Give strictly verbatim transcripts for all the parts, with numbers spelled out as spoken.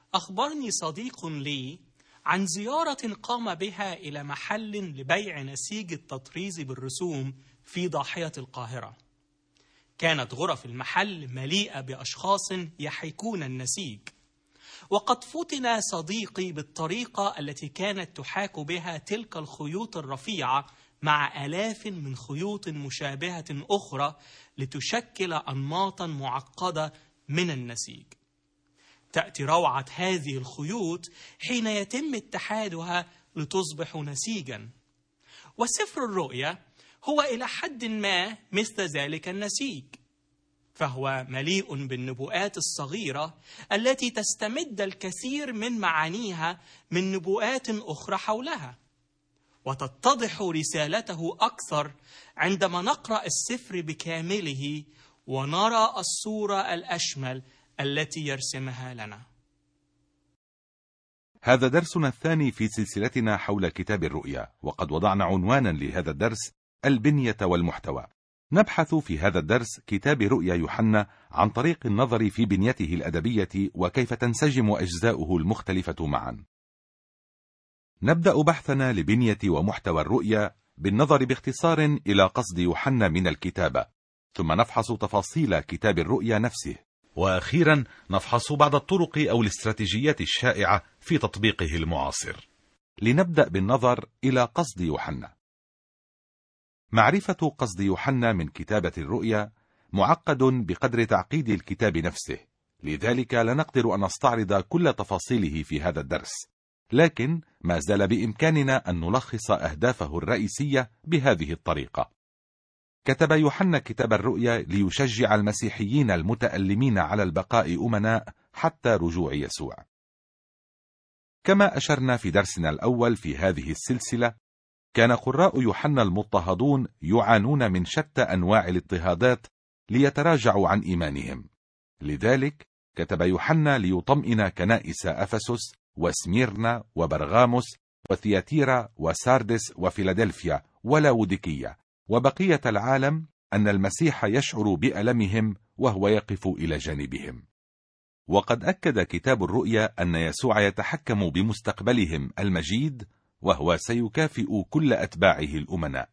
أخبرني صديق لي عن زيارة قام بها إلى محل لبيع نسيج التطريز بالرسوم في ضاحية القاهرة. كانت غرف المحل مليئة بأشخاص يحيكون النسيج، وقد فتن صديقي بالطريقة التي كانت تحاك بها تلك الخيوط الرفيعة مع آلاف من خيوط مشابهة أخرى لتشكل أنماطا معقدة من النسيج. تأتي روعة هذه الخيوط حين يتم اتحادها لتصبح نسيجا، وسفر الرؤيا هو إلى حد ما مثل ذلك النسيج، فهو مليء بالنبوءات الصغيرة التي تستمد الكثير من معانيها من نبوءات أخرى حولها، وتتضح رسالته أكثر عندما نقرأ السفر بكامله ونرى الصورة الأشمل التي يرسمها لنا. هذا درسنا الثاني في سلسلتنا حول كتاب الرؤيا، وقد وضعنا عنوانا لهذا الدرس: البنية والمحتوى. نبحث في هذا الدرس كتاب رؤيا يوحنا عن طريق النظر في بنيته الأدبية وكيف تنسجم أجزاؤه المختلفة معا. نبدأ بحثنا لبنية ومحتوى الرؤيا بالنظر باختصار إلى قصد يوحنا من الكتابة، ثم نفحص تفاصيل كتاب الرؤيا نفسه، وأخيرا نفحص بعض الطرق أو الاستراتيجيات الشائعة في تطبيقه المعاصر. لنبدأ بالنظر إلى قصد يوحنا. معرفة قصد يوحنا من كتابة الرؤيا معقد بقدر تعقيد الكتاب نفسه، لذلك لا نقدر أن نستعرض كل تفاصيله في هذا الدرس، لكن ما زال بإمكاننا أن نلخص أهدافه الرئيسية بهذه الطريقة. كتب يوحنا كتاب الرؤيا ليشجع المسيحيين المتألمين على البقاء أمناء حتى رجوع يسوع. كما أشرنا في درسنا الأول في هذه السلسلة، كان قراء يوحنا المضطهدون يعانون من شتى أنواع الاضطهادات ليتراجعوا عن إيمانهم، لذلك كتب يوحنا ليطمئن كنائس أفسس وسميرنا وبرغاموس وثياتيرا وساردس وفيلادلفيا ولاوديكية وبقية العالم أن المسيح يشعر بألمهم وهو يقف إلى جانبهم. وقد أكد كتاب الرؤيا أن يسوع يتحكم بمستقبلهم المجيد، وهو سيكافئ كل أتباعه الأمناء.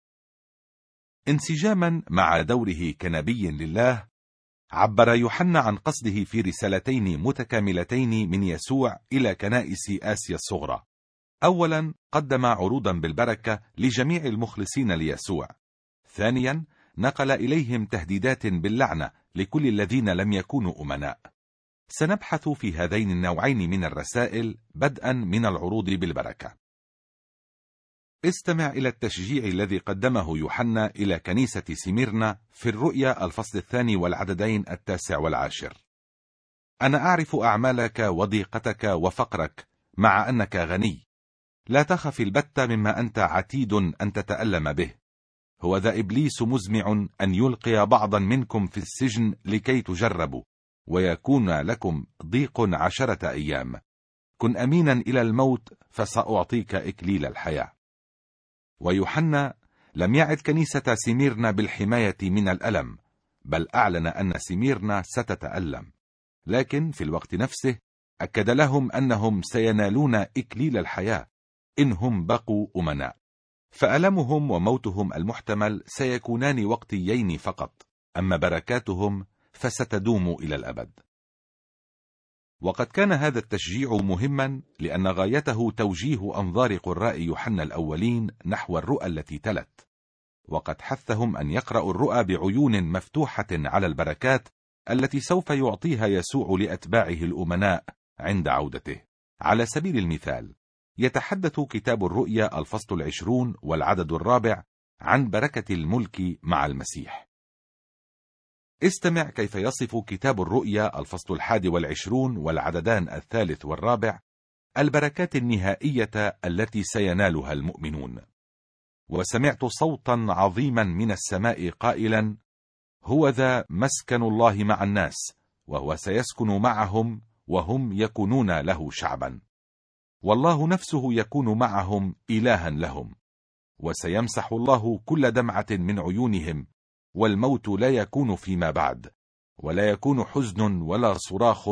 انسجاما مع دوره كنبي لله، عبر يوحنا عن قصده في رسالتين متكاملتين من يسوع إلى كنائس آسيا الصغرى. أولا قدم عروضا بالبركة لجميع المخلصين ليسوع. ثانيا نقل إليهم تهديدات باللعنة لكل الذين لم يكونوا أمناء. سنبحث في هذين النوعين من الرسائل بدءا من العروض بالبركة. استمع إلى التشجيع الذي قدمه يوحنا إلى كنيسة سميرنا في الرؤيا الفصل الثاني والعددين التاسع والعاشر. أنا أعرف أعمالك وضيقتك وفقرك، مع أنك غني. لا تخف البتة مما أنت عتيد أن تتألم به. هو ذا إبليس مزمع أن يلقي بعضا منكم في السجن لكي تجربوا، ويكون لكم ضيق عشرة أيام. كن أمينا إلى الموت فسأعطيك إكليل الحياة. ويوحنا لم يعد كنيسة سميرنا بالحماية من الألم، بل أعلن أن سميرنا ستتألم، لكن في الوقت نفسه أكد لهم أنهم سينالون إكليل الحياة إنهم بقوا أمناء. فألمهم وموتهم المحتمل سيكونان وقتيين فقط، أما بركاتهم فستدوم إلى الأبد. وقد كان هذا التشجيع مهما لأن غايته توجيه أنظار قراء يوحنا الأولين نحو الرؤى التي تلت، وقد حثهم أن يقرأوا الرؤى بعيون مفتوحة على البركات التي سوف يعطيها يسوع لأتباعه الأمناء عند عودته. على سبيل المثال، يتحدث كتاب الرؤيا الفصل العشرون والعدد الرابع عن بركة الملك مع المسيح. استمع كيف يصف كتاب الرؤيا الفصل الحادي والعشرون والعددان الثالث والرابع البركات النهائية التي سينالها المؤمنون. وسمعت صوتا عظيما من السماء قائلا: هو ذا مسكن الله مع الناس، وهو سيسكن معهم، وهم يكونون له شعبا، والله نفسه يكون معهم إلها لهم، وسيمسح الله كل دمعة من عيونهم، والموت لا يكون فيما بعد، ولا يكون حزن ولا صراخ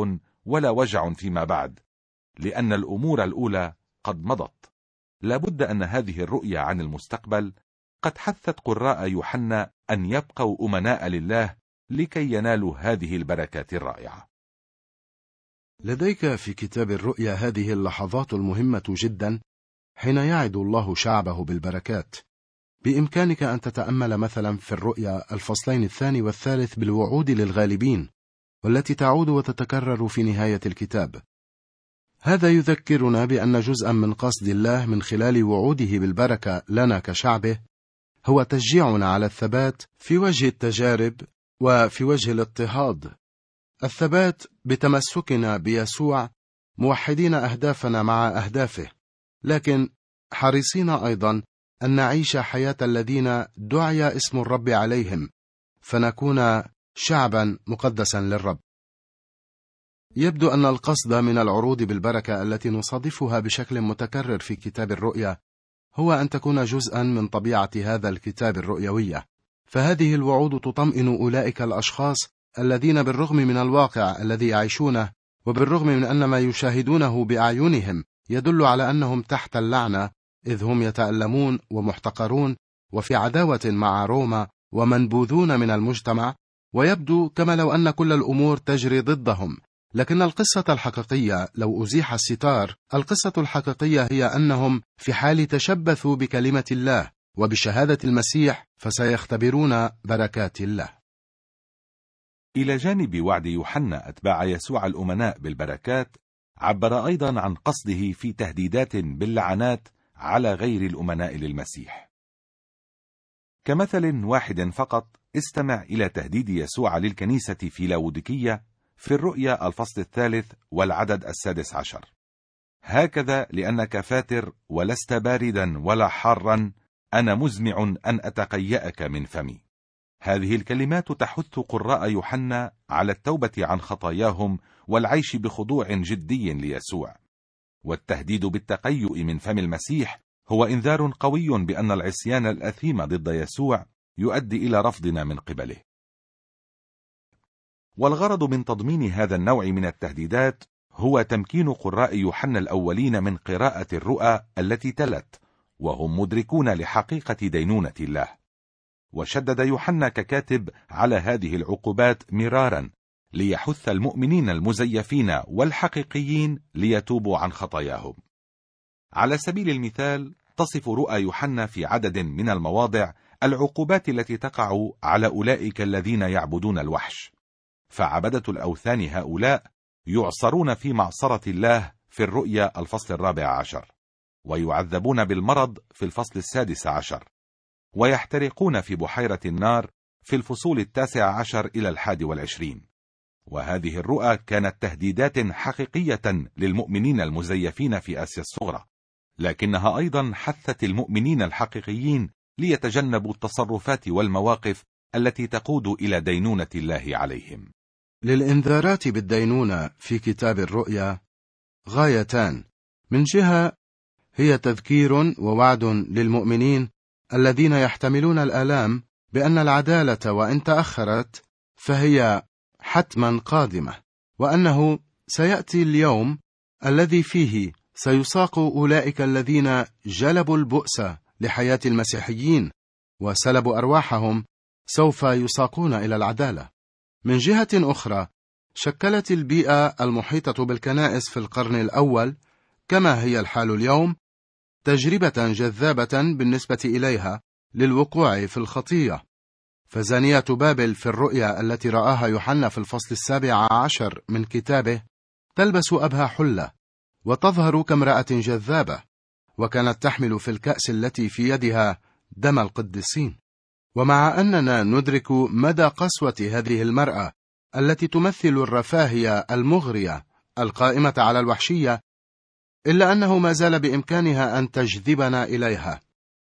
ولا وجع فيما بعد، لأن الأمور الأولى قد مضت. لابد أن هذه الرؤيا عن المستقبل قد حثت قراء يوحنا أن يبقوا أمناء لله لكي ينالوا هذه البركات الرائعة. لديك في كتاب الرؤيا هذه اللحظات المهمة جدا حين يعد الله شعبه بالبركات. بإمكانك أن تتأمل مثلا في الرؤيا الفصلين الثاني والثالث بالوعود للغالبين، والتي تعود وتتكرر في نهاية الكتاب. هذا يذكرنا بأن جزءا من قصد الله من خلال وعوده بالبركة لنا كشعبه هو تشجيعنا على الثبات في وجه التجارب وفي وجه الاضطهاد، الثبات بتمسكنا بيسوع، موحدين أهدافنا مع أهدافه، لكن حريصين أيضا أن نعيش حياة الذين دعي اسم الرب عليهم، فنكون شعبا مقدسا للرب. يبدو أن القصد من العروض بالبركة التي نصادفها بشكل متكرر في كتاب الرؤيا هو أن تكون جزءا من طبيعة هذا الكتاب الرؤيوية، فهذه الوعود تطمئن أولئك الأشخاص الذين بالرغم من الواقع الذي يعيشونه، وبالرغم من أن ما يشاهدونه بأعينهم يدل على أنهم تحت اللعنة، إذ هم يتألمون ومحتقرون وفي عداوة مع روما ومنبوذون من المجتمع، ويبدو كما لو أن كل الأمور تجري ضدهم. لكن القصة الحقيقية لو أزيح الستار، القصة الحقيقية هي أنهم في حال تشبثوا بكلمة الله وبشهادة المسيح فسيختبرون بركات الله. إلى جانب وعد يوحنا أتباع يسوع الأمناء بالبركات، عبر أيضا عن قصده في تهديدات باللعنات على غير الأمناء للمسيح. كمثل واحد فقط استمع إلى تهديد يسوع للكنيسة في لاوديكية في الرؤيا الفصل الثالث والعدد السادس عشر: هكذا لأنك فاتر ولست باردا ولا حارا، أنا مزمع أن أتقيأك من فمي. هذه الكلمات تحث قراء يوحنا على التوبة عن خطاياهم والعيش بخضوع جدي ليسوع. والتهديد بالتقيؤ من فم المسيح هو إنذار قوي بأن العصيان الأثيم ضد يسوع يؤدي إلى رفضنا من قبله. والغرض من تضمين هذا النوع من التهديدات هو تمكين قراء يوحنا الأولين من قراءة الرؤى التي تلت وهم مدركون لحقيقة دينونة الله. وشدد يوحنا ككاتب على هذه العقوبات مرارا ليحث المؤمنين المزيفين والحقيقيين ليتوبوا عن خطاياهم. على سبيل المثال تصف رؤى يوحنا في عدد من المواضع العقوبات التي تقع على أولئك الذين يعبدون الوحش، فعبدة الأوثان هؤلاء يعصرون في معصرة الله في الرؤيا الفصل الرابع عشر، ويعذبون بالمرض في الفصل السادس عشر، ويحترقون في بحيرة النار في الفصول التاسع عشر إلى الحادي والعشرين. وهذه الرؤى كانت تهديدات حقيقية للمؤمنين المزيفين في آسيا الصغرى، لكنها أيضا حثت المؤمنين الحقيقيين ليتجنبوا التصرفات والمواقف التي تقود إلى دينونة الله عليهم. للإنذارات بالدينونة في كتاب الرؤيا غايتان: من جهة هي تذكير ووعد للمؤمنين الذين يحتملون الآلام بأن العدالة وإن تأخرت فهي حتما قادمة، وأنه سيأتي اليوم الذي فيه سيساق أولئك الذين جلبوا البؤس لحياة المسيحيين وسلبوا أرواحهم سوف يساقون إلى العدالة. من جهة أخرى شكلت البيئة المحيطة بالكنائس في القرن الأول كما هي الحال اليوم تجربة جذابة بالنسبة إليها للوقوع في الخطية. فزانية بابل في الرؤيا التي رآها يوحنا في الفصل السابع عشر من كتابه تلبس أبهى حلة وتظهر كامرأة جذابة، وكانت تحمل في الكأس التي في يدها دم القديسين. ومع أننا ندرك مدى قسوة هذه المرأة التي تمثل الرفاهية المغرية القائمة على الوحشية، إلا أنه ما زال بإمكانها أن تجذبنا إليها.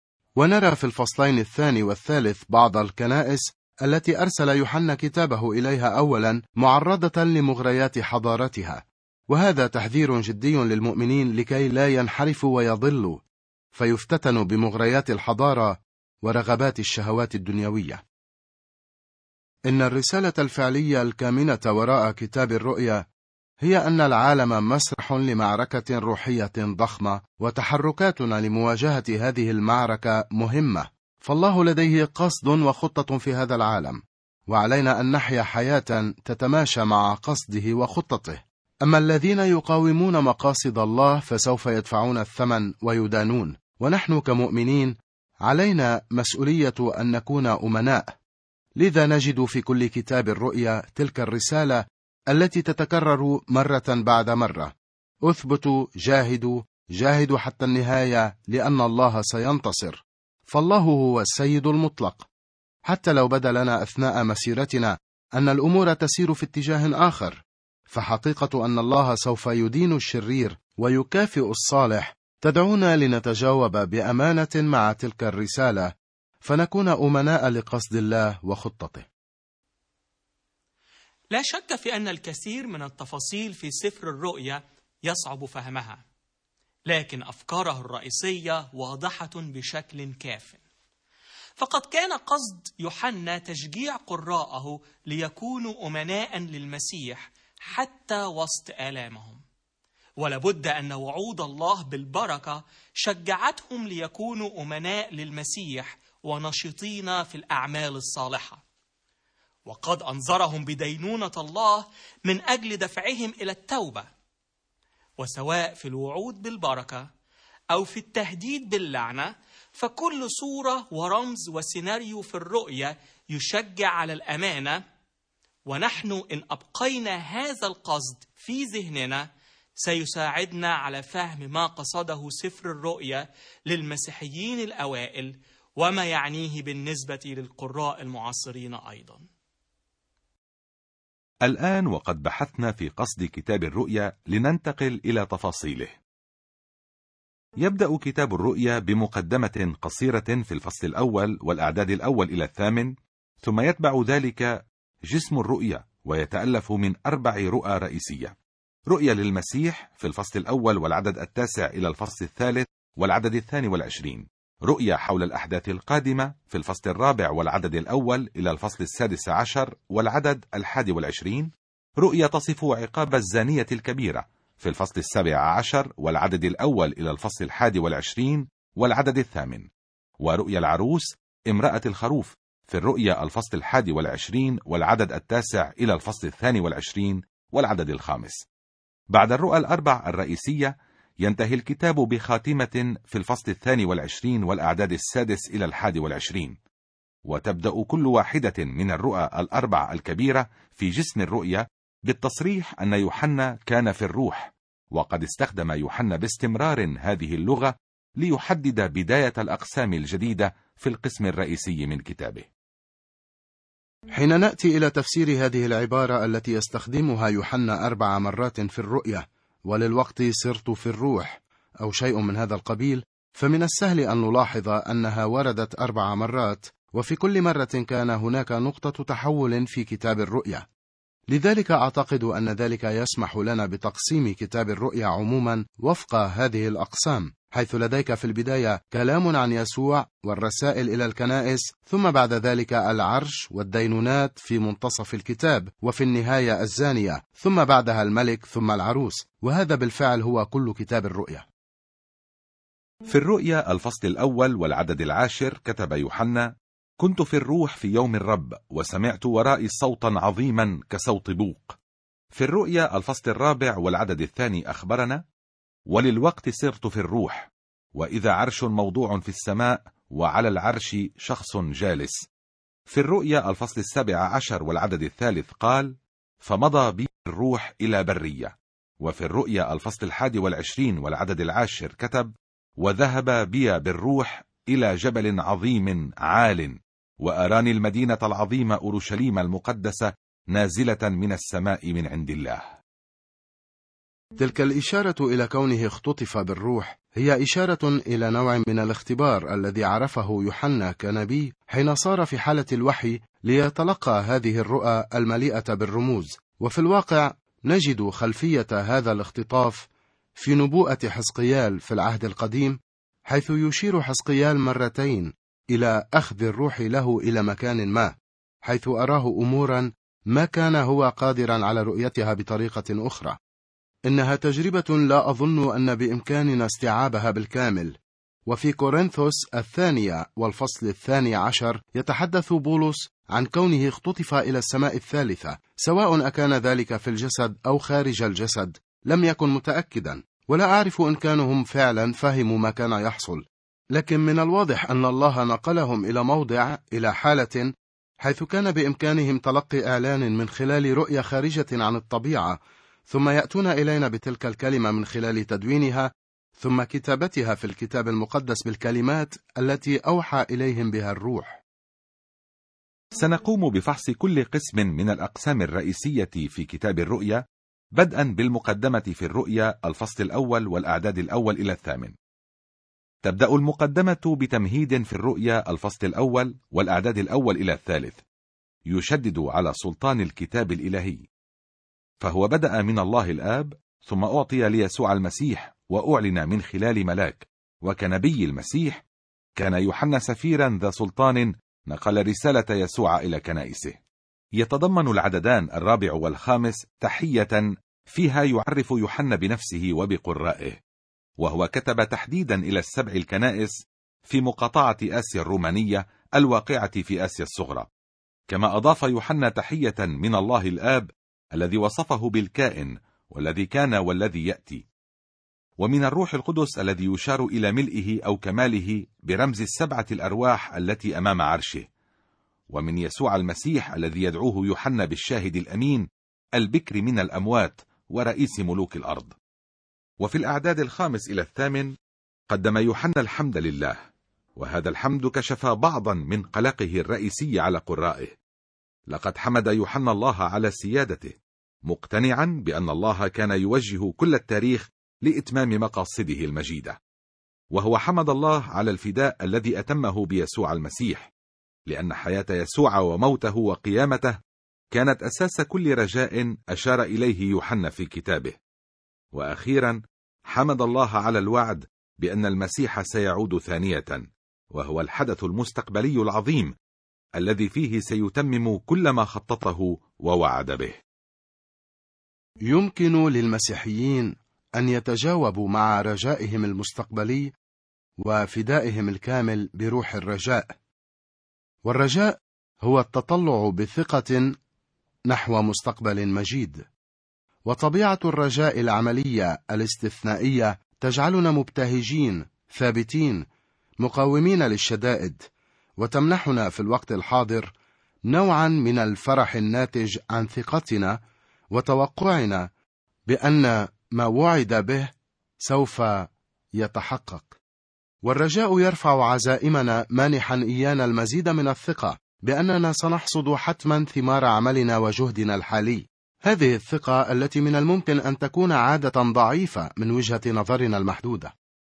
ونرى في الفصلين الثاني والثالث بعض الكنائس التي أرسل يوحنا كتابه إليها أولا معرضة لمغريات حضارتها، وهذا تحذير جدي للمؤمنين لكي لا ينحرفوا ويضلوا فيفتتنوا بمغريات الحضارة ورغبات الشهوات الدنيوية. إن الرسالة الفعلية الكامنة وراء كتاب الرؤيا هي أن العالم مسرح لمعركة روحية ضخمة، وتحركاتنا لمواجهة هذه المعركة مهمة، فالله لديه قصد وخطة في هذا العالم، وعلينا أن نحيا حياة تتماشى مع قصده وخطته. أما الذين يقاومون مقاصد الله فسوف يدفعون الثمن ويدانون، ونحن كمؤمنين علينا مسؤولية أن نكون أمناء. لذا نجد في كل كتاب الرؤيا تلك الرسالة التي تتكرر مرة بعد مرة: أثبتوا، جاهدوا، جاهدوا حتى النهاية، لأن الله سينتصر، فالله هو السيد المطلق. حتى لو بدا لنا أثناء مسيرتنا أن الأمور تسير في اتجاه آخر، فحقيقة أن الله سوف يدين الشرير ويكافئ الصالح تدعونا لنتجاوب بأمانة مع تلك الرسالة، فنكون أمناء لقصد الله وخطته. لا شك في أن الكثير من التفاصيل في سفر الرؤيا يصعب فهمها، لكن أفكاره الرئيسية واضحة بشكل كاف. فقد كان قصد يوحنا تشجيع قراءه ليكونوا أمناء للمسيح حتى وسط آلامهم، ولابد أن وعود الله بالبركة شجعتهم ليكونوا أمناء للمسيح ونشطين في الأعمال الصالحة، وقد أنذرهم بدينونة الله من أجل دفعهم إلى التوبة. وسواء في الوعود بالبركة أو في التهديد باللعنة، فكل صورة ورمز وسيناريو في الرؤية يشجع على الأمانة، ونحن إن أبقينا هذا القصد في ذهننا سيساعدنا على فهم ما قصده سفر الرؤيا للمسيحيين الأوائل، وما يعنيه بالنسبة للقراء المعاصرين أيضا. الآن وقد بحثنا في قصد كتاب الرؤيا، لننتقل إلى تفاصيله. يبدأ كتاب الرؤيا بمقدمة قصيرة في الفصل الأول والأعداد الأول إلى الثامن، ثم يتبع ذلك جسم الرؤيا، ويتألف من أربع رؤى رئيسية: رؤيا للمسيح في الفصل الأول والعدد التاسع إلى الفصل الثالث والعدد الثاني والعشرين، رؤيا حول الأحداث القادمة في الفصل الرابع والعدد الأول إلى الفصل السادس عشر والعدد الحادي والعشرين، رؤيا تصف عقاب الزانية الكبيرة في الفصل السابع عشر والعدد الأول إلى الفصل الحادي والعشرين والعدد الثامن، ورؤيا العروس امرأة الخروف في الرؤيا الفصل الحادي والعشرين والعدد التاسع إلى الفصل الثاني والعشرين والعدد الخامس. بعد الرؤى الأربع الرئيسية ينتهي الكتاب بخاتمة في الفصل الثاني والعشرين والأعداد السادس إلى الحادي والعشرين، وتبدأ كل واحدة من الرؤى الأربع الكبيرة في جسم الرؤيا بالتصريح أن يوحنا كان في الروح، وقد استخدم يوحنا باستمرار هذه اللغة ليحدد بداية الأقسام الجديدة في القسم الرئيسي من كتابه. حين نأتي إلى تفسير هذه العبارة التي يستخدمها يوحنا أربع مرات في الرؤيا: وللوقت صرت في الروح، أو شيء من هذا القبيل، فمن السهل أن نلاحظ أنها وردت أربع مرات، وفي كل مرة كان هناك نقطة تحول في كتاب الرؤيا. لذلك أعتقد أن ذلك يسمح لنا بتقسيم كتاب الرؤيا عموما وفق هذه الأقسام، حيث لديك في البداية كلام عن يسوع والرسائل إلى الكنائس، ثم بعد ذلك العرش والدينونات في منتصف الكتاب، وفي النهاية الزانية، ثم بعدها الملك، ثم العروس، وهذا بالفعل هو كل كتاب الرؤيا. في الرؤيا الفصل الأول والعدد العاشر كتب يوحنا: كنت في الروح في يوم الرب، وسمعت ورائي صوتا عظيما كصوت بوق. في الرؤيا الفصل الرابع والعدد الثاني أخبرنا: وللوقت صرت في الروح، وإذا عرش موضوع في السماء، وعلى العرش شخص جالس. في الرؤيا الفصل السابع عشر والعدد الثالث قال: فمضى بي الروح إلى برية. وفي الرؤيا الفصل الحادي والعشرين والعدد العاشر كتب: وذهب بي بالروح إلى جبل عظيم عال، وأراني المدينة العظيمة أورشليم المقدسة نازلة من السماء من عند الله. تلك الإشارة إلى كونه اختطف بالروح هي إشارة إلى نوع من الاختبار الذي عرفه يوحنا كنبي حين صار في حالة الوحي ليتلقى هذه الرؤى المليئة بالرموز. وفي الواقع نجد خلفية هذا الاختطاف في نبوءة حزقيال في العهد القديم، حيث يشير حزقيال مرتين إلى أخذ الروح له إلى مكان ما، حيث أراه أمورا ما كان هو قادرا على رؤيتها بطريقة أخرى. إنها تجربة لا أظن أن بإمكاننا استيعابها بالكامل. وفي كورنثوس الثانية والفصل الثاني عشر يتحدث بولس عن كونه اختطف إلى السماء الثالثة، سواء أكان ذلك في الجسد أو خارج الجسد لم يكن متأكدا، ولا أعرف إن كانوا هم فعلا فهموا ما كان يحصل، لكن من الواضح أن الله نقلهم إلى موضع، إلى حالة حيث كان بإمكانهم تلقي إعلان من خلال رؤية خارجة عن الطبيعة، ثم يأتون إلينا بتلك الكلمة من خلال تدوينها ثم كتابتها في الكتاب المقدس بالكلمات التي أوحى إليهم بها الروح. سنقوم بفحص كل قسم من الأقسام الرئيسية في كتاب الرؤيا، بدءا بالمقدمة في الرؤيا الفصل الأول والأعداد الأول إلى الثامن. تبدأ المقدمة بتمهيد في الرؤيا الفصل الأول والأعداد الأول إلى الثالث، يشدد على سلطان الكتاب الإلهي، فهو بدأ من الله الآب، ثم أعطي ليسوع المسيح وأعلن من خلال ملاك، وكنبي المسيح كان يوحنا سفيرا ذا سلطان نقل رسالة يسوع إلى كنائسه. يتضمن العددان الرابع والخامس تحية فيها يعرف يوحنا بنفسه وبقرائه، وهو كتب تحديدا إلى السبع الكنائس في مقاطعة آسيا الرومانية الواقعة في آسيا الصغرى، كما أضاف يوحنا تحية من الله الآب الذي وصفه بالكائن والذي كان والذي يأتي، ومن الروح القدس الذي يشار إلى ملئه أو كماله برمز السبعة الأرواح التي أمام عرشه، ومن يسوع المسيح الذي يدعوه يوحنا بالشاهد الأمين، البكر من الأموات ورئيس ملوك الأرض. وفي الأعداد الخامس إلى الثامن قدم يوحنا الحمد لله، وهذا الحمد كشف بعضا من قلقه الرئيسي على قرائه. لقد حمد يوحنا الله على سيادته، مقتنعا بأن الله كان يوجه كل التاريخ لإتمام مقاصده المجيدة، وهو حمد الله على الفداء الذي أتمه بيسوع المسيح، لأن حياة يسوع وموته وقيامته كانت أساس كل رجاء أشار إليه يوحنا في كتابه. وأخيرا حمد الله على الوعد بأن المسيح سيعود ثانية، وهو الحدث المستقبلي العظيم الذي فيه سيتمم كل ما خططه ووعد به. يمكن للمسيحيين أن يتجاوبوا مع رجائهم المستقبلي وفدائهم الكامل بروح الرجاء، والرجاء هو التطلع بثقة نحو مستقبل مجيد، وطبيعة الرجاء العملية الاستثنائية تجعلنا مبتهجين ثابتين مقاومين للشدائد، وتمنحنا في الوقت الحاضر نوعا من الفرح الناتج عن ثقتنا وتوقعنا بأن ما وعد به سوف يتحقق. والرجاء يرفع عزائمنا، مانحا إيانا المزيد من الثقة بأننا سنحصد حتما ثمار عملنا وجهدنا الحالي. هذه الثقة التي من الممكن أن تكون عادة ضعيفة من وجهة نظرنا المحدودة.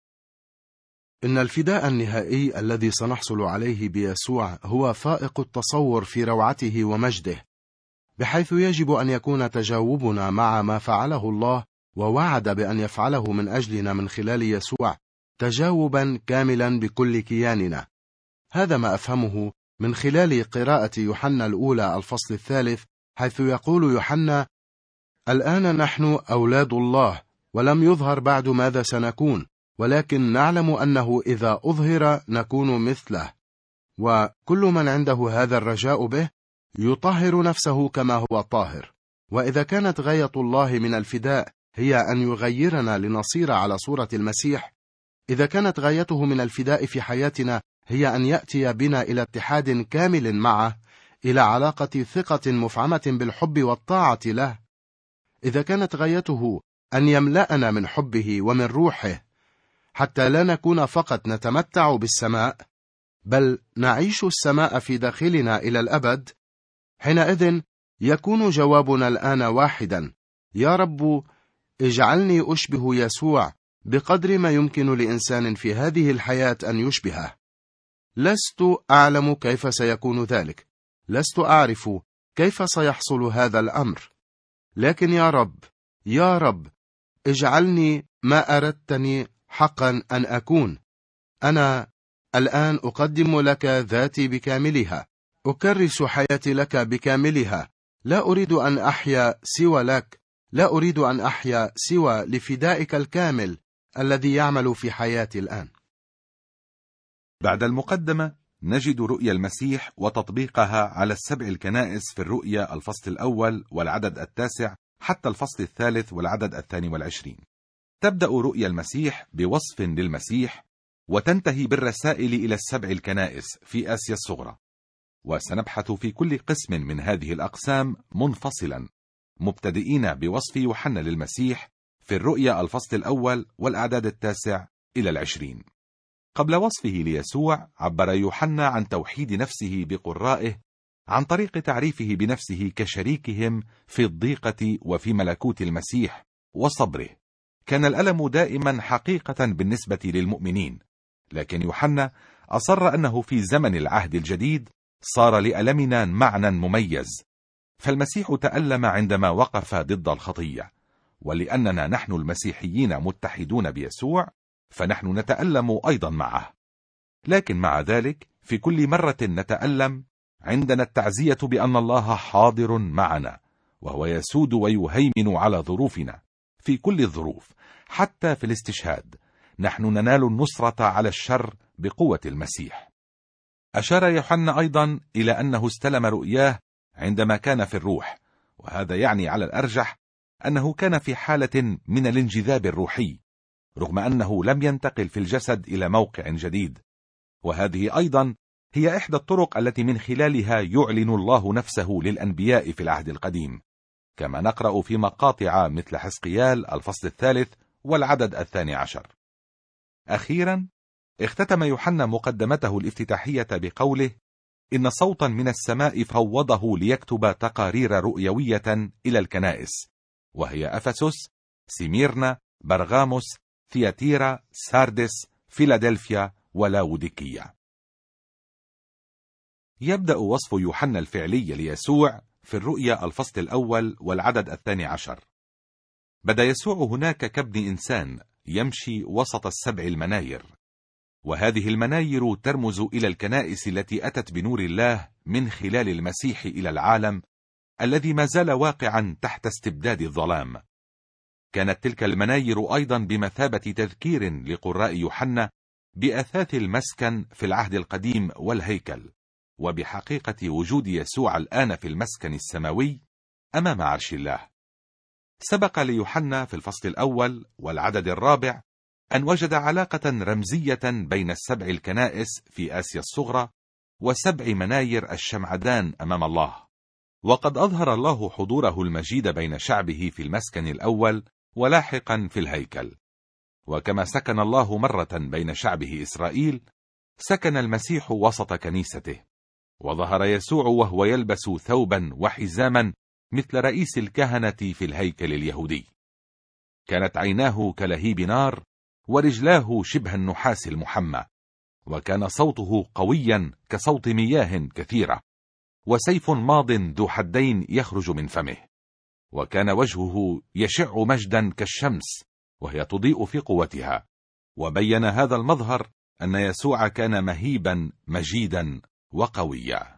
إن الفداء النهائي الذي سنحصل عليه بيسوع هو فائق التصور في روعته ومجده، بحيث يجب أن يكون تجاوبنا مع ما فعله الله ووعد بأن يفعله من أجلنا من خلال يسوع تجاوبا كاملا بكل كياننا. هذا ما أفهمه من خلال قراءة يوحنا الأولى الفصل الثالث، حيث يقول يوحنا: الآن نحن أولاد الله، ولم يظهر بعد ماذا سنكون، ولكن نعلم أنه إذا أظهر نكون مثله. وكل من عنده هذا الرجاء به يطهر نفسه كما هو طاهر. وإذا كانت غاية الله من الفداء هي أن يغيرنا لنصير على صورة المسيح، إذا كانت غايته من الفداء في حياتنا هي أن يأتي بنا إلى اتحاد كامل معه، إلى علاقة ثقة مفعمة بالحب والطاعة له، إذا كانت غايته أن يملأنا من حبه ومن روحه حتى لا نكون فقط نتمتع بالسماء، بل نعيش السماء في داخلنا إلى الأبد، حينئذ يكون جوابنا الآن واحدا: يا رب، اجعلني أشبه يسوع بقدر ما يمكن لإنسان في هذه الحياة أن يشبهه. لست أعلم كيف سيكون ذلك، لست أعرف كيف سيحصل هذا الأمر، لكن يا رب، يا رب، اجعلني ما أردتني حقا أن أكون. أنا الآن أقدم لك ذاتي بكاملها، أكرس حياتي لك بكاملها، لا أريد أن أحيا سوى لك، لا أريد أن أحيا سوى لفدائك الكامل الذي يعمل في حياتي الآن. بعد المقدمة نجد رؤيا المسيح وتطبيقها على السبع الكنائس في الرؤيا الفصل الأول والعدد التاسع حتى الفصل الثالث والعدد الثاني والعشرين. تبدأ رؤيا المسيح بوصف للمسيح وتنتهي بالرسائل إلى السبع الكنائس في آسيا الصغرى، وسنبحث في كل قسم من هذه الأقسام منفصلا، مبتدئين بوصف يوحنا للمسيح في الرؤيا الفصل الأول والأعداد التاسع إلى العشرين. قبل وصفه ليسوع عبر يوحنا عن توحيد نفسه بقرائه عن طريق تعريفه بنفسه كشريكهم في الضيقة وفي ملكوت المسيح وصبره. كان الألم دائما حقيقة بالنسبة للمؤمنين، لكن يوحنا أصر أنه في زمن العهد الجديد صار لألمنا معنى مميز، فالمسيح تألم عندما وقف ضد الخطية، ولأننا نحن المسيحيين متحدون بيسوع فنحن نتألم أيضا معه. لكن مع ذلك في كل مرة نتألم عندنا التعزية بأن الله حاضر معنا، وهو يسود ويهيمن على ظروفنا في كل الظروف، حتى في الاستشهاد نحن ننال النصرة على الشر بقوة المسيح. أشار يوحنا أيضا إلى أنه استلم رؤياه عندما كان في الروح، وهذا يعني على الأرجح أنه كان في حالة من الانجذاب الروحي رغم أنه لم ينتقل في الجسد إلى موقع جديد. وهذه أيضا هي إحدى الطرق التي من خلالها يعلن الله نفسه للأنبياء في العهد القديم، كما نقرأ في مقاطع مثل حزقيال الفصل الثالث والعدد الثاني عشر. أخيرا اختتم يوحنا مقدمته الافتتاحية بقوله: إن صوتا من السماء فوضه ليكتب تقارير رؤيوية إلى الكنائس، وهي أفسس، سميرنا، برغاموس، ثياتيرا، ساردس، فيلادلفيا ولاوديكية. يبدأ وصف يوحنا الفعلي ليسوع في الرؤيا الفصل الأول والعدد الثاني عشر. بدا يسوع هناك كابن إنسان يمشي وسط السبع المناير، وهذه المناير ترمز إلى الكنائس التي أتت بنور الله من خلال المسيح إلى العالم الذي ما زال واقعا تحت استبداد الظلام. كانت تلك المناير أيضا بمثابة تذكير لقراء يوحنا بأثاث المسكن في العهد القديم والهيكل، وبحقيقة وجود يسوع الآن في المسكن السماوي أمام عرش الله. سبق ليوحنا في الفصل الأول والعدد الرابع أن وجد علاقة رمزية بين السبع الكنائس في آسيا الصغرى وسبع مناير الشمعدان أمام الله، وقد أظهر الله حضوره المجيد بين شعبه في المسكن الأول ولاحقا في الهيكل. وكما سكن الله مرة بين شعبه إسرائيل، سكن المسيح وسط كنيسته، وظهر يسوع وهو يلبس ثوبا وحزاما مثل رئيس الكهنة في الهيكل اليهودي. كانت عيناه كلهيب نار، ورجلاه شبه النحاس المحمى، وكان صوته قويا كصوت مياه كثيرة، وسيف ماض ذو حدين يخرج من فمه، وكان وجهه يشع مجدا كالشمس وهي تضيء في قوتها. وبين هذا المظهر أن يسوع كان مهيبا مجيدا وقويا.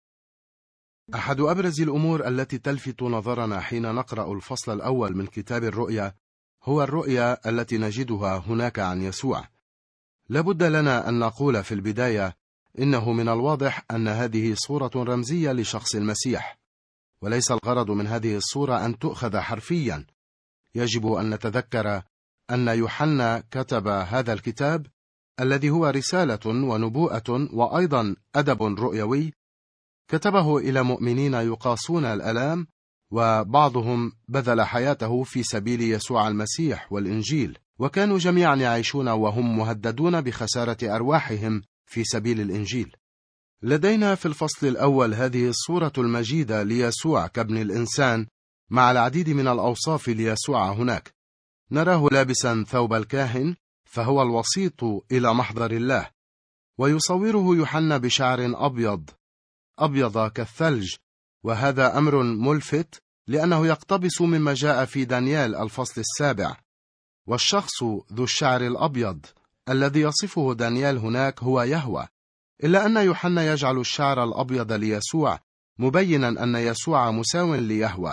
أحد أبرز الأمور التي تلفت نظرنا حين نقرأ الفصل الأول من كتاب الرؤيا هو الرؤيا التي نجدها هناك عن يسوع. لابد لنا أن نقول في البداية إنه من الواضح أن هذه صورة رمزية لشخص المسيح، وليس الغرض من هذه الصورة أن تؤخذ حرفيا. يجب أن نتذكر أن يوحنا كتب هذا الكتاب الذي هو رسالة ونبوءة وأيضا أدب رؤيوي، كتبه إلى مؤمنين يقاسون الآلام، وبعضهم بذل حياته في سبيل يسوع المسيح والإنجيل، وكانوا جميعا يعيشون وهم مهددون بخسارة أرواحهم في سبيل الإنجيل. لدينا في الفصل الأول هذه الصورة المجيدة ليسوع كابن الإنسان مع العديد من الأوصاف ليسوع هناك. نراه لابسا ثوب الكاهن، فهو الوسيط إلى محضر الله، ويصوره يوحنا بشعر أبيض أبيض كالثلج، وهذا أمر ملفت لأنه يقتبس مما جاء في دانيال الفصل السابع. والشخص ذو الشعر الأبيض الذي يصفه دانيال هناك هو يهوه، إلا أن يوحنا يجعل الشعر الأبيض ليسوع مبينا أن يسوع مساو ليهوه،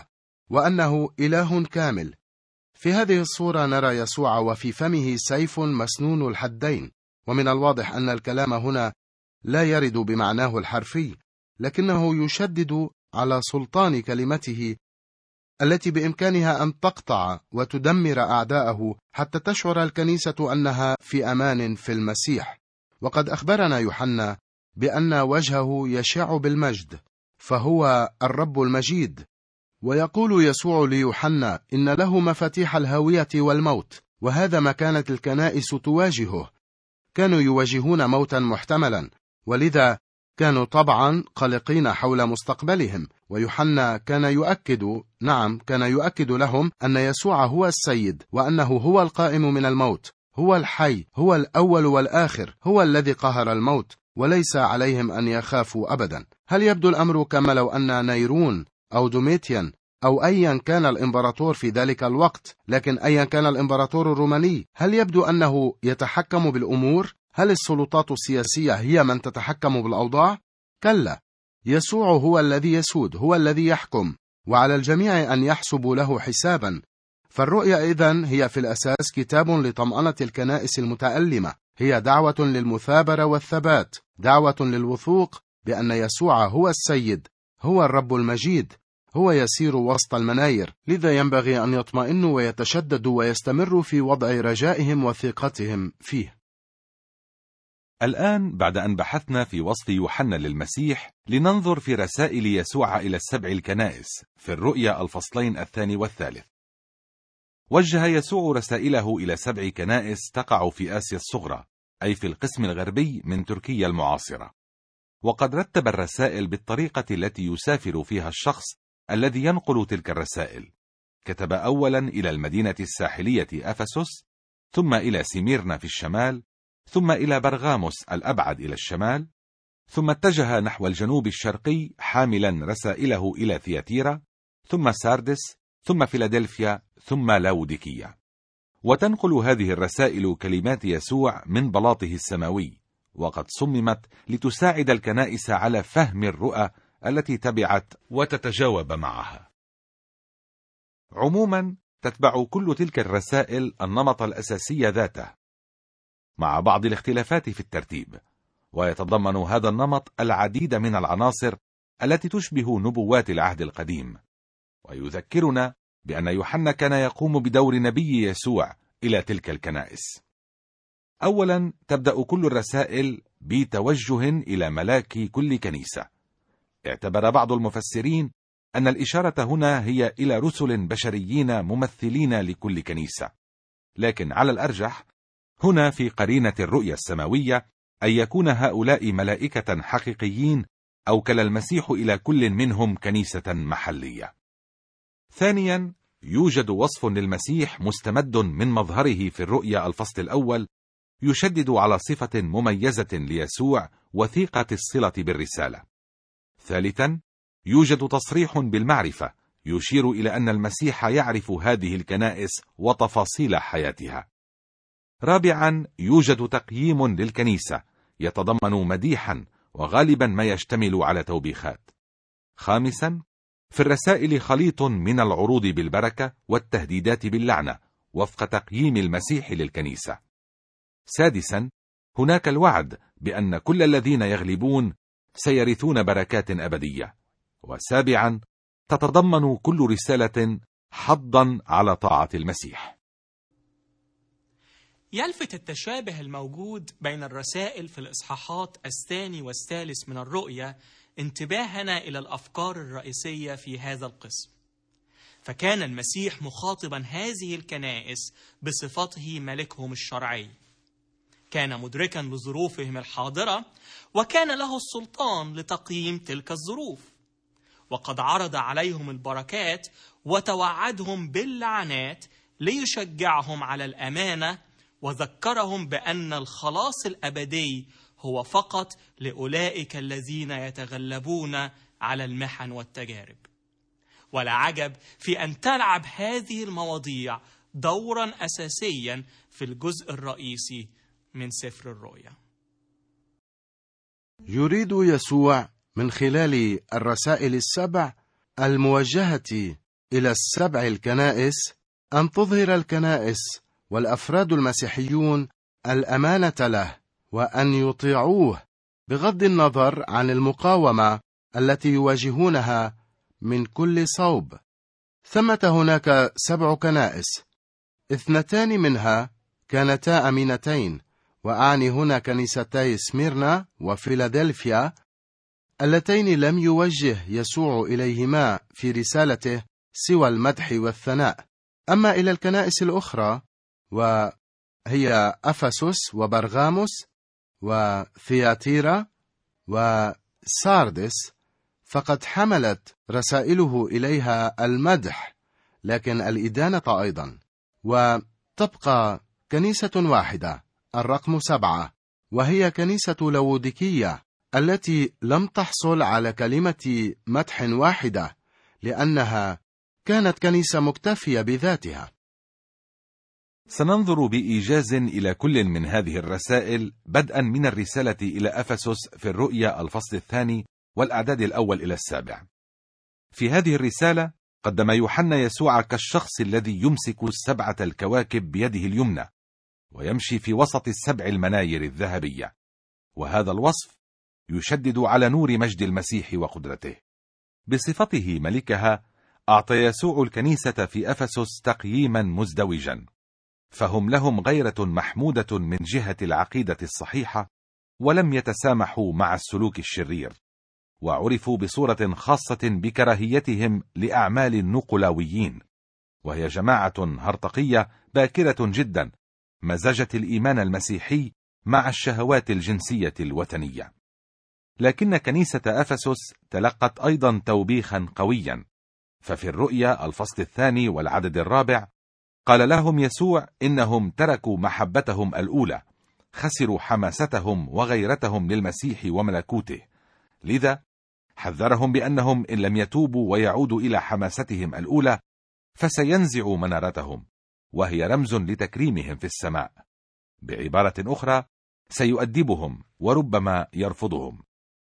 وأنه إله كامل. في هذه الصورة نرى يسوع وفي فمه سيف مسنون الحدين، ومن الواضح أن الكلام هنا لا يرد بمعناه الحرفي، لكنه يشدد على سلطان كلمته التي بإمكانها أن تقطع وتدمر أعداءه حتى تشعر الكنيسة أنها في أمان في المسيح. وقد أخبرنا يوحنا بأن وجهه يشع بالمجد، فهو الرب المجيد. ويقول يسوع ليوحنا إن له مفاتيح الهاوية والموت، وهذا ما كانت الكنائس تواجهه. كانوا يواجهون موتا محتملا، ولذا كانوا طبعا قلقين حول مستقبلهم. ويوحنا كان يؤكد نعم كان يؤكد لهم أن يسوع هو السيد، وأنه هو القائم من الموت، هو الحي، هو الأول والآخر، هو الذي قهر الموت، وليس عليهم أن يخافوا أبدا. هل يبدو الأمر كما لو أن نيرون أو دوميتيان أو أيا كان الإمبراطور في ذلك الوقت، لكن أيا كان الإمبراطور الروماني، هل يبدو أنه يتحكم بالأمور؟ هل السلطات السياسية هي من تتحكم بالأوضاع؟ كلا، يسوع هو الذي يسود، هو الذي يحكم، وعلى الجميع أن يحسبوا له حسابا. فالرؤيا إذن هي في الأساس كتاب لطمأنة الكنائس المتألمة، هي دعوة للمثابرة والثبات، دعوة للوثوق بأن يسوع هو السيد، هو الرب المجيد، هو يسير وسط المناير. لذا ينبغي أن يطمئنوا ويتشددوا ويستمروا في وضع رجائهم وثقتهم فيه. الآن بعد أن بحثنا في وصف يوحنا للمسيح، لننظر في رسائل يسوع إلى السبع الكنائس في الرؤيا الفصلين الثاني والثالث. وجه يسوع رسائله إلى سبع كنائس تقع في آسيا الصغرى، أي في القسم الغربي من تركيا المعاصرة. وقد رتب الرسائل بالطريقة التي يسافر فيها الشخص الذي ينقل تلك الرسائل. كتب أولا إلى المدينة الساحلية أفسس، ثم إلى سميرنا في الشمال، ثم إلى برغاموس الأبعد إلى الشمال، ثم اتجه نحو الجنوب الشرقي حاملا رسائله إلى ثياتيرا، ثم ساردس، ثم فيلادلفيا، ثم لاوديكيا. وتنقل هذه الرسائل كلمات يسوع من بلاطه السماوي، وقد صممت لتساعد الكنائس على فهم الرؤى التي تبعت وتتجاوب معها. عموما تتبع كل تلك الرسائل النمط الأساسي ذاته، مع بعض الاختلافات في الترتيب، ويتضمن هذا النمط العديد من العناصر التي تشبه نبوات العهد القديم. ويذكرنا بأن يوحنا كان يقوم بدور نبي يسوع إلى تلك الكنائس. أولا تبدأ كل الرسائل بتوجه إلى ملاك كل كنيسة. اعتبر بعض المفسرين أن الإشارة هنا هي إلى رسل بشريين ممثلين لكل كنيسة، لكن على الأرجح هنا في قرينة الرؤية السماوية أن يكون هؤلاء ملائكة حقيقيين أوكل المسيح إلى كل منهم كنيسة محلية. ثانيا يوجد وصف للمسيح مستمد من مظهره في الرؤيا الفصل الأول، يشدد على صفة مميزة ليسوع وثيقة الصلة بالرسالة. ثالثا يوجد تصريح بالمعرفة يشير إلى أن المسيح يعرف هذه الكنائس وتفاصيل حياتها. رابعا يوجد تقييم للكنيسة يتضمن مديحا وغالبا ما يشتمل على توبيخات. خامسا في الرسائل خليط من العروض بالبركة والتهديدات باللعنة وفق تقييم المسيح للكنيسة. سادسا هناك الوعد بأن كل الذين يغلبون سيرثون بركات أبدية. وسابعا تتضمن كل رسالة حضا على طاعة المسيح. يلفت التشابه الموجود بين الرسائل في الإصحاحات الثاني والثالث من الرؤيا انتباهنا إلى الأفكار الرئيسية في هذا القسم. فكان المسيح مخاطبا هذه الكنائس بصفته ملكهم الشرعي، كان مدركا لظروفهم الحاضرة، وكان له السلطان لتقييم تلك الظروف، وقد عرض عليهم البركات وتوعدهم باللعنات ليشجعهم على الأمانة، وذكرهم بأن الخلاص الأبدي هو فقط لأولئك الذين يتغلبون على المحن والتجارب. ولا عجب في أن تلعب هذه المواضيع دورا أساسيا في الجزء الرئيسي من سفر الرؤيا. يريد يسوع من خلال الرسائل السبع الموجهة إلى السبع الكنائس أن تظهر الكنائس والأفراد المسيحيون الأمانة له، وأن يطيعوه بغض النظر عن المقاومة التي يواجهونها من كل صوب. ثمة هناك سبع كنائس، اثنتان منها كانتا أمينتين، وأعني هنا كنيستي سميرنا وفيلادلفيا، اللتين لم يوجه يسوع إليهما في رسالته سوى المدح والثناء. أما إلى الكنائس الأخرى، وهي أفسس وبرغاموس وثياتيرا وساردس، فقد حملت رسائله إليها المدح لكن الإدانة أيضا. وتبقى كنيسة واحدة، الرقم سبعة، وهي كنيسة لوديكية، التي لم تحصل على كلمة مدح واحدة لأنها كانت كنيسة مكتفية بذاتها. سننظر بإيجاز إلى كل من هذه الرسائل، بدءا من الرسالة إلى أفسس في الرؤيا الفصل الثاني والأعداد الأول إلى السابع. في هذه الرسالة قدم يوحنا يسوع كالشخص الذي يمسك السبعة الكواكب بيده اليمنى ويمشي في وسط السبع المناير الذهبية، وهذا الوصف يشدد على نور مجد المسيح وقدرته. بصفته ملكها أعطى يسوع الكنيسة في أفسس تقييما مزدوجا، فهم لهم غيرة محمودة من جهة العقيدة الصحيحة، ولم يتسامحوا مع السلوك الشرير، وعرفوا بصورة خاصة بكراهيتهم لأعمال النقلاويين، وهي جماعة هرطقية باكرة جدا مزجت الإيمان المسيحي مع الشهوات الجنسية الوثنية. لكن كنيسة أفسس تلقت أيضا توبيخا قويا، ففي الرؤيا الفصل الثاني والعدد الرابع قال لهم يسوع إنهم تركوا محبتهم الأولى، خسروا حماستهم وغيرتهم للمسيح وملكوته، لذا حذرهم بأنهم إن لم يتوبوا ويعودوا إلى حماستهم الأولى فسينزع منارتهم، وهي رمز لتكريمهم في السماء. بعبارة أخرى سيؤدبهم وربما يرفضهم.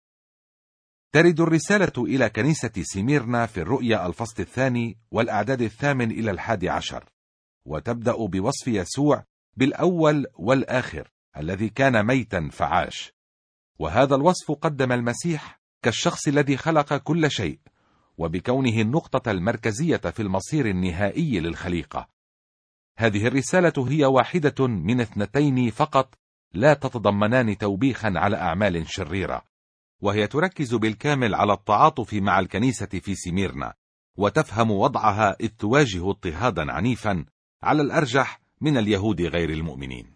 ترد الرسالة إلى كنيسة سميرنا في الرؤيا الفصل الثاني والأعداد الثامن إلى الحادي عشر، وتبدأ بوصف يسوع بالأول والآخر الذي كان ميتا فعاش، وهذا الوصف قدم المسيح كالشخص الذي خلق كل شيء، وبكونه النقطة المركزية في المصير النهائي للخليقة. هذه الرسالة هي واحدة من اثنتين فقط لا تتضمنان توبيخا على أعمال شريرة، وهي تركز بالكامل على التعاطف مع الكنيسة في سميرنا، وتفهم وضعها إذ تواجه اضطهادا عنيفا على الأرجح من اليهود غير المؤمنين.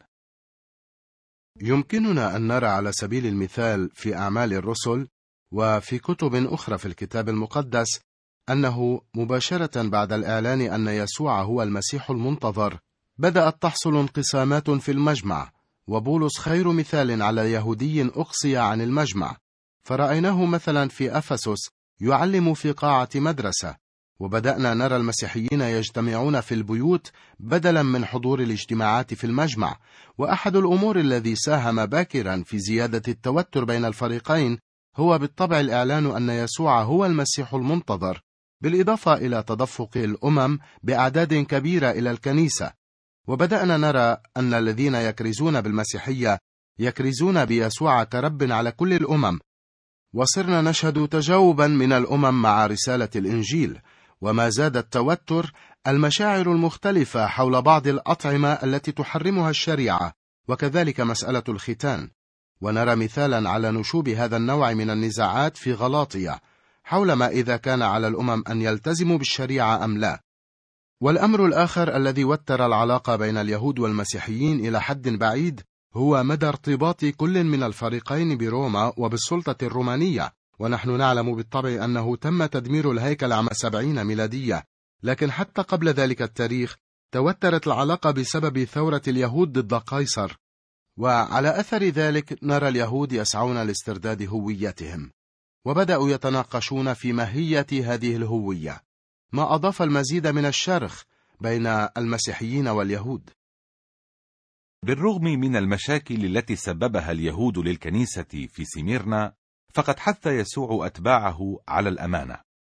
يمكننا أن نرى على سبيل المثال في أعمال الرسل وفي كتب أخرى في الكتاب المقدس أنه مباشرة بعد الإعلان أن يسوع هو المسيح المنتظر بدأت تحصل انقسامات في المجمع، وبولس خير مثال على يهودي أقصي عن المجمع، فرأيناه مثلا في أفسس يعلم في قاعة مدرسة، وبدأنا نرى المسيحيين يجتمعون في البيوت بدلا من حضور الاجتماعات في المجمع. وأحد الأمور الذي ساهم باكرا في زيادة التوتر بين الفريقين هو بالطبع الإعلان أن يسوع هو المسيح المنتظر، بالإضافة إلى تدفق الأمم بأعداد كبيرة إلى الكنيسة. وبدأنا نرى أن الذين يكرزون بالمسيحية يكرزون بيسوع كرب على كل الأمم، وصرنا نشهد تجاوبا من الأمم مع رسالة الإنجيل. وما زاد التوتر المشاعر المختلفة حول بعض الأطعمة التي تحرمها الشريعة، وكذلك مسألة الختان. ونرى مثالا على نشوب هذا النوع من النزاعات في غلاطية حول ما إذا كان على الأمم أن يلتزموا بالشريعة أم لا. والأمر الآخر الذي وتر العلاقة بين اليهود والمسيحيين إلى حد بعيد هو مدى ارتباط كل من الفريقين بروما وبالسلطة الرومانية. ونحن نعلم بالطبع أنه تم تدمير الهيكل عام سبعين ميلادية، لكن حتى قبل ذلك التاريخ توترت العلاقة بسبب ثورة اليهود ضد قيصر، وعلى أثر ذلك نرى اليهود يسعون لاسترداد هويتهم، وبدأوا يتناقشون في ماهية هذه الهوية، ما أضاف المزيد من الشرخ بين المسيحيين واليهود. بالرغم من المشاكل التي سببها اليهود للكنيسة في سميرنا، فقد حث يسوع أتباعه على الأمانة،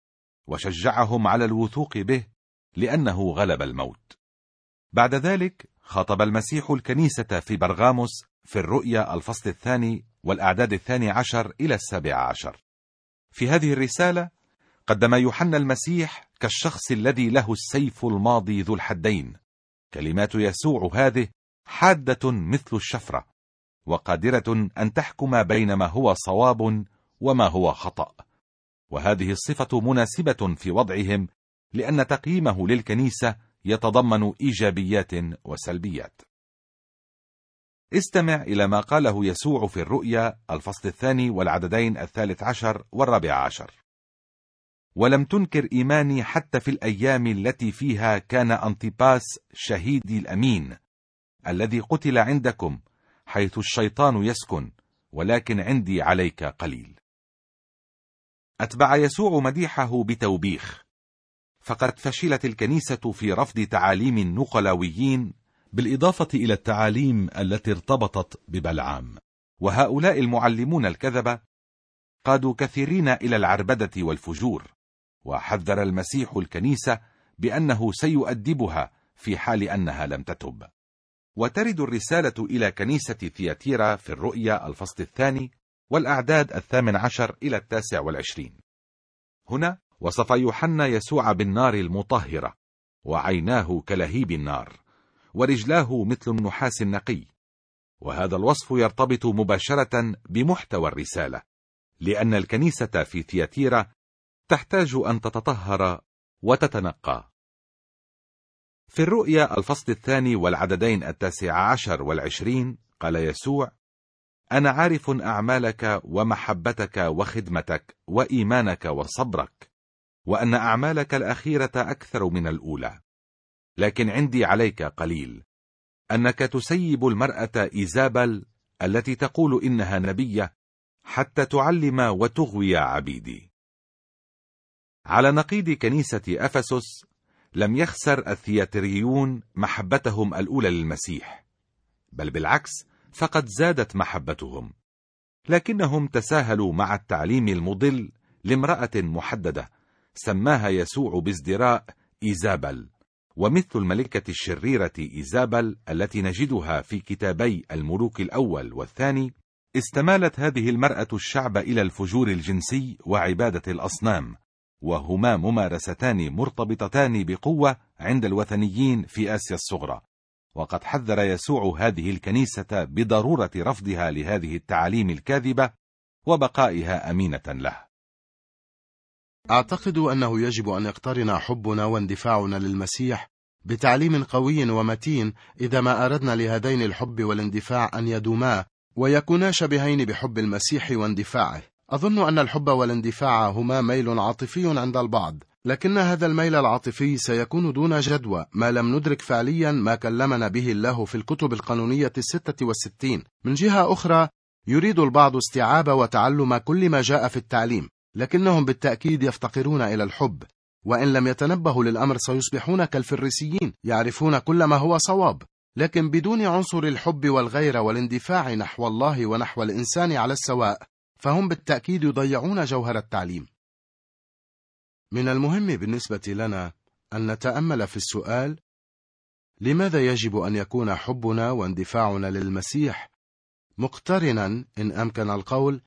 وشجعهم على الوثوق به لأنه غلب الموت. بعد ذلك خاطب المسيح الكنيسة في برغاموس في الرؤيا الفصل الثاني والأعداد الثاني عشر إلى السابع عشر. في هذه الرسالة قدم يوحنا المسيح كالشخص الذي له السيف الماضي ذو الحدين. كلمات يسوع هذه حادة مثل الشفرة، وقادرة أن تحكم بين ما هو صواب وما هو خطأ، وهذه الصفة مناسبة في وضعهم، لأن تقييمه للكنيسة يتضمن إيجابيات وسلبيات. استمع إلى ما قاله يسوع في الرؤيا الفصل الثاني والعددين الثالث عشر والرابع عشر: ولم تنكر إيماني حتى في الأيام التي فيها كان أنطيباس شهيدي الأمين الذي قتل عندكم، حيث الشيطان يسكن، ولكن عندي عليك قليل. أتبع يسوع مديحه بتوبيخ، فقد فشلت الكنيسة في رفض تعاليم النقلاويين، بالإضافة إلى التعاليم التي ارتبطت ببلعام. وهؤلاء المعلمون الكذبة قادوا كثيرين إلى العربدة والفجور، وحذر المسيح الكنيسة بأنه سيؤدبها في حال أنها لم تتب. وترد الرسالة إلى كنيسة ثياتيرا في الرؤيا الفصل الثاني والأعداد الثامن عشر إلى التاسع والعشرين. هنا وصف يوحنا يسوع بالنار المطهرة، وعيناه كلهيب النار، ورجلاه مثل النحاس النقي. وهذا الوصف يرتبط مباشرة بمحتوى الرسالة، لأن الكنيسة في ثياتيرا تحتاج أن تتطهر وتتنقى. في الرؤيا الفصل الثاني والعددين التاسع عشر والعشرين قال يسوع: أنا عارف أعمالك ومحبتك وخدمتك وإيمانك وصبرك، وأن أعمالك الأخيرة أكثر من الأولى، لكن عندي عليك قليل، أنك تسيب المرأة إيزابل التي تقول إنها نبية، حتى تعلم وتغوي عبيدي. على نقيض كنيسة أفسس، لم يخسر الثياتريون محبتهم الأولى للمسيح، بل بالعكس فقد زادت محبتهم، لكنهم تساهلوا مع التعليم المضل لامرأة محددة سماها يسوع بازدراء إيزابل، ومثل الملكة الشريرة إيزابل التي نجدها في كتابي الملوك الأول والثاني، استمالت هذه المرأة الشعب إلى الفجور الجنسي وعبادة الأصنام، وهما ممارستان مرتبطتان بقوة عند الوثنيين في آسيا الصغرى. وقد حذر يسوع هذه الكنيسة بضرورة رفضها لهذه التعاليم الكاذبة وبقائها أمينة له. أعتقد أنه يجب أن يقترن حبنا واندفاعنا للمسيح بتعليم قوي ومتين، إذا ما أردنا لهذين الحب والاندفاع أن يدوما ويكونا شبهين بحب المسيح واندفاعه. أظن أن الحب والاندفاع هما ميل عاطفي عند البعض، لكن هذا الميل العاطفي سيكون دون جدوى ما لم ندرك فعليا ما كلمنا به الله في الكتب القانونية الستة والستين. من جهة أخرى، يريد البعض استيعاب وتعلم كل ما جاء في التعليم، لكنهم بالتأكيد يفتقرون إلى الحب، وإن لم يتنبهوا للأمر سيصبحون كالفريسيين يعرفون كل ما هو صواب، لكن بدون عنصر الحب والغيرة والاندفاع نحو الله ونحو الإنسان على السواء، فهم بالتأكيد يضيعون جوهر التعليم. من المهم بالنسبة لنا أن نتأمل في السؤال: لماذا يجب أن يكون حبنا واندفاعنا للمسيح مقترنا، إن أمكن القول،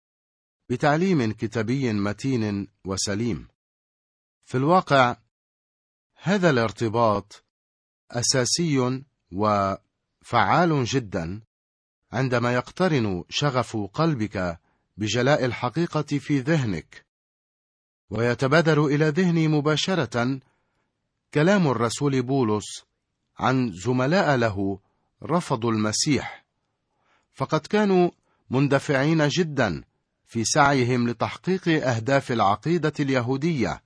بتعليم كتابي متين وسليم؟ في الواقع هذا الارتباط أساسي وفعال جدا عندما يقترن شغف قلبك بجلاء الحقيقة في ذهنك، ويتبادر إلى ذهني مباشرة كلام الرسول بولس عن زملاء له رفضوا المسيح، فقد كانوا مندفعين جدا في سعيهم لتحقيق أهداف العقيدة اليهودية.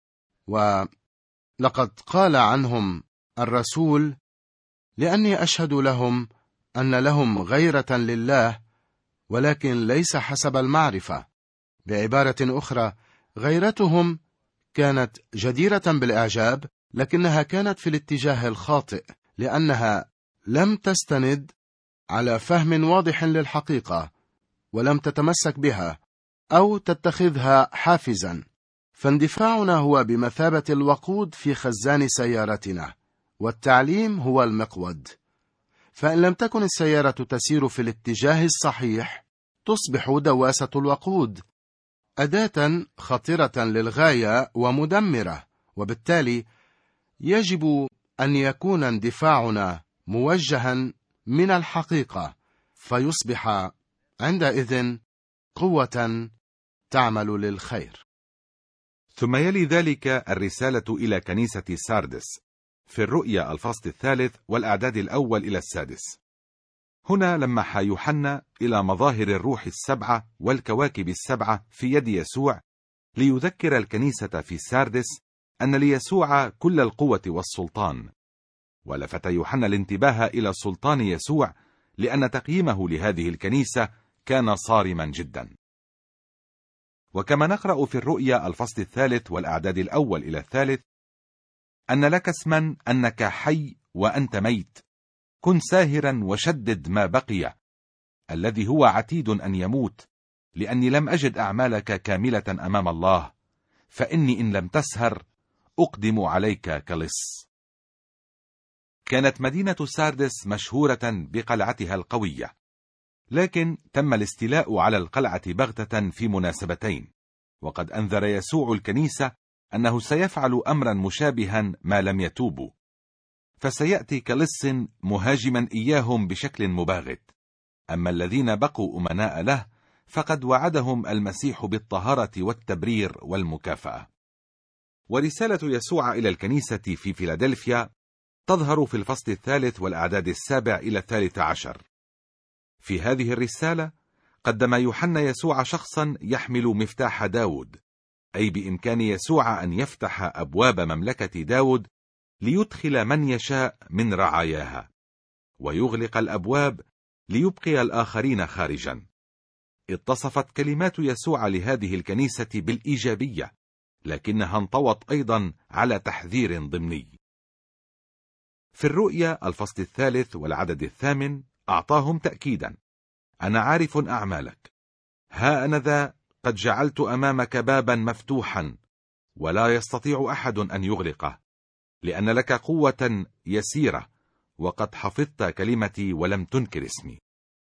ولقد قال عنهم الرسول: لأني أشهد لهم أن لهم غيرة لله، ولكن ليس حسب المعرفة. بعبارة أخرى، غيرتهم كانت جديرة بالإعجاب، لكنها كانت في الاتجاه الخاطئ، لأنها لم تستند على فهم واضح للحقيقة، ولم تتمسك بها أو تتخذها حافزا. فاندفاعنا هو بمثابة الوقود في خزان سيارتنا، والتعليم هو المقود. فإن لم تكن السيارة تسير في الاتجاه الصحيح، تصبح دواسة الوقود أداة خطرة للغاية ومدمرة، وبالتالي يجب أن يكون اندفاعنا موجها من الحقيقة، فيصبح عندئذ قوة تعمل للخير. ثم يلي ذلك الرسالة إلى كنيسة ساردس في الرؤيا الفصل الثالث والأعداد الأول إلى السادس. هنا لمح يوحنا إلى مظاهر الروح السبعة والكواكب السبعة في يد يسوع، ليذكر الكنيسة في ساردس أن ليسوع كل القوة والسلطان. ولفت يوحنا الانتباه إلى سلطان يسوع، لأن تقييمه لهذه الكنيسة كان صارما جدا. وكما نقرأ في الرؤيا الفصل الثالث والأعداد الأول إلى الثالث: أن لك اسما أنك حي وأنت ميت، كن ساهرا وشدد ما بقي، الذي هو عتيد أن يموت، لأني لم أجد أعمالك كاملة أمام الله، فإني إن لم تسهر أقدم عليك كلص. كانت مدينة ساردس مشهورة بقلعتها القوية، لكن تم الاستيلاء على القلعة بغتة في مناسبتين، وقد أنذر يسوع الكنيسة أنه سيفعل أمرا مشابها ما لم يتوبوا، فسيأتي كلص مهاجما إياهم بشكل مباغت. أما الذين بقوا أمناء له فقد وعدهم المسيح بالطهارة والتبرير والمكافأة. ورسالة يسوع إلى الكنيسة في فيلادلفيا تظهر في الفصل الثالث والأعداد السابع إلى الثالث عشر. في هذه الرسالة قدم يوحنا يسوع شخصا يحمل مفتاح داود، أي بإمكان يسوع أن يفتح أبواب مملكة داود ليدخل من يشاء من رعاياها، ويغلق الأبواب ليبقي الآخرين خارجا. اتصفت كلمات يسوع لهذه الكنيسة بالإيجابية، لكنها انطوت أيضا على تحذير ضمني. في الرؤيا الفصل الثالث والعدد الثامن أعطاهم تأكيدا: أنا عارف أعمالك، ها أنا ذا قد جعلت أمامك بابا مفتوحا ولا يستطيع أحد أن يغلقه، لأن لك قوة يسيرة، وقد حفظت كلمتي ولم تنكر اسمي.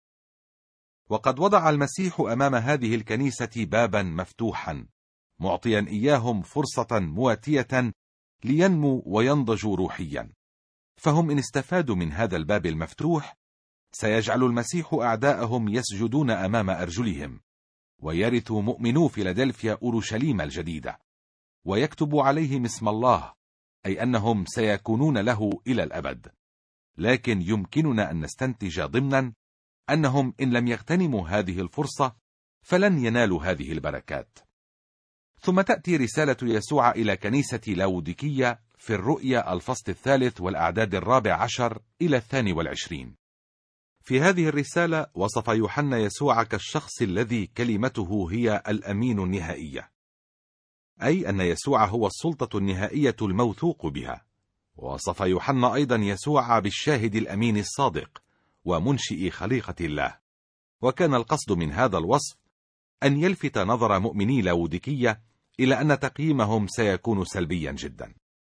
وقد وضع المسيح أمام هذه الكنيسة بابا مفتوحا، معطيا إياهم فرصة مواتية لينمو وينضجوا روحيا. فهم إن استفادوا من هذا الباب المفتوح، سيجعل المسيح أعداءهم يسجدون أمام أرجلهم، ويرث مؤمنو فيلادلفيا أورشليم الجديدة، ويكتب عليهم اسم الله، أي أنهم سيكونون له إلى الأبد. لكن يمكننا أن نستنتج ضمنا أنهم إن لم يغتنموا هذه الفرصة فلن ينالوا هذه البركات. ثم تأتي رسالة يسوع إلى كنيسة لاوديكية في الرؤيا الفصل الثالث والأعداد الرابع عشر إلى الثاني والعشرين. في هذه الرسالة وصف يوحنا يسوع كالشخص الذي كلمته هي الأمين النهائية، أي أن يسوع هو السلطة النهائية الموثوق بها. ووصف يوحنا أيضا يسوع بالشاهد الأمين الصادق ومنشئ خليقة الله. وكان القصد من هذا الوصف أن يلفت نظر مؤمني لاوديكية إلى أن تقييمهم سيكون سلبيا جدا.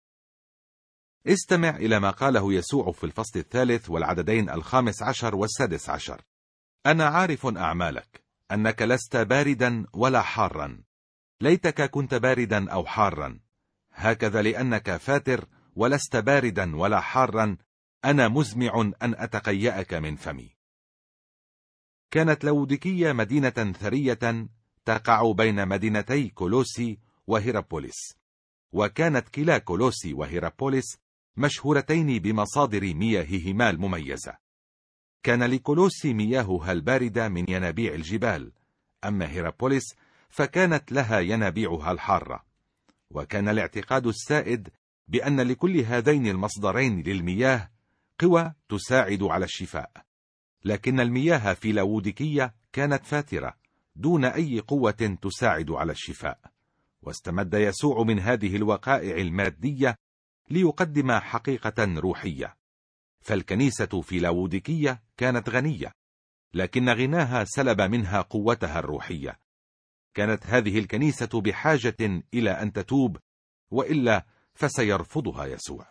استمع إلى ما قاله يسوع في الفصل الثالث والعددين الخامس عشر والسادس عشر: أنا عارف أعمالك، أنك لست باردا ولا حارا، ليتك كنت باردا أو حارا، هكذا لأنك فاتر ولست باردا ولا حارا، أنا مزمع أن أتقيأك من فمي. كانت لاوديكية مدينة ثرية تقع بين مدينتي كولوسي وهيرابوليس، وكانت كلا كولوسي وهيرابوليس مشهورتين بمصادر مياههما المميزة. كان لكولوسي مياهها الباردة من ينابيع الجبال، أما هيرابوليس فكانت لها ينابيعها الحارة. وكان الاعتقاد السائد بأن لكل هذين المصدرين للمياه قوى تساعد على الشفاء، لكن المياه في لاوديكية كانت فاترة دون أي قوة تساعد على الشفاء. واستمد يسوع من هذه الوقائع المادية ليقدم حقيقة روحية. فالكنيسة في لاوديكية كانت غنية، لكن غناها سلب منها قوتها الروحية، كانت هذه الكنيسة بحاجة إلى أن تتوب، وإلا فسيرفضها يسوع.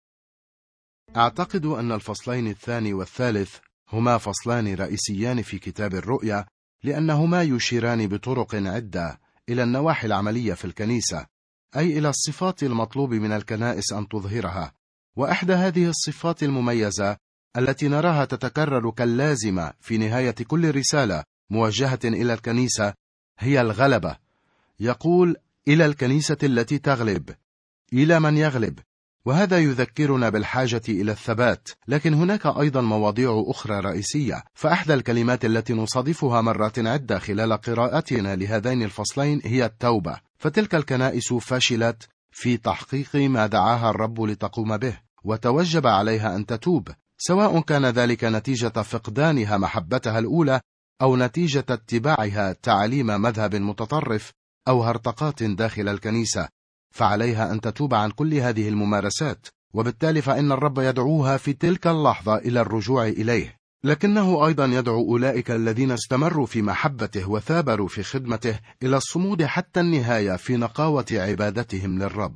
أعتقد أن الفصلين الثاني والثالث هما فصلان رئيسيان في كتاب الرؤيا، لأنهما يشيران بطرق عدة إلى النواحي العملية في الكنيسة، أي إلى الصفات المطلوب من الكنائس أن تظهرها. وإحدى هذه الصفات المميزة التي نراها تتكرر كاللازمة في نهاية كل رسالة موجهة إلى الكنيسة هي الغلبة. يقول: إلى الكنيسة التي تغلب، إلى من يغلب. وهذا يذكرنا بالحاجة إلى الثبات. لكن هناك أيضا مواضيع أخرى رئيسية، فأحدى الكلمات التي نصادفها مرات عدة خلال قراءتنا لهذين الفصلين هي التوبة. فتلك الكنائس فشلت في تحقيق ما دعاها الرب لتقوم به، وتوجب عليها أن تتوب، سواء كان ذلك نتيجة فقدانها محبتها الأولى، أو نتيجة اتباعها تعاليم مذهب متطرف أو هرطقات داخل الكنيسة. فعليها أن تتوب عن كل هذه الممارسات، وبالتالي فإن الرب يدعوها في تلك اللحظة إلى الرجوع إليه. لكنه أيضا يدعو أولئك الذين استمروا في محبته وثابروا في خدمته إلى الصمود حتى النهاية في نقاوة عبادتهم للرب.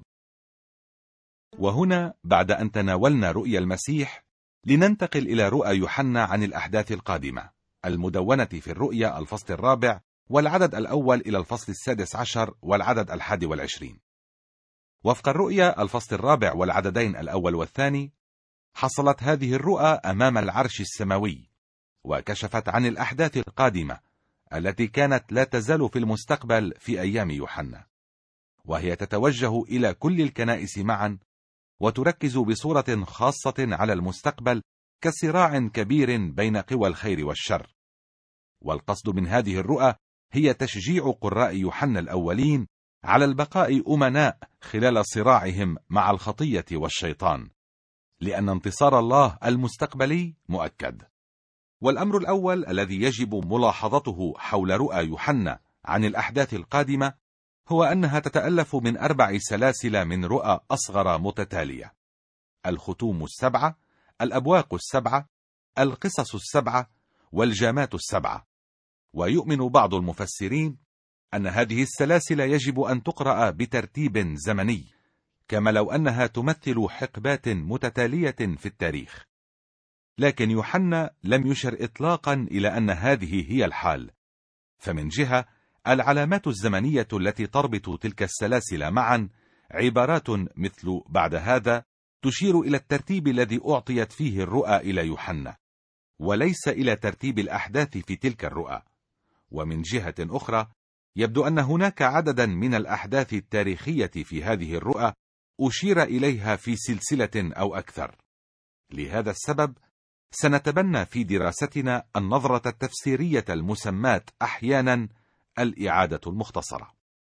وهنا بعد أن تناولنا رؤيا المسيح، لننتقل إلى رؤى يوحنا عن الأحداث القادمة المدونة في الرؤيا الفصل الرابع والعدد الأول إلى الفصل السادس عشر والعدد الحادي والعشرين. وفق الرؤيا الفصل الرابع والعددين الأول والثاني، حصلت هذه الرؤى أمام العرش السماوي، وكشفت عن الأحداث القادمة التي كانت لا تزال في المستقبل في أيام يوحنا، وهي تتوجه إلى كل الكنائس معا، وتركز بصورة خاصة على المستقبل كصراع كبير بين قوى الخير والشر. والقصد من هذه الرؤى هي تشجيع قراء يوحنا الأولين على البقاء أمناء خلال صراعهم مع الخطية والشيطان، لأن انتصار الله المستقبلي مؤكد. والأمر الأول الذي يجب ملاحظته حول رؤى يوحنا عن الأحداث القادمة هو أنها تتألف من أربع سلاسل من رؤى أصغر متتالية: الختوم السبعة، الأبواق السبعة، القصص السبعة، والجامات السبعة. ويؤمن بعض المفسرين أن هذه السلاسل يجب أن تقرأ بترتيب زمني، كما لو أنها تمثل حقبات متتالية في التاريخ. لكن يوحنا لم يشر إطلاقا إلى أن هذه هي الحال. فمن جهة، العلامات الزمنية التي تربط تلك السلاسل معا عبارات مثل بعد هذا تشير إلى الترتيب الذي أعطيت فيه الرؤى إلى يوحنا، وليس إلى ترتيب الأحداث في تلك الرؤى. ومن جهة أخرى، يبدو أن هناك عددا من الأحداث التاريخية في هذه الرؤى أشير إليها في سلسلة أو أكثر. لهذا السبب سنتبنى في دراستنا النظرة التفسيرية المسماة أحيانا الإعادة المختصرة.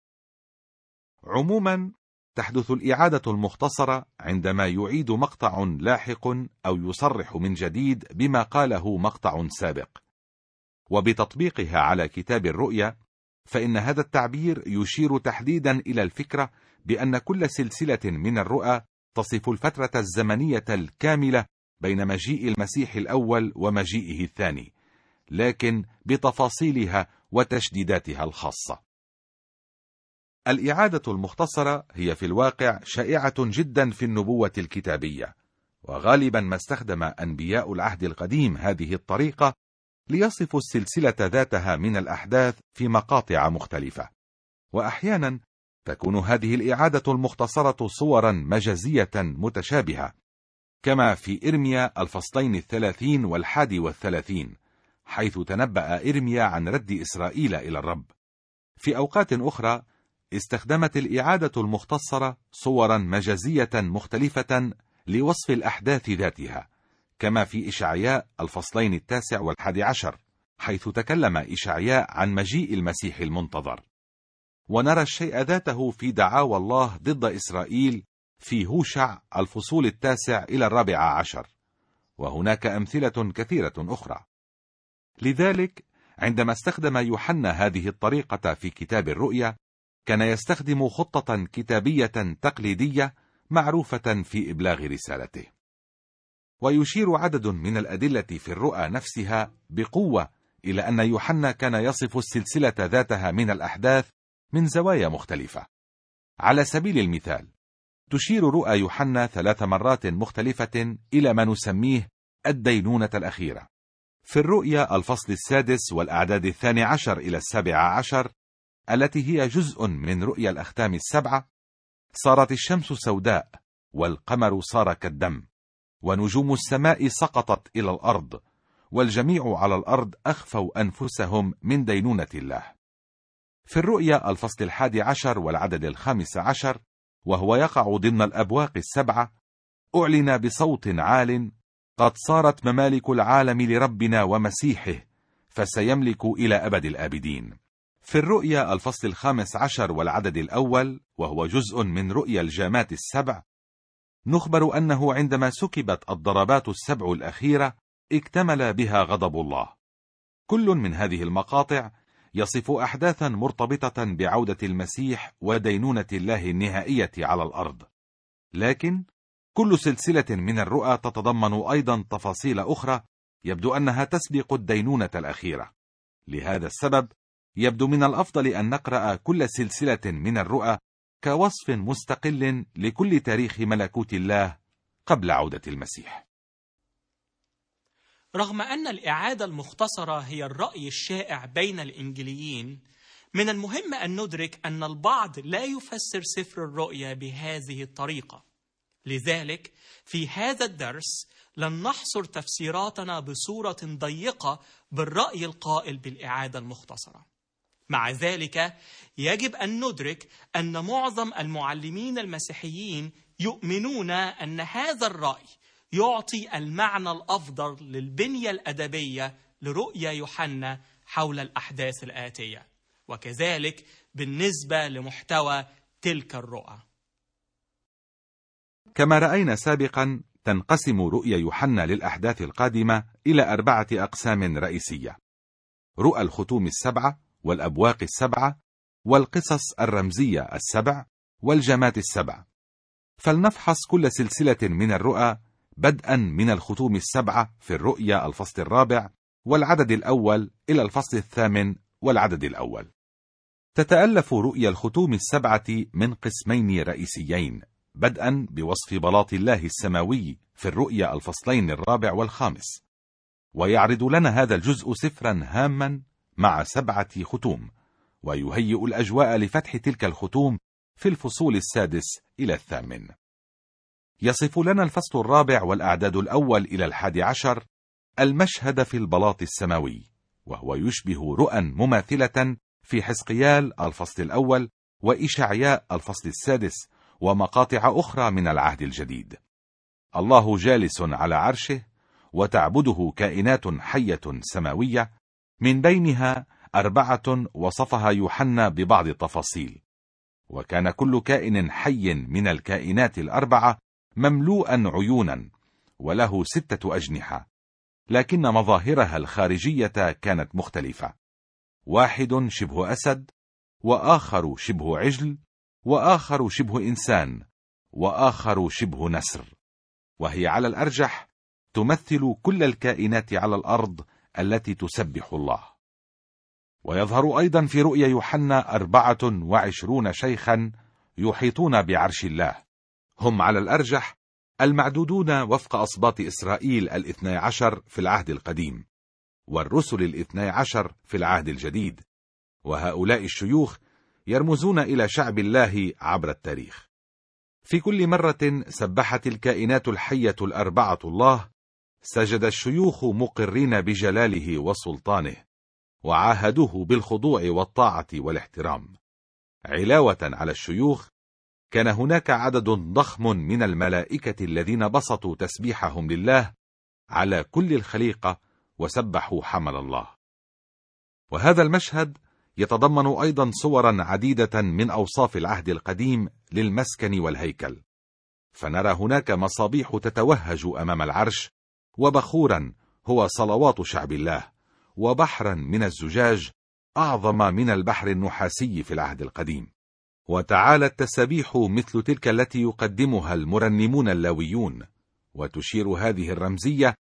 عموما، تحدث الإعادة المختصرة عندما يعيد مقطع لاحق أو يصرح من جديد بما قاله مقطع سابق. وبتطبيقها على كتاب الرؤيا، فإن هذا التعبير يشير تحديدا إلى الفكرة بأن كل سلسلة من الرؤى تصف الفترة الزمنية الكاملة بين مجيء المسيح الأول ومجيئه الثاني، لكن بتفاصيلها وتشديداتها الخاصة. الإعادة المختصرة هي في الواقع شائعة جدا في النبوة الكتابية، وغالبا ما استخدم أنبياء العهد القديم هذه الطريقة ليصفوا السلسلة ذاتها من الأحداث في مقاطع مختلفة. وأحيانا تكون هذه الإعادة المختصرة صورا مجازية متشابهة، كما في إرميا الفصلين الثلاثين والحادي والثلاثين، حيث تنبأ إرميا عن رد إسرائيل إلى الرب. في أوقات أخرى استخدمت الإعادة المختصرة صورا مجازية مختلفة لوصف الأحداث ذاتها، كما في إشعياء الفصلين التاسع والحادي عشر، حيث تكلم إشعياء عن مجيء المسيح المنتظر. ونرى الشيء ذاته في دعاوى الله ضد إسرائيل في هوشع الفصول التاسع إلى الرابع عشر، وهناك أمثلة كثيرة أخرى. لذلك عندما استخدم يوحنا هذه الطريقة في كتاب الرؤيا، كان يستخدم خطة كتابية تقليدية معروفة في إبلاغ رسالته. ويشير عدد من الأدلة في الرؤى نفسها بقوة إلى أن يوحنا كان يصف السلسلة ذاتها من الأحداث من زوايا مختلفة. على سبيل المثال، تشير رؤى يوحنا ثلاث مرات مختلفة إلى ما نسميه الدينونة الأخيرة. في الرؤيا الفصل السادس والأعداد الثاني عشر إلى السابع عشر، التي هي جزء من رؤيا الأختام السبعة، صارت الشمس سوداء، والقمر صار كالدم، ونجوم السماء سقطت إلى الأرض، والجميع على الأرض أخفوا أنفسهم من دينونة الله. في الرؤيا الفصل الحادي عشر والعدد الخامس عشر، وهو يقع ضمن الأبواق السبعة، أعلن بصوت عال: قد صارت ممالك العالم لربنا ومسيحه، فسيملك إلى أبد الآبدين. في الرؤيا الفصل الخامس عشر والعدد الأول، وهو جزء من رؤيا الجامات السبع، نخبر أنه عندما سكبت الضربات السبع الأخيرة اكتمل بها غضب الله. كل من هذه المقاطع يصف أحداثا مرتبطة بعودة المسيح ودينونة الله النهائية على الأرض، لكن كل سلسلة من الرؤى تتضمن أيضا تفاصيل أخرى يبدو أنها تسبق الدينونة الأخيرة. لهذا السبب يبدو من الأفضل أن نقرأ كل سلسلة من الرؤى كوصف مستقل لكل تاريخ ملكوت الله قبل عودة المسيح. رغم أن الإعادة المختصرة هي الرأي الشائع بين الإنجيليين، من المهم أن ندرك أن البعض لا يفسر سفر الرؤيا بهذه الطريقة. لذلك في هذا الدرس لن نحصر تفسيراتنا بصورة ضيقة بالرأي القائل بالإعادة المختصرة. مع ذلك يجب أن ندرك أن معظم المعلمين المسيحيين يؤمنون أن هذا الرأي يعطي المعنى الأفضل للبنية الأدبية لرؤيا يوحنا حول الأحداث الآتية، وكذلك بالنسبة لمحتوى تلك الرؤى. كما رأينا سابقا، تنقسم رؤيا يوحنا للأحداث القادمة إلى أربعة أقسام رئيسية: رؤى الختوم السبعة، والأبواق السبعة، والقصص الرمزية السبع، والجامات السبع. فلنفحص كل سلسلة من الرؤى بدءا من الختوم السبعة في الرؤيا الفصل الرابع والعدد الأول إلى الفصل الثامن والعدد الأول. تتألف رؤيا الختوم السبعة من قسمين رئيسيين، بدءا بوصف بلاط الله السماوي في الرؤيا الفصلين الرابع والخامس، ويعرض لنا هذا الجزء سفرا هاما مع سبعة ختوم، ويهيئ الأجواء لفتح تلك الختوم في الفصول السادس إلى الثامن. يصف لنا الفصل الرابع والأعداد الأول إلى الحادي عشر المشهد في البلاط السماوي، وهو يشبه رؤى مماثلة في حزقيال الفصل الأول وإشعياء الفصل السادس ومقاطع أخرى من العهد الجديد. الله جالس على عرشه، وتعبده كائنات حية سماوية، من بينها أربعة وصفها يوحنا ببعض التفاصيل، وكان كل كائن حي من الكائنات الأربعة مملوءا عيونا، وله ستة أجنحة، لكن مظاهرها الخارجية كانت مختلفة: واحد شبه أسد، وآخر شبه عجل، وآخر شبه إنسان، وآخر شبه نسر، وهي على الأرجح تمثل كل الكائنات على الأرض التي تسبح الله. ويظهر أيضا في رؤيا يوحنا أربعة وعشرون شيخا يحيطون بعرش الله، هم على الأرجح المعدودون وفق أسباط إسرائيل الاثنى عشر في العهد القديم، والرسل الاثنى عشر في العهد الجديد، وهؤلاء الشيوخ يرمزون إلى شعب الله عبر التاريخ. في كل مرة سبحت الكائنات الحية الأربعة الله، سجد الشيوخ مقرين بجلاله وسلطانه، وعاهدوه بالخضوع والطاعة والاحترام. علاوة على الشيوخ، كان هناك عدد ضخم من الملائكة الذين بسطوا تسبيحهم لله على كل الخليقة وسبحوا حمل الله. وهذا المشهد يتضمن أيضا صورا عديدة من أوصاف العهد القديم للمسكن والهيكل، فنرى هناك مصابيح تتوهج أمام العرش، وبخورا هو صلوات شعب الله، وبحرا من الزجاج أعظم من البحر النحاسي في العهد القديم. وتعالت تسابيح مثل تلك التي يقدمها المرنمون اللاويون، وتشير هذه الرمزية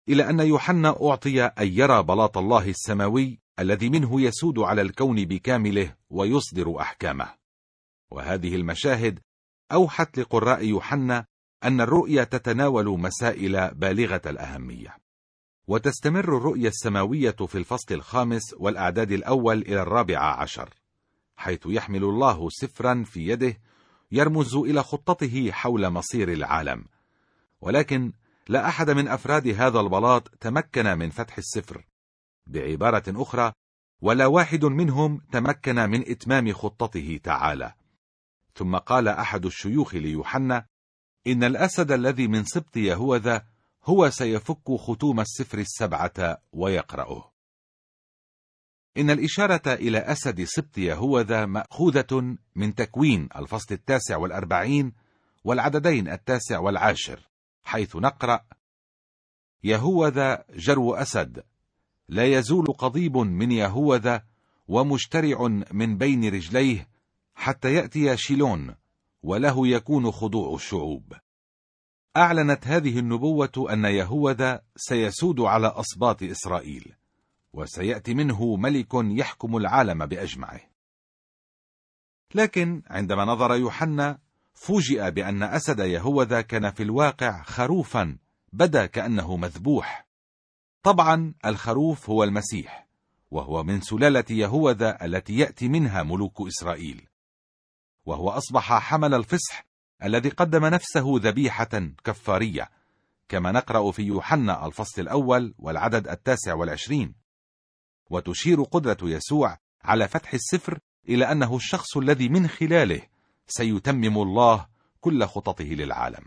إلى أن يوحنا أعطي أن يرى بلاط الله السماوي الذي منه يسود على الكون بكامله ويصدر أحكامه. وهذه المشاهد أوحت لقراء يوحنا أن الرؤيا تتناول مسائل بالغة الأهمية. وتستمر الرؤيا السماوية في الفصل الخامس والأعداد الأول إلى الرابع عشر، حيث يحمل الله سفرا في يده يرمز إلى خطته حول مصير العالم. ولكن لا أحد من أفراد هذا البلاط تمكن من فتح السفر. بعبارة أخرى، ولا واحد منهم تمكن من إتمام خطته تعالى. ثم قال أحد الشيوخ ليوحنا إن الأسد الذي من سبط يهوذا هو سيفك ختوم السفر السبعة ويقرأه. إن الإشارة إلى أسد سبط يهوذا مأخوذة من تكوين الفصل التاسع والأربعين والعددين التاسع والعاشر، حيث نقرأ: يهوذا جرو أسد، لا يزول قضيب من يهوذا ومشترع من بين رجليه حتى يأتي شيلون، وله يكون خضوع الشعوب. أعلنت هذه النبوة أن يهوذا سيسود على أسباط إسرائيل، وسيأتي منه ملك يحكم العالم بأجمعه. لكن عندما نظر يوحنا فوجئ بأن أسد يهوذا كان في الواقع خروفا بدا كأنه مذبوح. طبعا الخروف هو المسيح، وهو من سلالة يهوذا التي يأتي منها ملوك إسرائيل، وهو أصبح حمل الفصح الذي قدم نفسه ذبيحة كفارية، كما نقرأ في يوحنا الفصل الأول والعدد التاسع والعشرين. وتشير قدرة يسوع على فتح السفر إلى أنه الشخص الذي من خلاله سيتمم الله كل خططه للعالم.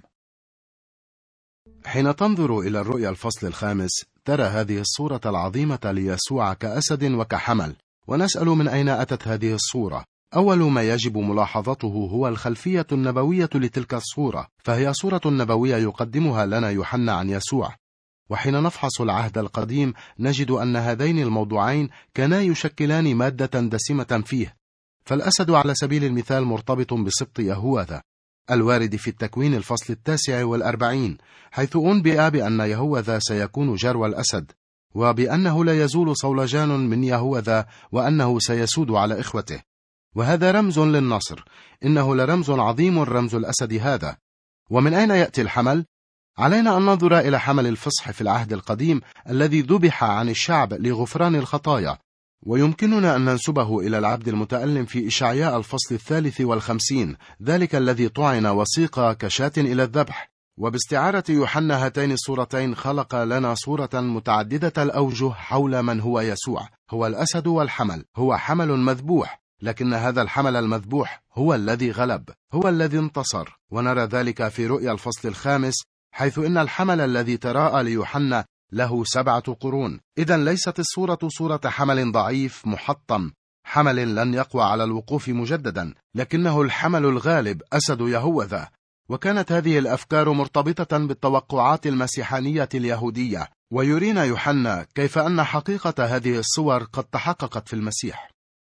حين تنظر إلى الرؤيا الفصل الخامس ترى هذه الصورة العظيمة ليسوع كأسد وكحمل، ونسأل من أين أتت هذه الصورة. أول ما يجب ملاحظته هو الخلفية النبوية لتلك الصورة، فهي صورة نبوية يقدمها لنا يوحنا عن يسوع. وحين نفحص العهد القديم نجد أن هذين الموضوعين كانا يشكلان مادة دسمة فيه. فالأسد على سبيل المثال مرتبط بسبط يهوذا الوارد في التكوين الفصل التاسع والأربعين، حيث أنبئ بأن يهوذا سيكون جرو الأسد، وبأنه لا يزول صولجان من يهوذا، وأنه سيسود على إخوته. وهذا رمز للنصر، إنه لرمز عظيم رمز الأسد هذا. ومن أين يأتي الحمل؟ علينا أن ننظر إلى حمل الفصح في العهد القديم الذي ذبح عن الشعب لغفران الخطايا، ويمكننا أن ننسبه إلى العبد المتألم في إشعياء الفصل الثالث والخمسين، ذلك الذي طعن وسيق كشاة إلى الذبح. وباستعارة يوحنا هاتين الصورتين خلق لنا صورة متعددة الأوجه حول من هو يسوع. هو الأسد والحمل، هو حمل مذبوح، لكن هذا الحمل المذبوح هو الذي غلب، هو الذي انتصر. ونرى ذلك في رؤيا الفصل الخامس، حيث إن الحمل الذي تراءى ليوحنا له سبعة قرون. إذن ليست الصورة صورة حمل ضعيف محطم، حمل لن يقوى على الوقوف مجددا، لكنه الحمل الغالب أسد يهوذا. وكانت هذه الأفكار مرتبطة بالتوقعات المسيحانية اليهودية، ويرينا يوحنا كيف أن حقيقة هذه الصور قد تحققت في المسيح.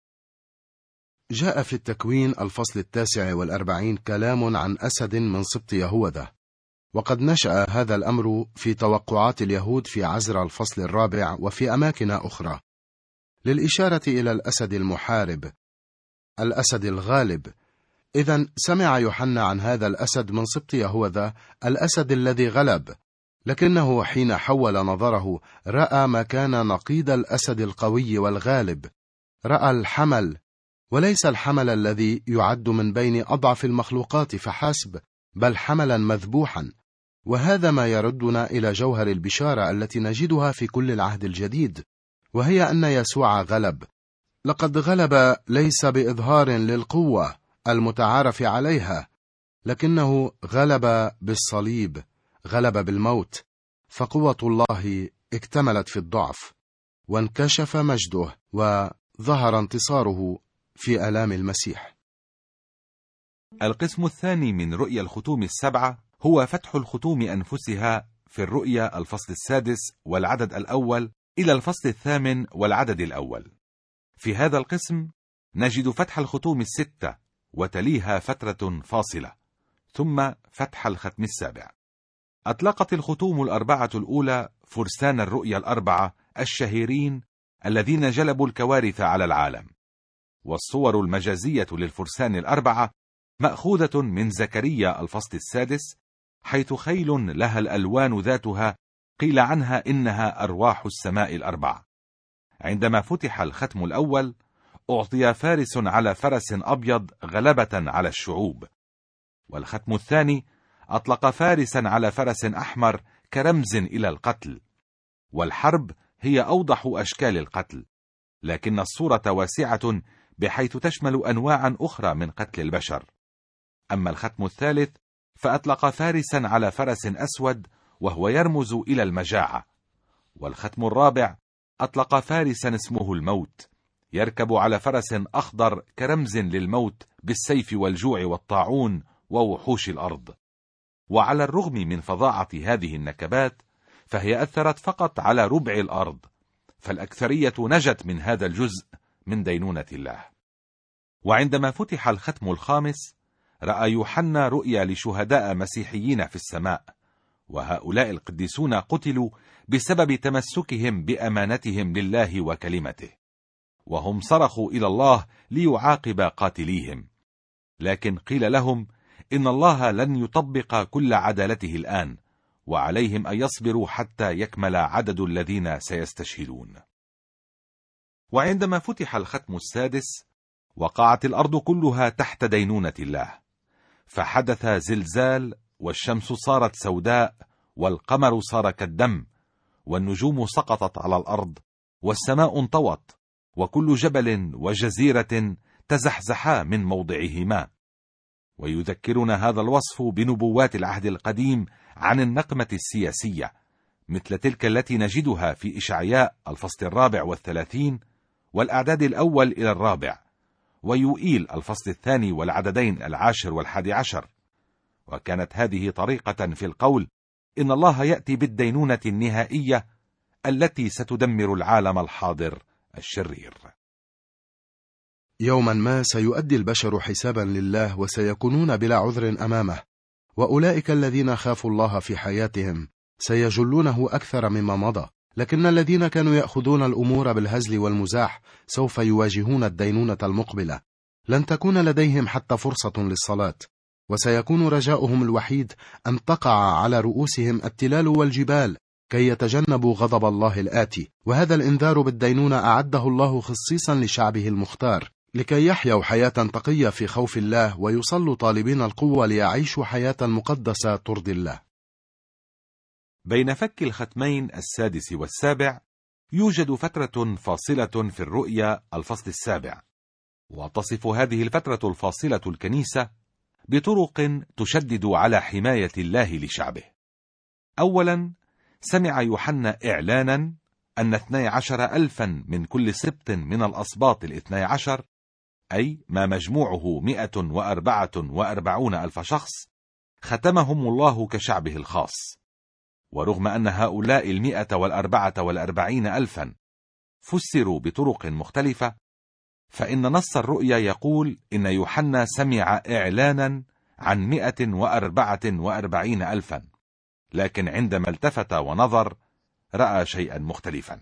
جاء في التكوين الفصل التاسع والأربعين كلام عن أسد من سبط يهوذا، وقد نشأ هذا الأمر في توقعات اليهود في عزرا الفصل الرابع وفي أماكن أخرى، للإشارة إلى الأسد المحارب، الأسد الغالب. إذن سمع يوحنا عن هذا الأسد من سبط يهوذا، الأسد الذي غلب، لكنه حين حول نظره رأى ما كان نقيض الأسد القوي والغالب. رأى الحمل، وليس الحمل الذي يعد من بين أضعف المخلوقات فحسب، بل حملا مذبوحا. وهذا ما يردنا إلى جوهر البشارة التي نجدها في كل العهد الجديد، وهي أن يسوع غلب. لقد غلب ليس بإظهار للقوة المتعارف عليها، لكنه غلب بالصليب، غلب بالموت. فقوة الله اكتملت في الضعف، وانكشف مجده، وظهر انتصاره في آلام المسيح. القسم الثاني من رؤيا الختوم السبعة هو فتح الختوم أنفسها في الرؤيا الفصل السادس والعدد الأول إلى الفصل الثامن والعدد الأول. في هذا القسم نجد فتح الختوم الستة وتليها فترة فاصلة، ثم فتح الختم السابع. أطلقت الختوم الأربعة الأولى فرسان الرؤيا الأربعة الشهيرين الذين جلبوا الكوارث على العالم، والصور المجازية للفرسان الأربعة مأخوذة من زكريا الفصل السادس، حيث خيل لها الألوان ذاتها قيل عنها إنها أرواح السماء الأربع. عندما فتح الختم الأول أعطي فارس على فرس أبيض غلبة على الشعوب، والختم الثاني أطلق فارسا على فرس أحمر كرمز إلى القتل، والحرب هي أوضح أشكال القتل، لكن الصورة واسعة بحيث تشمل أنواعا أخرى من قتل البشر. أما الختم الثالث فأطلق فارسا على فرس أسود وهو يرمز إلى المجاعة، والختم الرابع أطلق فارسا اسمه الموت يركب على فرس أخضر كرمز للموت بالسيف والجوع والطاعون ووحوش الأرض. وعلى الرغم من فظاعة هذه النكبات فهي أثرت فقط على ربع الأرض، فالأكثرية نجت من هذا الجزء من دينونة الله. وعندما فتح الختم الخامس رأى يوحنا رؤيا لشهداء مسيحيين في السماء، وهؤلاء القديسون قتلوا بسبب تمسكهم بأمانتهم لله وكلمته، وهم صرخوا إلى الله ليعاقب قاتليهم، لكن قيل لهم إن الله لن يطبق كل عدالته الآن، وعليهم أن يصبروا حتى يكمل عدد الذين سيستشهدون. وعندما فتح الختم السادس وقعت الأرض كلها تحت دينونة الله، فحدث زلزال، والشمس صارت سوداء، والقمر صار كالدم، والنجوم سقطت على الأرض، والسماء انطوت، وكل جبل وجزيرة تزحزحا من موضعهما. ويذكرنا هذا الوصف بنبوات العهد القديم عن النقمة السياسية، مثل تلك التي نجدها في إشعياء الفصل الرابع والثلاثين والأعداد الأول إلى الرابع، ويوئيل الفصل الثاني والعددين العاشر والحادي عشر. وكانت هذه طريقة في القول إن الله يأتي بالدينونة النهائية التي ستدمر العالم الحاضر الشرير. يوما ما سيؤدي البشر حسابا لله، وسيكونون بلا عذر أمامه، وأولئك الذين خافوا الله في حياتهم سيجلونه أكثر مما مضى، لكن الذين كانوا يأخذون الأمور بالهزل والمزاح سوف يواجهون الدينونة المقبلة. لن تكون لديهم حتى فرصة للصلاة، وسيكون رجاؤهم الوحيد أن تقع على رؤوسهم التلال والجبال كي يتجنبوا غضب الله الآتي. وهذا الإنذار بالدينونة أعده الله خصيصا لشعبه المختار، لكي يحيوا حياة تقية في خوف الله، ويصلوا طالبين القوة ليعيشوا حياة مقدسة ترضي الله. بين فك الختمين السادس والسابع يوجد فترة فاصلة في الرؤيا الفصل السابع، وتصف هذه الفترة الفاصلة الكنيسة بطرق تشدد على حماية الله لشعبه. أولا، سمع يوحنا إعلانا أن اثني عشر ألفا من كل سبط من الأسباط الاثني عشر، أي ما مجموعه مئة وأربعة وأربعون ألف شخص، ختمهم الله كشعبه الخاص. ورغم أن هؤلاء المئة والأربعة والأربعين ألفا فسروا بطرق مختلفة، فإن نص الرؤيا يقول إن يوحنا سمع إعلانا عن مئة وأربعة وأربعين ألفا، لكن عندما التفت ونظر رأى شيئا مختلفا.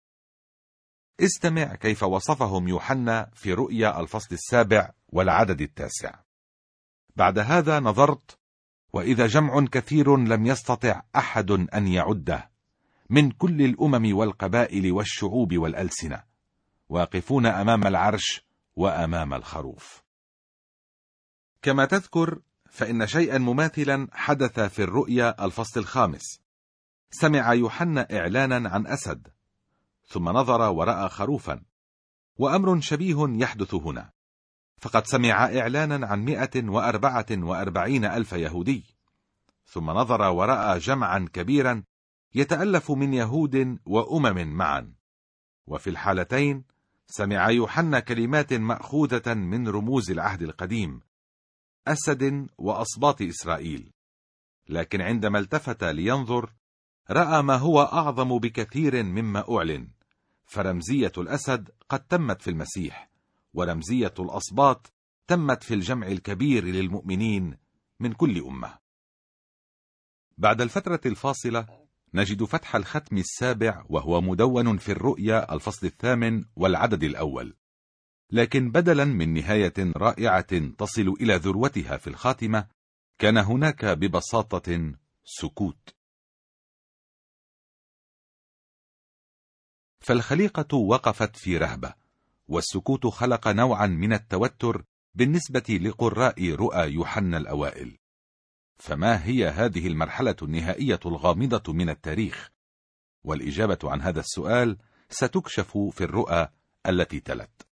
استمع كيف وصفهم يوحنا في رؤيا الفصل السابع والعدد التاسع. بعد هذا نظرت، وإذا جمع كثير لم يستطع أحد أن يعده، من كل الأمم والقبائل والشعوب والألسنة، واقفون أمام العرش وأمام الخروف. كما تذكر فإن شيئا مماثلا حدث في الرؤيا الفصل الخامس. سمع يوحنا إعلانا عن أسد، ثم نظر ورأى خروفا، وأمر شبيه يحدث هنا، فقد سمع إعلانا عن مئة وأربعة وأربعين ألف يهودي، ثم نظر ورأى جمعا كبيرا يتألف من يهود وأمم معا. وفي الحالتين سمع يوحنا كلمات مأخوذة من رموز العهد القديم، أسد وأصباط إسرائيل، لكن عندما التفت لينظر رأى ما هو أعظم بكثير مما أعلن، فرمزية الأسد قد تمت في المسيح، ورمزية الأصباط تمت في الجمع الكبير للمؤمنين من كل أمة. بعد الفترة الفاصلة نجد فتح الختم السابع، وهو مدون في الرؤيا الفصل الثامن والعدد الأول، لكن بدلا من نهاية رائعة تصل إلى ذروتها في الخاتمة، كان هناك ببساطة سكوت. فالخليقة وقفت في رهبة، والسكوت خلق نوعا من التوتر بالنسبة لقراء رؤى يوحنا الأوائل. فما هي هذه المرحلة النهائية الغامضة من التاريخ؟ والإجابة عن هذا السؤال ستكشف في الرؤى التي تلت.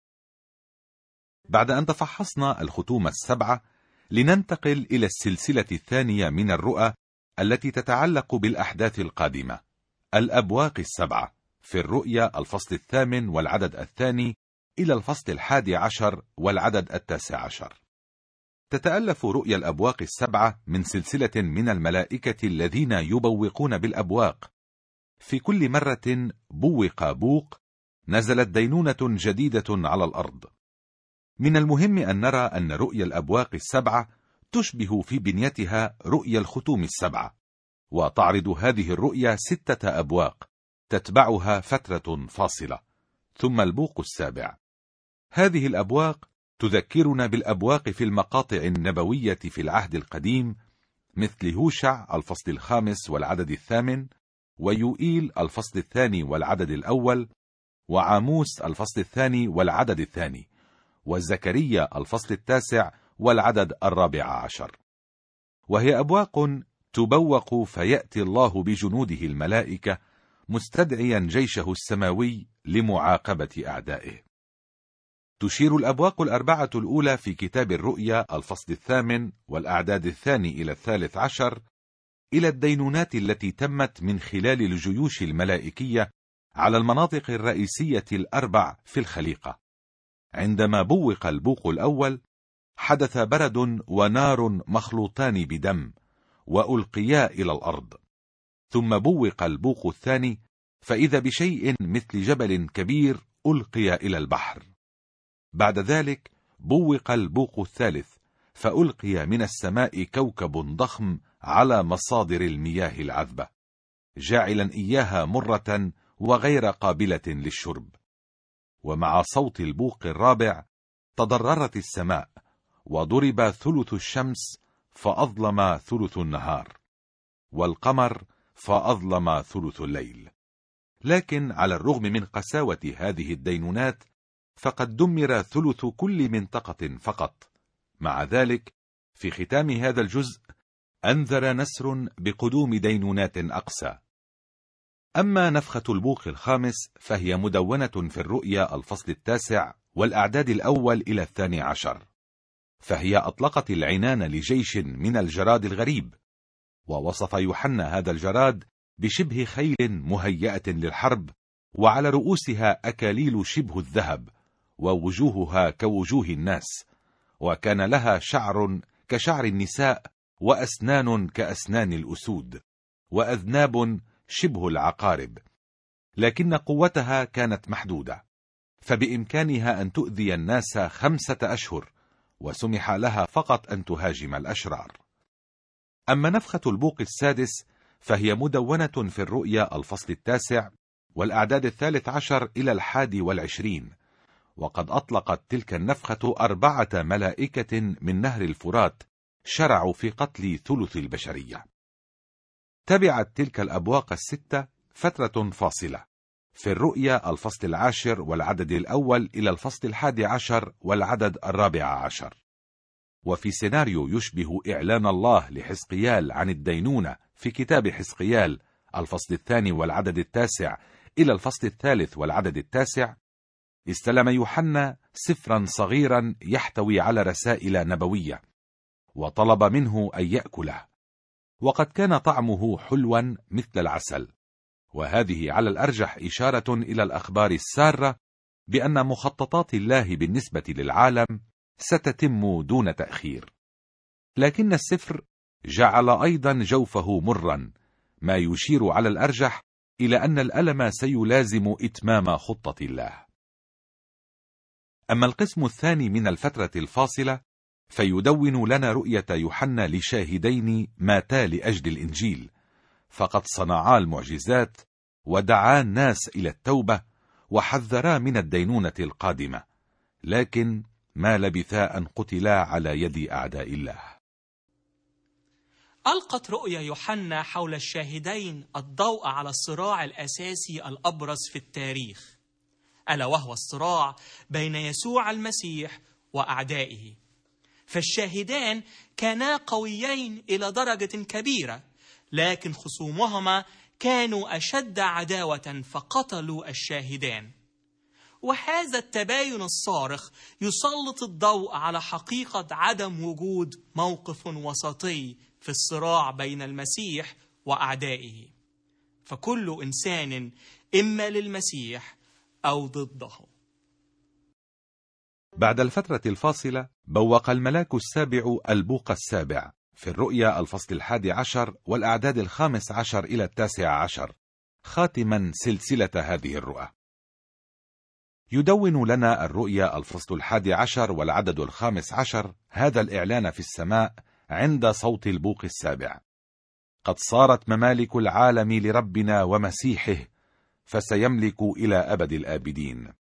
بعد أن تفحصنا الختوم السبعة، لننتقل إلى السلسلة الثانية من الرؤى التي تتعلق بالأحداث القادمة، الأبواق السبعة، في الرؤيا الفصل الثامن والعدد الثاني إلى الفصل الحادي عشر والعدد التاسع عشر. تتألف رؤيا الأبواق السبعة من سلسلة من الملائكة الذين يبوقون بالأبواق. في كل مرة بوق بوق نزلت دينونة جديدة على الأرض. من المهم أن نرى أن رؤيا الأبواق السبعة تشبه في بنيتها رؤيا الختوم السبعة، وتعرض هذه الرؤيا ستة أبواق تتبعها فترة فاصلة، ثم البوق السابع. هذه الأبواق تذكرنا بالأبواق في المقاطع النبوية في العهد القديم، مثل هوشع الفصل الخامس والعدد الثامن، ويوئيل الفصل الثاني والعدد الأول، وعاموس الفصل الثاني والعدد الثاني، وزكريا الفصل التاسع والعدد الرابع عشر. وهي أبواق تبوق فيأتي الله بجنوده الملائكة مستدعيا جيشه السماوي لمعاقبة أعدائه. تشير الأبواق الأربعة الأولى في كتاب الرؤيا الفصل الثامن والأعداد الثاني إلى الثالث عشر إلى الدينونات التي تمت من خلال الجيوش الملائكية على المناطق الرئيسية الأربع في الخليقة. عندما بوق البوق الأول حدث برد ونار مخلوطان بدم وألقيا إلى الأرض، ثم بوق البوق الثاني فإذا بشيء مثل جبل كبير ألقي إلى البحر. بعد ذلك بوق البوق الثالث فألقي من السماء كوكب ضخم على مصادر المياه العذبة، جاعلا إياها مرة وغير قابلة للشرب. ومع صوت البوق الرابع تضررت السماء، وضرب ثلث الشمس فأظلم ثلث النهار، والقمر فأظلم ثلث الليل. لكن على الرغم من قساوة هذه الدينونات فقد دمر ثلث كل منطقة فقط. مع ذلك في ختام هذا الجزء أنذر نسر بقدوم دينونات أقسى. أما نفخة البوق الخامس فهي مدونة في الرؤيا الفصل التاسع والأعداد الأول إلى الثاني عشر، فهي أطلقت العنان لجيش من الجراد الغريب، ووصف يوحنا هذا الجراد بشبه خيل مهيئة للحرب، وعلى رؤوسها أكاليل شبه الذهب، ووجوهها كوجوه الناس، وكان لها شعر كشعر النساء، وأسنان كأسنان الأسود، وأذناب شبه العقارب، لكن قوتها كانت محدودة، فبإمكانها أن تؤذي الناس خمسة أشهر، وسمح لها فقط أن تهاجم الأشرار. أما نفخة البوق السادس فهي مدونة في الرؤيا الفصل التاسع والأعداد الثالث عشر إلى الحادي والعشرين، وقد أطلقت تلك النفخة أربعة ملائكة من نهر الفرات شرعوا في قتل ثلث البشرية. تبعت تلك الأبواق الستة فترة فاصلة في الرؤيا الفصل العاشر والعدد الأول إلى الفصل الحادي عشر والعدد الرابع عشر. وفي سيناريو يشبه إعلان الله لحزقيال عن الدينونة في كتاب حزقيال الفصل الثاني والعدد التاسع إلى الفصل الثالث والعدد التاسع، استلم يوحنا سفرا صغيرا يحتوي على رسائل نبوية، وطلب منه أن يأكله، وقد كان طعمه حلوا مثل العسل. وهذه على الأرجح إشارة إلى الأخبار السارة بأن مخططات الله بالنسبة للعالم ستتم دون تأخير. لكن السفر جعل أيضا جوفه مرا، ما يشير على الأرجح إلى أن الألم سيلازم إتمام خطة الله. أما القسم الثاني من الفترة الفاصلة فيدون لنا رؤية يوحنا لشاهدين ماتا لأجل الإنجيل، فقد صنعا المعجزات ودعا الناس إلى التوبة وحذرا من الدينونة القادمة، لكن ما لبثا أن قتلا على يد أعداء الله. ألقت رؤيا يوحنا حول الشاهدين الضوء على الصراع الأساسي الأبرز في التاريخ، ألا وهو الصراع بين يسوع المسيح وأعدائه. فالشاهدان كانا قويين إلى درجة كبيرة، لكن خصومهما كانوا أشد عداوة فقتلوا الشاهدان. وهذا التباين الصارخ يسلط الضوء على حقيقة عدم وجود موقف وسطي في الصراع بين المسيح وأعدائه، فكل إنسان إما للمسيح أو ضده. بعد الفترة الفاصلة بوق الملاك السابع البوق السابع في الرؤيا الفصل الحادي عشر والأعداد الخامس عشر إلى التاسع عشر خاتما سلسلة هذه الرؤى. يدون لنا الرؤيا الفصل الحادي عشر والعدد الخامس عشر هذا الإعلان في السماء عند صوت البوق السابع: قد صارت ممالك العالم لربنا ومسيحه، فسيملك إلى أبد الآبدين.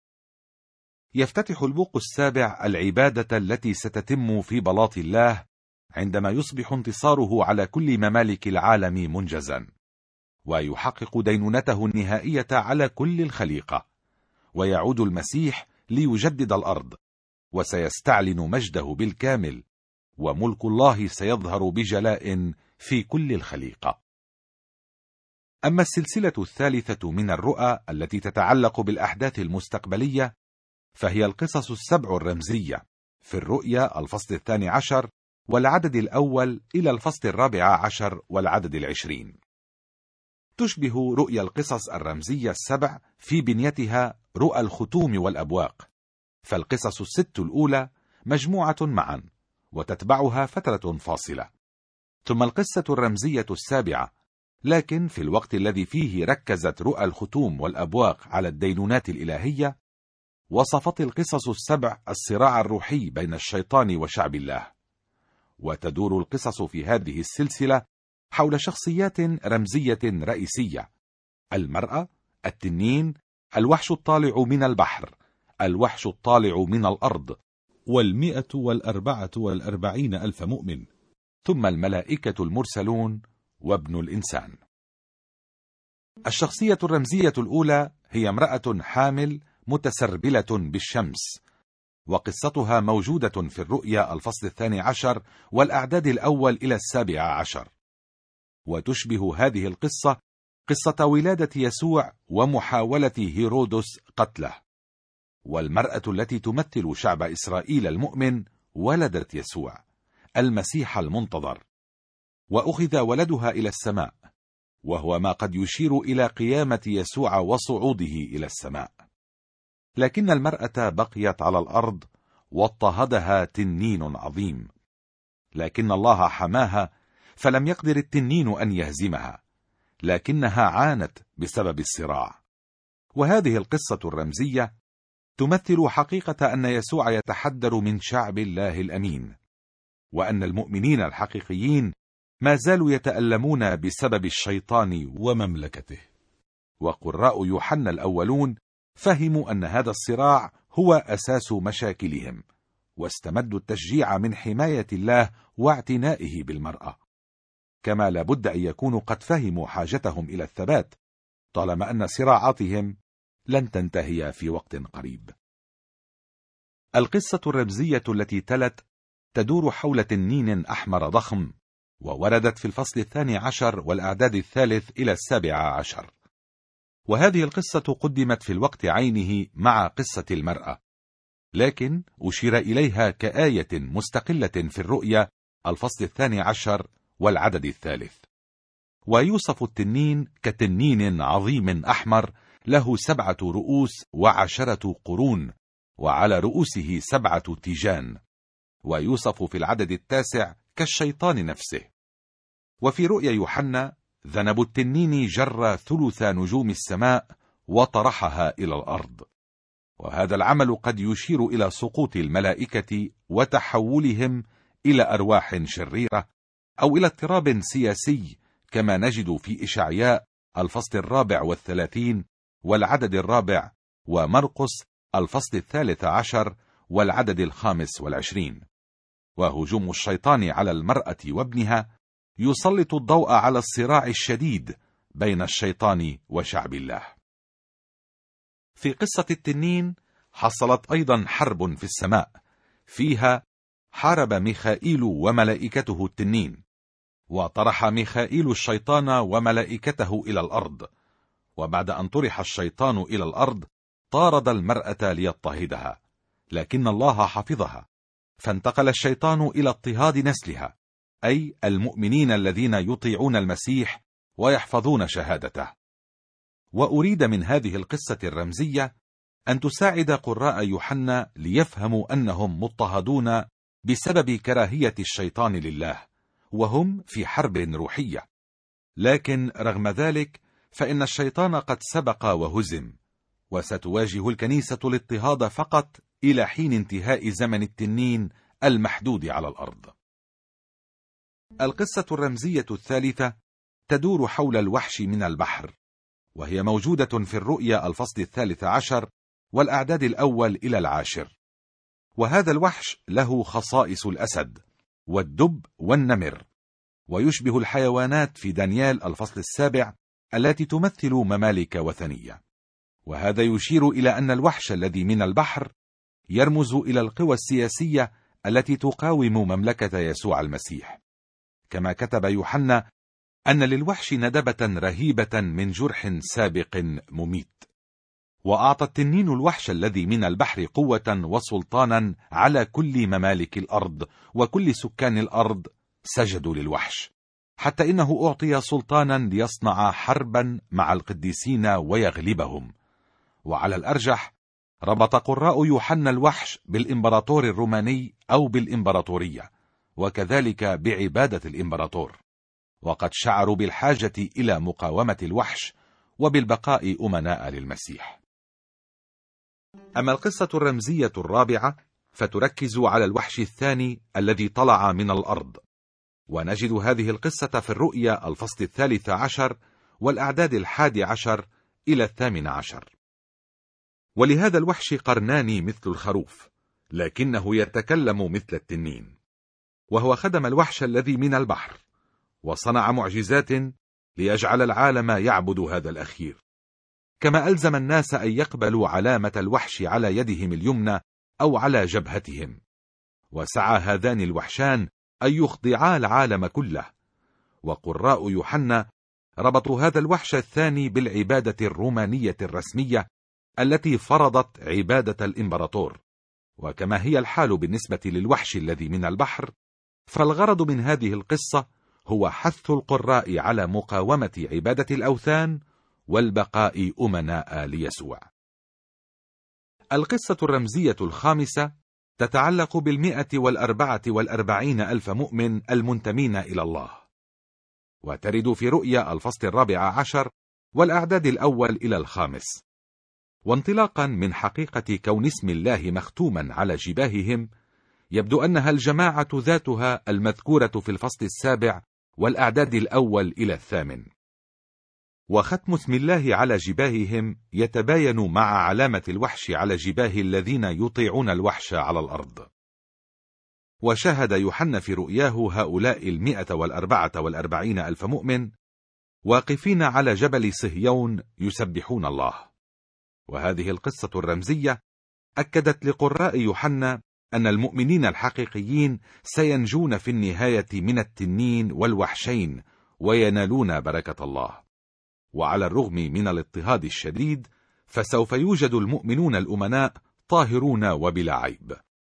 يفتتح البوق السابع العبادة التي ستتم في بلاط الله عندما يصبح انتصاره على كل ممالك العالم منجزا، ويحقق دينونته النهائية على كل الخليقة، ويعود المسيح ليجدد الأرض، وسيستعلن مجده بالكامل، وملك الله سيظهر بجلاء في كل الخليقة. أما السلسلة الثالثة من الرؤى التي تتعلق بالأحداث المستقبلية فهي القصص السبع الرمزية في الرؤيا الفصل الثاني عشر والعدد الأول إلى الفصل الرابع عشر والعدد العشرين. تشبه رؤيا القصص الرمزية السبع في بنيتها رؤى الختوم والأبواق، فالقصص الست الأولى مجموعة معا وتتبعها فترة فاصلة، ثم القصة الرمزية السابعة، لكن في الوقت الذي فيه ركزت رؤى الختوم والأبواق على الدينونات الإلهية، وصفت القصص السبع الصراع الروحي بين الشيطان وشعب الله. وتدور القصص في هذه السلسلة حول شخصيات رمزية رئيسية: المرأة، التنين، الوحش الطالع من البحر، الوحش الطالع من الأرض، والمئة والأربعة والأربعين ألف مؤمن، ثم الملائكة المرسلون وابن الإنسان. الشخصية الرمزية الأولى هي امرأة حامل متسربلة بالشمس، وقصتها موجودة في الرؤيا الفصل الثاني عشر والأعداد الأول إلى السابع عشر، وتشبه هذه القصة قصة ولادة يسوع ومحاولة هيرودس قتله. والمرأة التي تمثل شعب إسرائيل المؤمن ولدت يسوع المسيح المنتظر، وأخذ ولدها إلى السماء، وهو ما قد يشير إلى قيامة يسوع وصعوده إلى السماء. لكن المرأة بقيت على الأرض واضطهدها تنين عظيم، لكن الله حماها فلم يقدر التنين أن يهزمها، لكنها عانت بسبب الصراع. وهذه القصة الرمزية تمثل حقيقة أن يسوع يتحدر من شعب الله الأمين، وأن المؤمنين الحقيقيين ما زالوا يتألمون بسبب الشيطان ومملكته. وقراء يوحنا الأولون فهموا أن هذا الصراع هو أساس مشاكلهم، واستمدوا التشجيع من حماية الله واعتنائه بالمرأة، كما لابد أن يكونوا قد فهموا حاجتهم إلى الثبات طالما أن صراعاتهم لن تنتهي في وقت قريب. القصة الرمزية التي تلت تدور حول تنين أحمر ضخم، ووردت في الفصل الثاني عشر والأعداد الثالث إلى السابع عشر. وهذه القصة قدمت في الوقت عينه مع قصة المرأة، لكن أشير إليها كآية مستقلة في الرؤيا الفصل الثاني عشر والعدد الثالث. ويوصف التنين كتنين عظيم أحمر له سبعة رؤوس وعشرة قرون، وعلى رؤوسه سبعة تيجان. ويوصف في العدد التاسع كالشيطان نفسه. وفي رؤيا يوحنا ذنب التنين جر ثلث نجوم السماء وطرحها إلى الأرض، وهذا العمل قد يشير إلى سقوط الملائكة وتحولهم إلى أرواح شريرة، أو إلى اضطراب سياسي كما نجد في إشعياء الفصل الرابع والثلاثين والعدد الرابع، ومرقس الفصل الثالث عشر والعدد الخامس والعشرين. وهجوم الشيطان على المرأة وابنها يسلط الضوء على الصراع الشديد بين الشيطان وشعب الله. في قصة التنين حصلت أيضا حرب في السماء، فيها حارب ميخائيل وملائكته التنين، وطرح ميخائيل الشيطان وملائكته إلى الأرض، وبعد أن طرح الشيطان إلى الأرض طارد المرأة ليضطهدها، لكن الله حفظها، فانتقل الشيطان إلى اضطهاد نسلها، أي المؤمنين الذين يطيعون المسيح ويحفظون شهادته. وأريد من هذه القصة الرمزية أن تساعد قراء يوحنا ليفهموا أنهم مضطهدون بسبب كراهية الشيطان لله، وهم في حرب روحية. لكن رغم ذلك فإن الشيطان قد سبق وهزم، وستواجه الكنيسة الاضطهاد فقط إلى حين انتهاء زمن التنين المحدود على الأرض. القصة الرمزية الثالثة تدور حول الوحش من البحر، وهي موجودة في الرؤيا الفصل الثالث عشر والأعداد الأول إلى العاشر. وهذا الوحش له خصائص الأسد والدب والنمر، ويشبه الحيوانات في دانيال الفصل السابع التي تمثل ممالك وثنية. وهذا يشير إلى أن الوحش الذي من البحر يرمز إلى القوى السياسية التي تقاوم مملكة يسوع المسيح. كما كتب يوحنا أن للوحش ندبة رهيبة من جرح سابق مميت. وأعطى التنين الوحش الذي من البحر قوة وسلطانا على كل ممالك الأرض، وكل سكان الأرض سجدوا للوحش، حتى إنه أعطي سلطانا ليصنع حربا مع القديسين ويغلبهم. وعلى الأرجح ربط قراء يوحنا الوحش بالإمبراطور الروماني أو بالإمبراطورية، وكذلك بعبادة الإمبراطور، وقد شعروا بالحاجة إلى مقاومة الوحش وبالبقاء أمناء للمسيح. أما القصة الرمزية الرابعة فتركز على الوحش الثاني الذي طلع من الأرض، ونجد هذه القصة في الرؤيا الفصل الثالث عشر والأعداد الحادي عشر إلى الثامن عشر. ولهذا الوحش قرنان مثل الخروف، لكنه يتكلم مثل التنين، وهو خدم الوحش الذي من البحر، وصنع معجزات ليجعل العالم يعبد هذا الأخير، كما ألزم الناس أن يقبلوا علامة الوحش على يدهم اليمنى أو على جبهتهم. وسعى هذان الوحشان أن يخضعا العالم كله. وقراء يوحنا ربطوا هذا الوحش الثاني بالعبادة الرومانية الرسمية التي فرضت عبادة الإمبراطور. وكما هي الحال بالنسبة للوحش الذي من البحر، فالغرض من هذه القصة هو حث القراء على مقاومة عبادة الأوثان والبقاء أمناء ليسوع. القصة الرمزية الخامسة تتعلق بالمئة والأربعة والأربعين ألف مؤمن المنتمين إلى الله، وترد في رؤيا الفصل الرابع عشر والأعداد الأول إلى الخامس. وانطلاقا من حقيقة كون اسم الله مختوما على جباههم، يبدو أنها الجماعة ذاتها المذكورة في الفصل السابع والأعداد الأول إلى الثامن. وختم اسم الله على جباههم يتباين مع علامة الوحش على جباه الذين يطيعون الوحش على الأرض. وشاهد يوحنا في رؤياه هؤلاء المئة والأربعة والأربعين ألف مؤمن واقفين على جبل صهيون يسبحون الله. وهذه القصة الرمزية أكدت لقراء يوحنا أن المؤمنين الحقيقيين سينجون في النهاية من التنين والوحشين وينالون بركة الله. وعلى الرغم من الاضطهاد الشديد، فسوف يوجد المؤمنون الأمناء طاهرون وبلا عيب.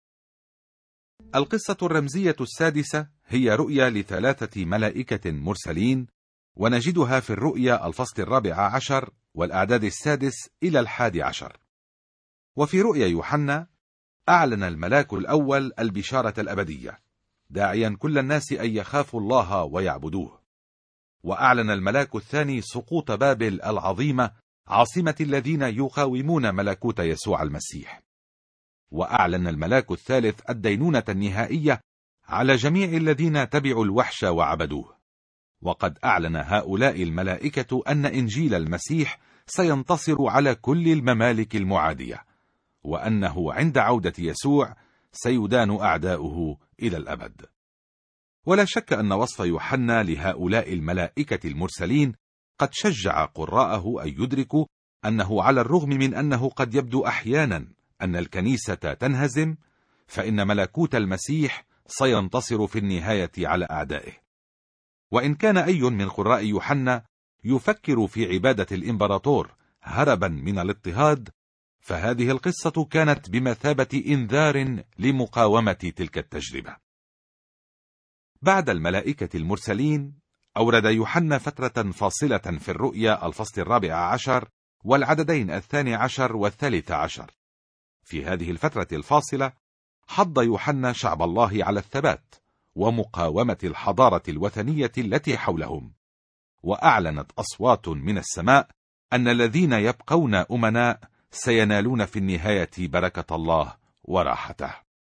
القصة الرمزية السادسة هي رؤيا لثلاثة ملائكة مرسلين، ونجدها في الرؤيا الفصل الرابع عشر والأعداد السادس إلى الحادي عشر. وفي رؤيا يوحنا أعلن الملاك الأول البشارة الأبدية، داعيا كل الناس أن يخافوا الله ويعبدوه. وأعلن الملاك الثاني سقوط بابل العظيمة عاصمة الذين يقاومون ملكوت يسوع المسيح. وأعلن الملاك الثالث الدينونة النهائية على جميع الذين تبعوا الوحش وعبدوه. وقد أعلن هؤلاء الملائكة أن إنجيل المسيح سينتصر على كل الممالك المعادية، وأنه عند عودة يسوع سيدان أعداؤه إلى الأبد. ولا شك أن وصف يوحنا لهؤلاء الملائكة المرسلين قد شجع قراءه أن يدركوا أنه على الرغم من أنه قد يبدو أحيانا أن الكنيسة تنهزم، فإن ملكوت المسيح سينتصر في النهاية على أعدائه. وإن كان أي من قراء يوحنا يفكر في عبادة الإمبراطور هربا من الاضطهاد، فهذه القصة كانت بمثابة إنذار لمقاومة تلك التجربة. بعد الملائكة المرسلين أورد يوحنا فترة فاصلة في الرؤيا الفصل الرابع عشر والعددين الثاني عشر والثالث عشر. في هذه الفترة الفاصلة حض يوحنا شعب الله على الثبات ومقاومة الحضارة الوثنية التي حولهم، وأعلنت أصوات من السماء أن الذين يبقون أمناء سينالون في النهاية بركة الله وراحته.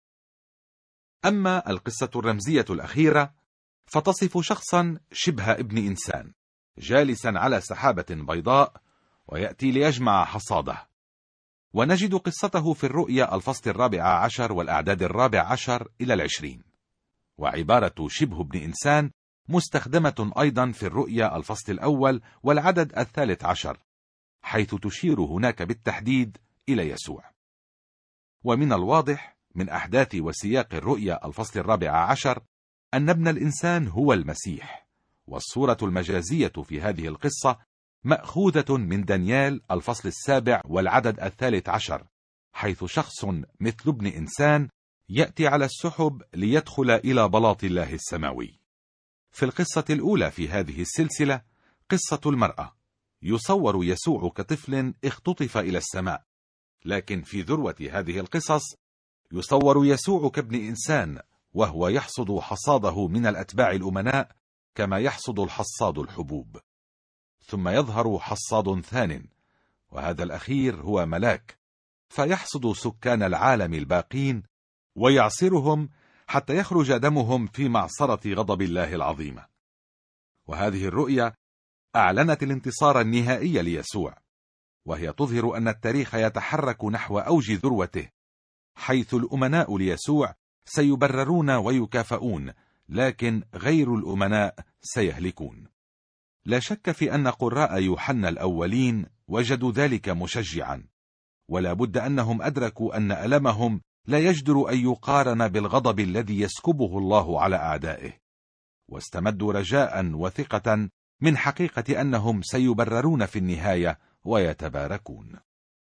أما القصة الرمزية الأخيرة فتصف شخصا شبه ابن إنسان جالسا على سحابة بيضاء ويأتي ليجمع حصاده، ونجد قصته في الرؤيا الفصل الرابع عشر والأعداد الرابع عشر إلى العشرين، وعبارة شبه ابن إنسان مستخدمة أيضا في الرؤيا الفصل الأول والعدد الثالث عشر، حيث تشير هناك بالتحديد إلى يسوع. ومن الواضح من أحداث وسياق الرؤيا الفصل الرابع عشر أن ابن الإنسان هو المسيح، والصورة المجازية في هذه القصة مأخوذة من دانيال الفصل السابع والعدد الثالث عشر، حيث شخص مثل ابن إنسان يأتي على السحب ليدخل إلى بلاط الله السماوي. في القصة الأولى في هذه السلسلة قصة المرأة، يصور يسوع كطفل اختطف إلى السماء، لكن في ذروة هذه القصص يصور يسوع كابن إنسان وهو يحصد حصاده من الأتباع الأمناء كما يحصد الحصاد الحبوب. ثم يظهر حصاد ثان، وهذا الأخير هو ملاك، فيحصد سكان العالم الباقين ويعصرهم حتى يخرج دمهم في معصرة غضب الله العظيمة. وهذه الرؤيا أعلنت الانتصار النهائي ليسوع، وهي تظهر أن التاريخ يتحرك نحو أوج ذروته، حيث الأمناء ليسوع سيبررون ويكافئون، لكن غير الأمناء سيهلكون. لا شك في أن قراء يوحنا الأولين وجدوا ذلك مشجعا، ولا بد أنهم أدركوا أن ألمهم لا يجدر أن يقارن بالغضب الذي يسكبه الله على أعدائه، واستمدوا رجاء وثقة من حقيقة أنهم سيبررون في النهاية ويتباركون.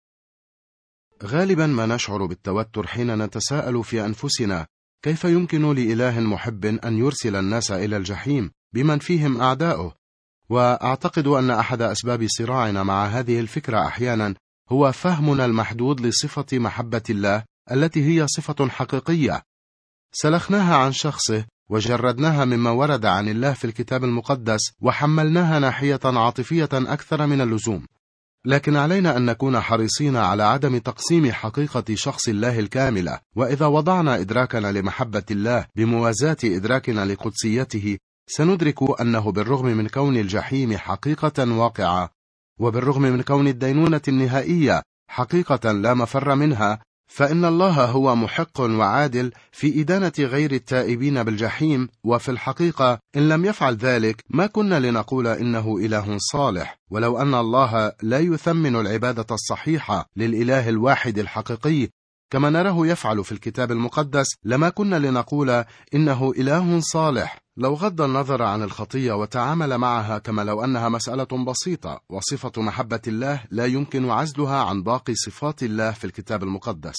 غالبا ما نشعر بالتوتر حين نتساءل في أنفسنا كيف يمكن لإله محب أن يرسل الناس إلى الجحيم بمن فيهم أعداؤه. وأعتقد أن أحد أسباب صراعنا مع هذه الفكرة أحيانا هو فهمنا المحدود لصفة محبة الله التي هي صفة حقيقية، سلخناها عن شخصه وجردناها مما ورد عن الله في الكتاب المقدس وحملناها ناحية عاطفية أكثر من اللزوم. لكن علينا أن نكون حريصين على عدم تقسيم حقيقة شخص الله الكاملة، وإذا وضعنا إدراكنا لمحبة الله بموازاة إدراكنا لقدسيته سندرك أنه بالرغم من كون الجحيم حقيقة واقعة، وبالرغم من كون الدينونة النهائية حقيقة لا مفر منها، فإن الله هو محق وعادل في إدانة غير التائبين بالجحيم. وفي الحقيقة إن لم يفعل ذلك ما كنا لنقول إنه إله صالح، ولو أن الله لا يثمن العبادة الصحيحة للإله الواحد الحقيقي كما نراه يفعل في الكتاب المقدس لما كنا لنقول إنه إله صالح. لو غض النظر عن الخطية وتعامل معها كما لو أنها مسألة بسيطة، وصفة محبة الله لا يمكن عزلها عن باقي صفات الله في الكتاب المقدس.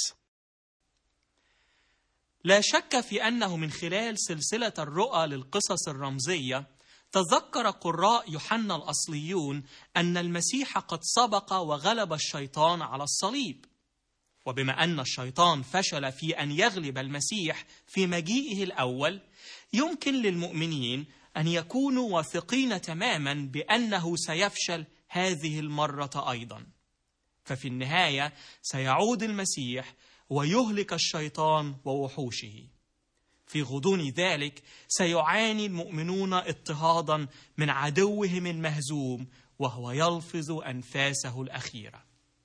لا شك في أنه من خلال سلسلة الرؤى للقصص الرمزية تذكر قراء يوحنا الأصليون أن المسيح قد سبق وغلب الشيطان على الصليب، وبما أن الشيطان فشل في أن يغلب المسيح في مجيئه الأول، يمكن للمؤمنين أن يكونوا واثقين تماما بأنه سيفشل هذه المرة أيضا. ففي النهاية سيعود المسيح ويهلك الشيطان ووحوشه. في غضون ذلك سيعاني المؤمنون اضطهادا من عدوهم المهزوم وهو يلفظ أنفاسه الأخيرة.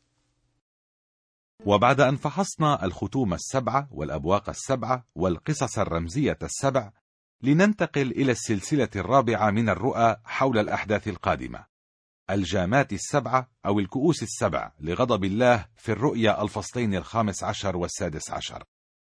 وبعد أن فحصنا الختوم السبعة والأبواق السبعة والقصص الرمزية السبع، لننتقل إلى السلسلة الرابعة من الرؤى حول الأحداث القادمة، الجامات السبعة أو الكؤوس السبع لغضب الله في الرؤيا الفصلين الخامس عشر والسادس عشر.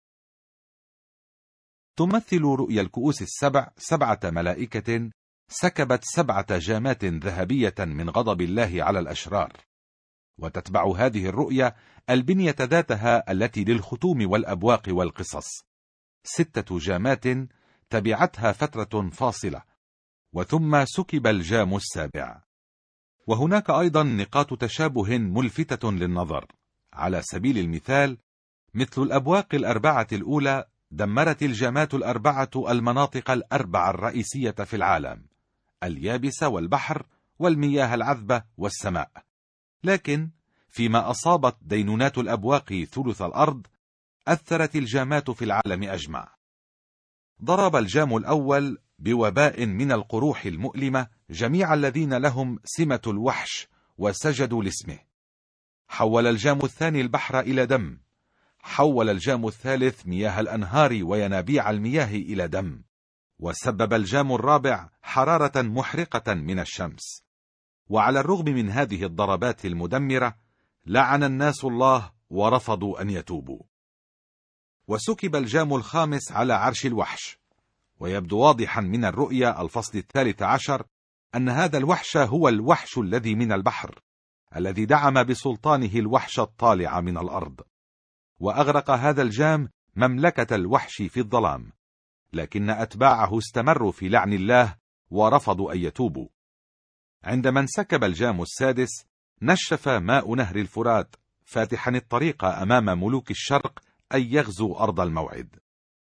تمثل رؤيا الكؤوس السبع سبعة ملائكة سكبت سبعة جامات ذهبية من غضب الله على الأشرار، وتتبع هذه الرؤيا البنية ذاتها التي للختوم والأبواق والقصص، ستة جامات تبعتها فترة فاصلة، وثم سكب الجام السابع. وهناك أيضا نقاط تشابه ملفتة للنظر. على سبيل المثال، مثل الأبواق الأربعة الأولى دمرت الجامات الأربعة المناطق الأربعة الرئيسية في العالم، اليابس والبحر والمياه العذبة والسماء. لكن فيما أصابت دينونات الأبواق ثلث الأرض، أثرت الجامات في العالم أجمع. ضرب الجام الأول بوباء من القروح المؤلمة جميع الذين لهم سمة الوحش وسجدوا لاسمه. حول الجام الثاني البحر إلى دم. حول الجام الثالث مياه الأنهار وينابيع المياه إلى دم. وسبب الجام الرابع حرارة محرقة من الشمس. وعلى الرغم من هذه الضربات المدمرة، لعن الناس الله ورفضوا أن يتوبوا. وسكب الجام الخامس على عرش الوحش. ويبدو واضحا من الرؤيا الفصل الثالث عشر أن هذا الوحش هو الوحش الذي من البحر، الذي دعم بسلطانه الوحش الطالع من الأرض. وأغرق هذا الجام مملكة الوحش في الظلام، لكن أتباعه استمروا في لعن الله ورفضوا أن يتوبوا. عندما انسكب الجام السادس، نشف ماء نهر الفرات فاتحا الطريق أمام ملوك الشرق أن يغزوا أرض الموعد.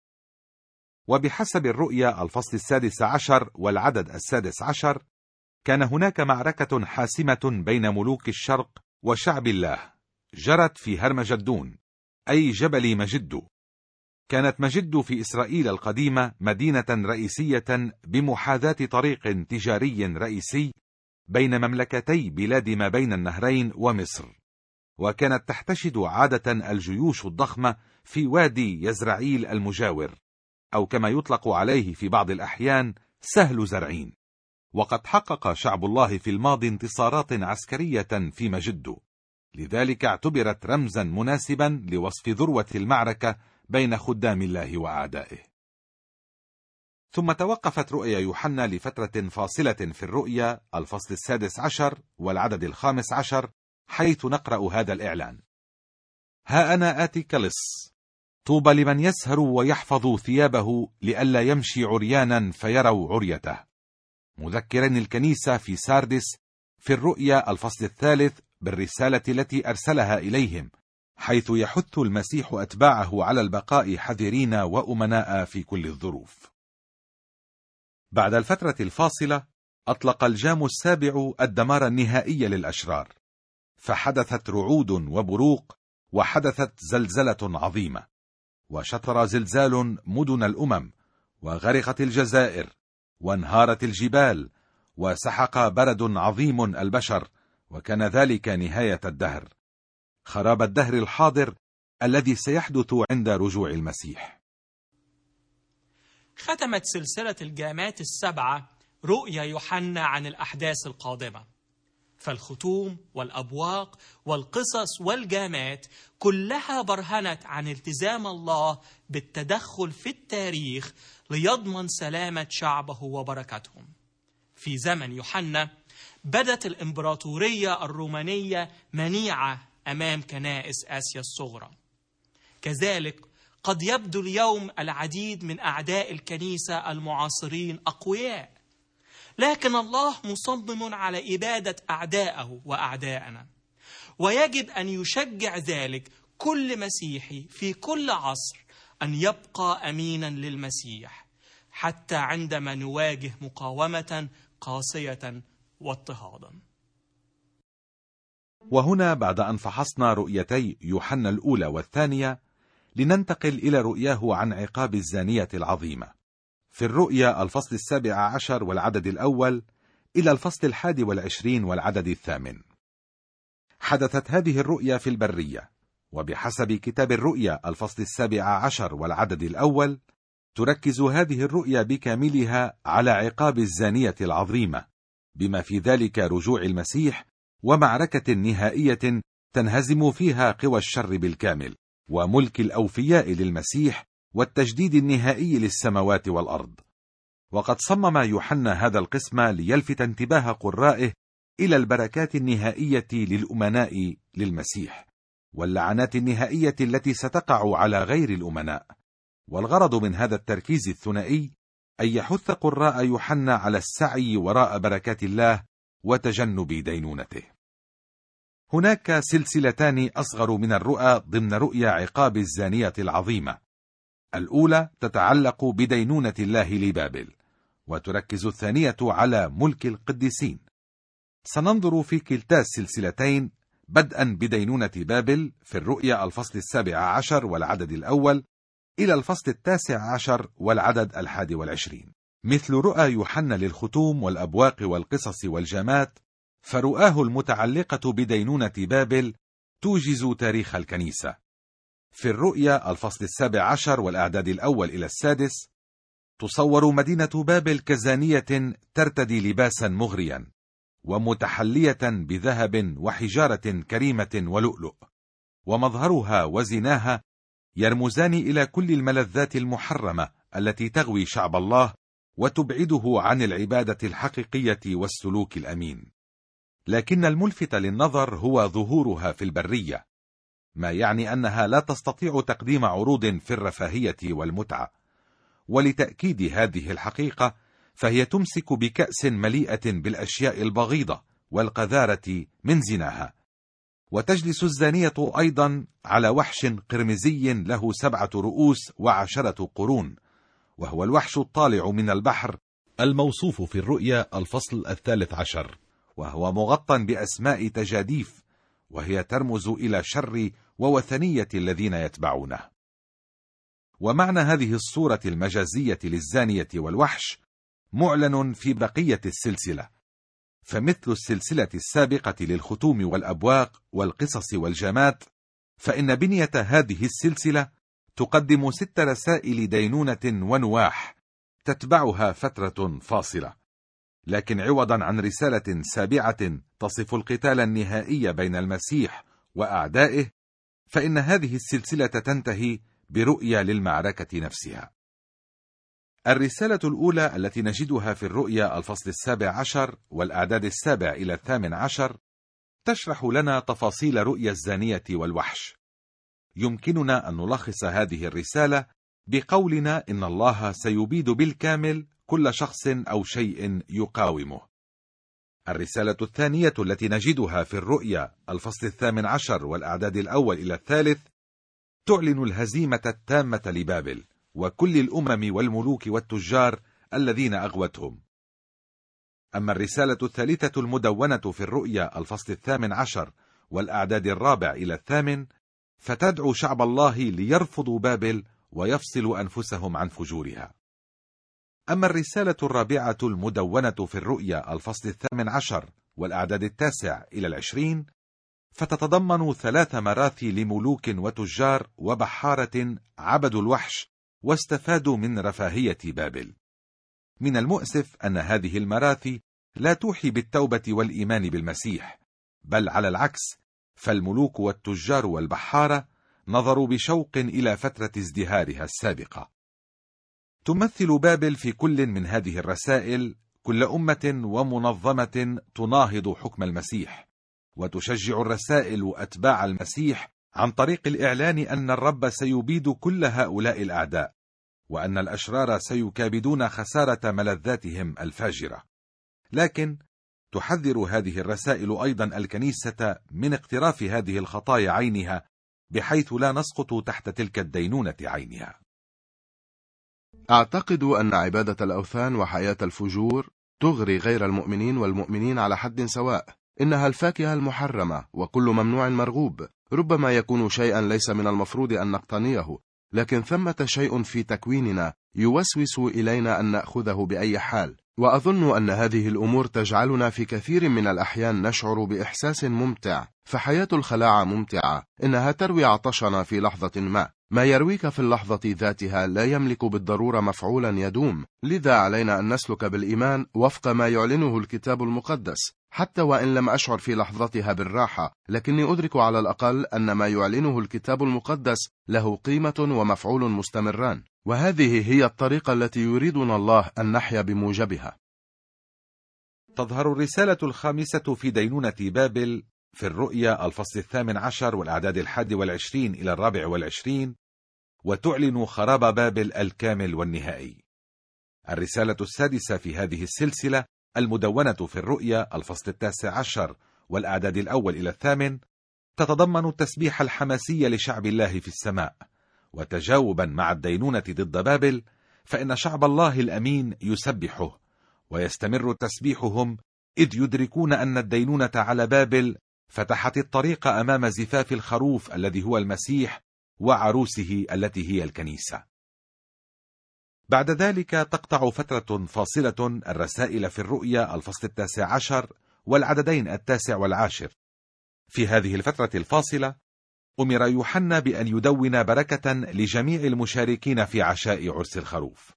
وبحسب الرؤيا الفصل السادس عشر والعدد السادس عشر، كان هناك معركة حاسمة بين ملوك الشرق وشعب الله، جرت في هرمجدون أي جبل مجدو. كانت مجدو في إسرائيل القديمة مدينة رئيسية بمحاذاة طريق تجاري رئيسي بين مملكتي بلاد ما بين النهرين ومصر، وكانت تحتشد عادة الجيوش الضخمة في وادي يزرعيل المجاور، أو كما يطلق عليه في بعض الأحيان سهل زرعين. وقد حقق شعب الله في الماضي انتصارات عسكرية في مجدو، لذلك اعتبرت رمزا مناسبا لوصف ذروة المعركة بين خدام الله وأعدائه. ثم توقفت رؤيا يوحنا لفترة فاصلة في الرؤيا الفصل السادس عشر والعدد الخامس عشر، حيث نقرأ هذا الإعلان: ها أنا آتي كلص، طوبى لمن يسهر ويحفظ ثيابه لئلا يمشي عريانا فيروا عريته. مذكرا الكنيسة في ساردس في الرؤيا الفصل الثالث بالرسالة التي أرسلها إليهم، حيث يحث المسيح أتباعه على البقاء حذرين وأمناء في كل الظروف. بعد الفترة الفاصلة، أطلق الجام السابع الدمار النهائي للأشرار، فحدثت رعود وبروق، وحدثت زلزلة عظيمة، وشطر زلزال مدن الأمم، وغرقت الجزائر، وانهارت الجبال، وسحق برد عظيم البشر، وكان ذلك نهاية الدهر، خراب الدهر الحاضر الذي سيحدث عند رجوع المسيح. ختمت سلسلة الجامات السبعة رؤيا يوحنا عن الأحداث القادمة، فالختوم والأبواق والقصص والجامات كلها برهنت عن التزام الله بالتدخل في التاريخ ليضمن سلامة شعبه وبركتهم. في زمن يوحنا بدت الإمبراطورية الرومانية منيعة أمام كنائس آسيا الصغرى. كذلك قد يبدو اليوم العديد من أعداء الكنيسة المعاصرين أقوياء، لكن الله مصمم على إبادة أعدائه وأعداءنا، ويجب أن يشجع ذلك كل مسيحي في كل عصر أن يبقى أمينا للمسيح حتى عندما نواجه مقاومة قاسية واضطهادا. وهنا بعد أن فحصنا رؤيتي يوحنا الأولى والثانية، لننتقل إلى رؤياه عن عقاب الزانية العظيمة في الرؤيا الفصل السابع عشر والعدد الأول إلى الفصل الحادي والعشرين والعدد الثامن. حدثت هذه الرؤيا في البرية، وبحسب كتاب الرؤيا الفصل السابع عشر والعدد الأول تركز هذه الرؤيا بكاملها على عقاب الزانية العظيمة، بما في ذلك رجوع المسيح ومعركة نهائية تنهزم فيها قوى الشر بالكامل، وملك الأوفياء للمسيح والتجديد النهائي للسماوات والأرض. وقد صمم يوحنا هذا القسم ليلفت انتباه قرائه إلى البركات النهائية للأمناء للمسيح، واللعنات النهائية التي ستقع على غير الأمناء. والغرض من هذا التركيز الثنائي أن يحث قراء يوحنا على السعي وراء بركات الله وتجنب دينونته. هناك سلسلتان أصغر من الرؤى ضمن رؤيا عقاب الزانية العظيمة. الأولى تتعلق بدينونة الله لبابل، وتركز الثانية على ملك القديسين. سننظر في كلتا السلسلتين بدءا بدينونة بابل في الرؤيا الفصل السابع عشر والعدد الأول إلى الفصل التاسع عشر والعدد الحادي والعشرين. مثل رؤى يوحنا للختوم والأبواق والقصص والجامات، فرؤاه المتعلقة بدينونة بابل توجز تاريخ الكنيسة. في الرؤيا الفصل السابع عشر والأعداد الأول إلى السادس تصور مدينة بابل كزانية ترتدي لباسا مغريا ومتحلية بذهب وحجارة كريمة ولؤلؤ، ومظهرها وزناها يرمزان إلى كل الملذات المحرمة التي تغوي شعب الله وتبعده عن العبادة الحقيقية والسلوك الأمين. لكن الملفت للنظر هو ظهورها في البرية، ما يعني أنها لا تستطيع تقديم عروض في الرفاهية والمتعة. ولتأكيد هذه الحقيقة فهي تمسك بكأس مليئة بالأشياء البغيضة والقذارة من زناها. وتجلس الزانية أيضا على وحش قرمزي له سبعة رؤوس وعشرة قرون، وهو الوحش الطالع من البحر الموصوف في الرؤيا الفصل الثالث عشر، وهو مغطى بأسماء تجاديف، وهي ترمز إلى شر ووثنية الذين يتبعونه. ومعنى هذه الصورة المجازية للزانية والوحش معلن في بقية السلسلة، فمثل السلسلة السابقة للختوم والأبواق والقصص والجامات، فإن بنية هذه السلسلة تقدم ست رسائل دينونة ونواح تتبعها فترة فاصلة. لكن عوضا عن رسالة سابعة تصف القتال النهائي بين المسيح وأعدائه، فإن هذه السلسلة تنتهي برؤية للمعركة نفسها. الرسالة الأولى التي نجدها في الرؤيا الفصل السابع عشر والأعداد السابع إلى الثامن عشر تشرح لنا تفاصيل رؤيا الزانية والوحش. يمكننا أن نلخص هذه الرسالة بقولنا إن الله سيبيد بالكامل كل شخص أو شيء يقاومه. الرسالة الثانية التي نجدها في الرؤيا الفصل الثامن عشر والأعداد الأول إلى الثالث تعلن الهزيمة التامة لبابل وكل الأمم والملوك والتجار الذين أغوتهم. أما الرسالة الثالثة المدونة في الرؤيا الفصل الثامن عشر والأعداد الرابع إلى الثامن فتدعو شعب الله ليرفضوا بابل ويفصلوا أنفسهم عن فجورها. أما الرسالة الرابعة المدونة في الرؤيا الفصل الثامن عشر والأعداد التاسع إلى العشرين فتتضمن ثلاث مراثي لملوك وتجار وبحارة عبدوا الوحش واستفادوا من رفاهية بابل. من المؤسف أن هذه المراثي لا توحي بالتوبة والإيمان بالمسيح، بل على العكس، فالملوك والتجار والبحارة نظروا بشوق إلى فترة ازدهارها السابقة. تمثل بابل في كل من هذه الرسائل كل أمة ومنظمة تناهض حكم المسيح، وتشجع الرسائل أتباع المسيح عن طريق الإعلان أن الرب سيبيد كل هؤلاء الأعداء، وأن الأشرار سيكابدون خسارة ملذاتهم الفاجرة. لكن تحذر هذه الرسائل أيضا الكنيسة من اقتراف هذه الخطايا عينها، بحيث لا نسقط تحت تلك الدينونة عينها. أعتقد أن عبادة الأوثان وحياة الفجور تغري غير المؤمنين والمؤمنين على حد سواء. إنها الفاكهة المحرمة وكل ممنوع مرغوب، ربما يكون شيئا ليس من المفروض أن نقتنيه، لكن ثمة شيء في تكويننا يوسوس إلينا أن نأخذه بأي حال، وأظن أن هذه الأمور تجعلنا في كثير من الأحيان نشعر بإحساس ممتع، فحياة الخلاعة ممتعة، إنها تروي عطشنا في لحظة ما. ما يرويك في اللحظة ذاتها لا يملك بالضرورة مفعولا يدوم، لذا علينا أن نسلك بالإيمان وفق ما يعلنه الكتاب المقدس، حتى وإن لم أشعر في لحظتها بالراحة، لكني أدرك على الأقل أن ما يعلنه الكتاب المقدس له قيمة ومفعول مستمران، وهذه هي الطريقة التي يريدنا الله أن نحيا بموجبها. تظهر الرسالة الخامسة في دينونة بابل في الرؤيا الفصل الثامن عشر والأعداد الحادي والعشرين إلى الرابع والعشرين، وتعلن خراب بابل الكامل والنهائي. الرسالة السادسة في هذه السلسلة المدونة في الرؤيا الفصل التاسع عشر والأعداد الأول إلى الثامن تتضمن التسبيح الحماسي لشعب الله في السماء، وتجاوبا مع الدينونة ضد بابل، فإن شعب الله الأمين يسبحه ويستمر تسبيحهم، إذ يدركون أن الدينونة على بابل فتحت الطريق أمام زفاف الخروف الذي هو المسيح وعروسه التي هي الكنيسة. بعد ذلك تقطع فترة فاصلة الرسائل في الرؤيا الفصل التاسع عشر والعددين التاسع والعاشر. في هذه الفترة الفاصلة أمر يوحنا بأن يدون بركة لجميع المشاركين في عشاء عرس الخروف.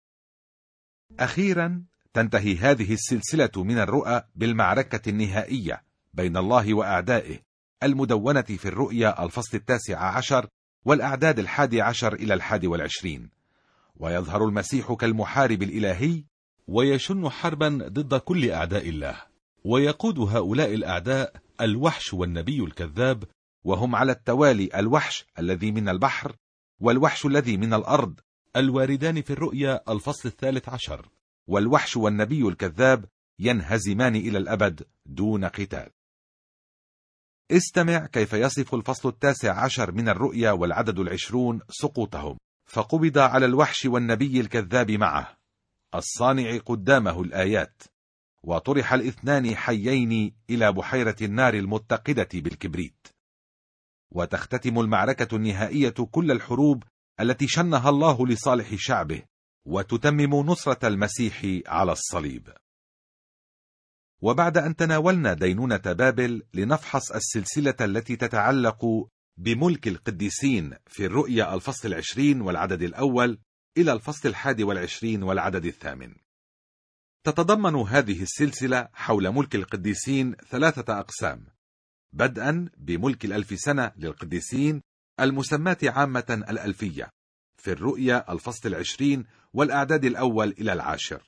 أخيرا تنتهي هذه السلسلة من الرؤى بالمعركة النهائية بين الله وأعدائه المدونة في الرؤيا الفصل التاسع عشر والأعداد الحادي عشر إلى الحادي والعشرين، ويظهر المسيح كالمحارب الإلهي ويشن حربا ضد كل أعداء الله، ويقود هؤلاء الأعداء الوحش والنبي الكذاب، وهم على التوالي الوحش الذي من البحر والوحش الذي من الأرض الواردان في الرؤيا الفصل الثالث عشر، والوحش والنبي الكذاب ينهزمان إلى الأبد دون قتال. استمع كيف يصف الفصل التاسع عشر من الرؤيا والعدد العشرون سقوطهم: فقبض على الوحش والنبي الكذاب معه الصانع قدامه الآيات، وطرح الاثنان حيين إلى بحيرة النار المتقدة بالكبريت. وتختتم المعركة النهائية كل الحروب التي شنها الله لصالح شعبه، وتتمم نصرة المسيح على الصليب. وبعد أن تناولنا دينونة بابل، لنفحص السلسلة التي تتعلق بملك القديسين في الرؤيا الفصل العشرين والعدد الأول إلى الفصل الحادي والعشرين والعدد الثامن. تتضمن هذه السلسلة حول ملك القديسين ثلاثة أقسام، بدءا بملك الألف سنة للقديسين المسماة عامة الألفية في الرؤيا الفصل العشرين والأعداد الأول إلى العاشر.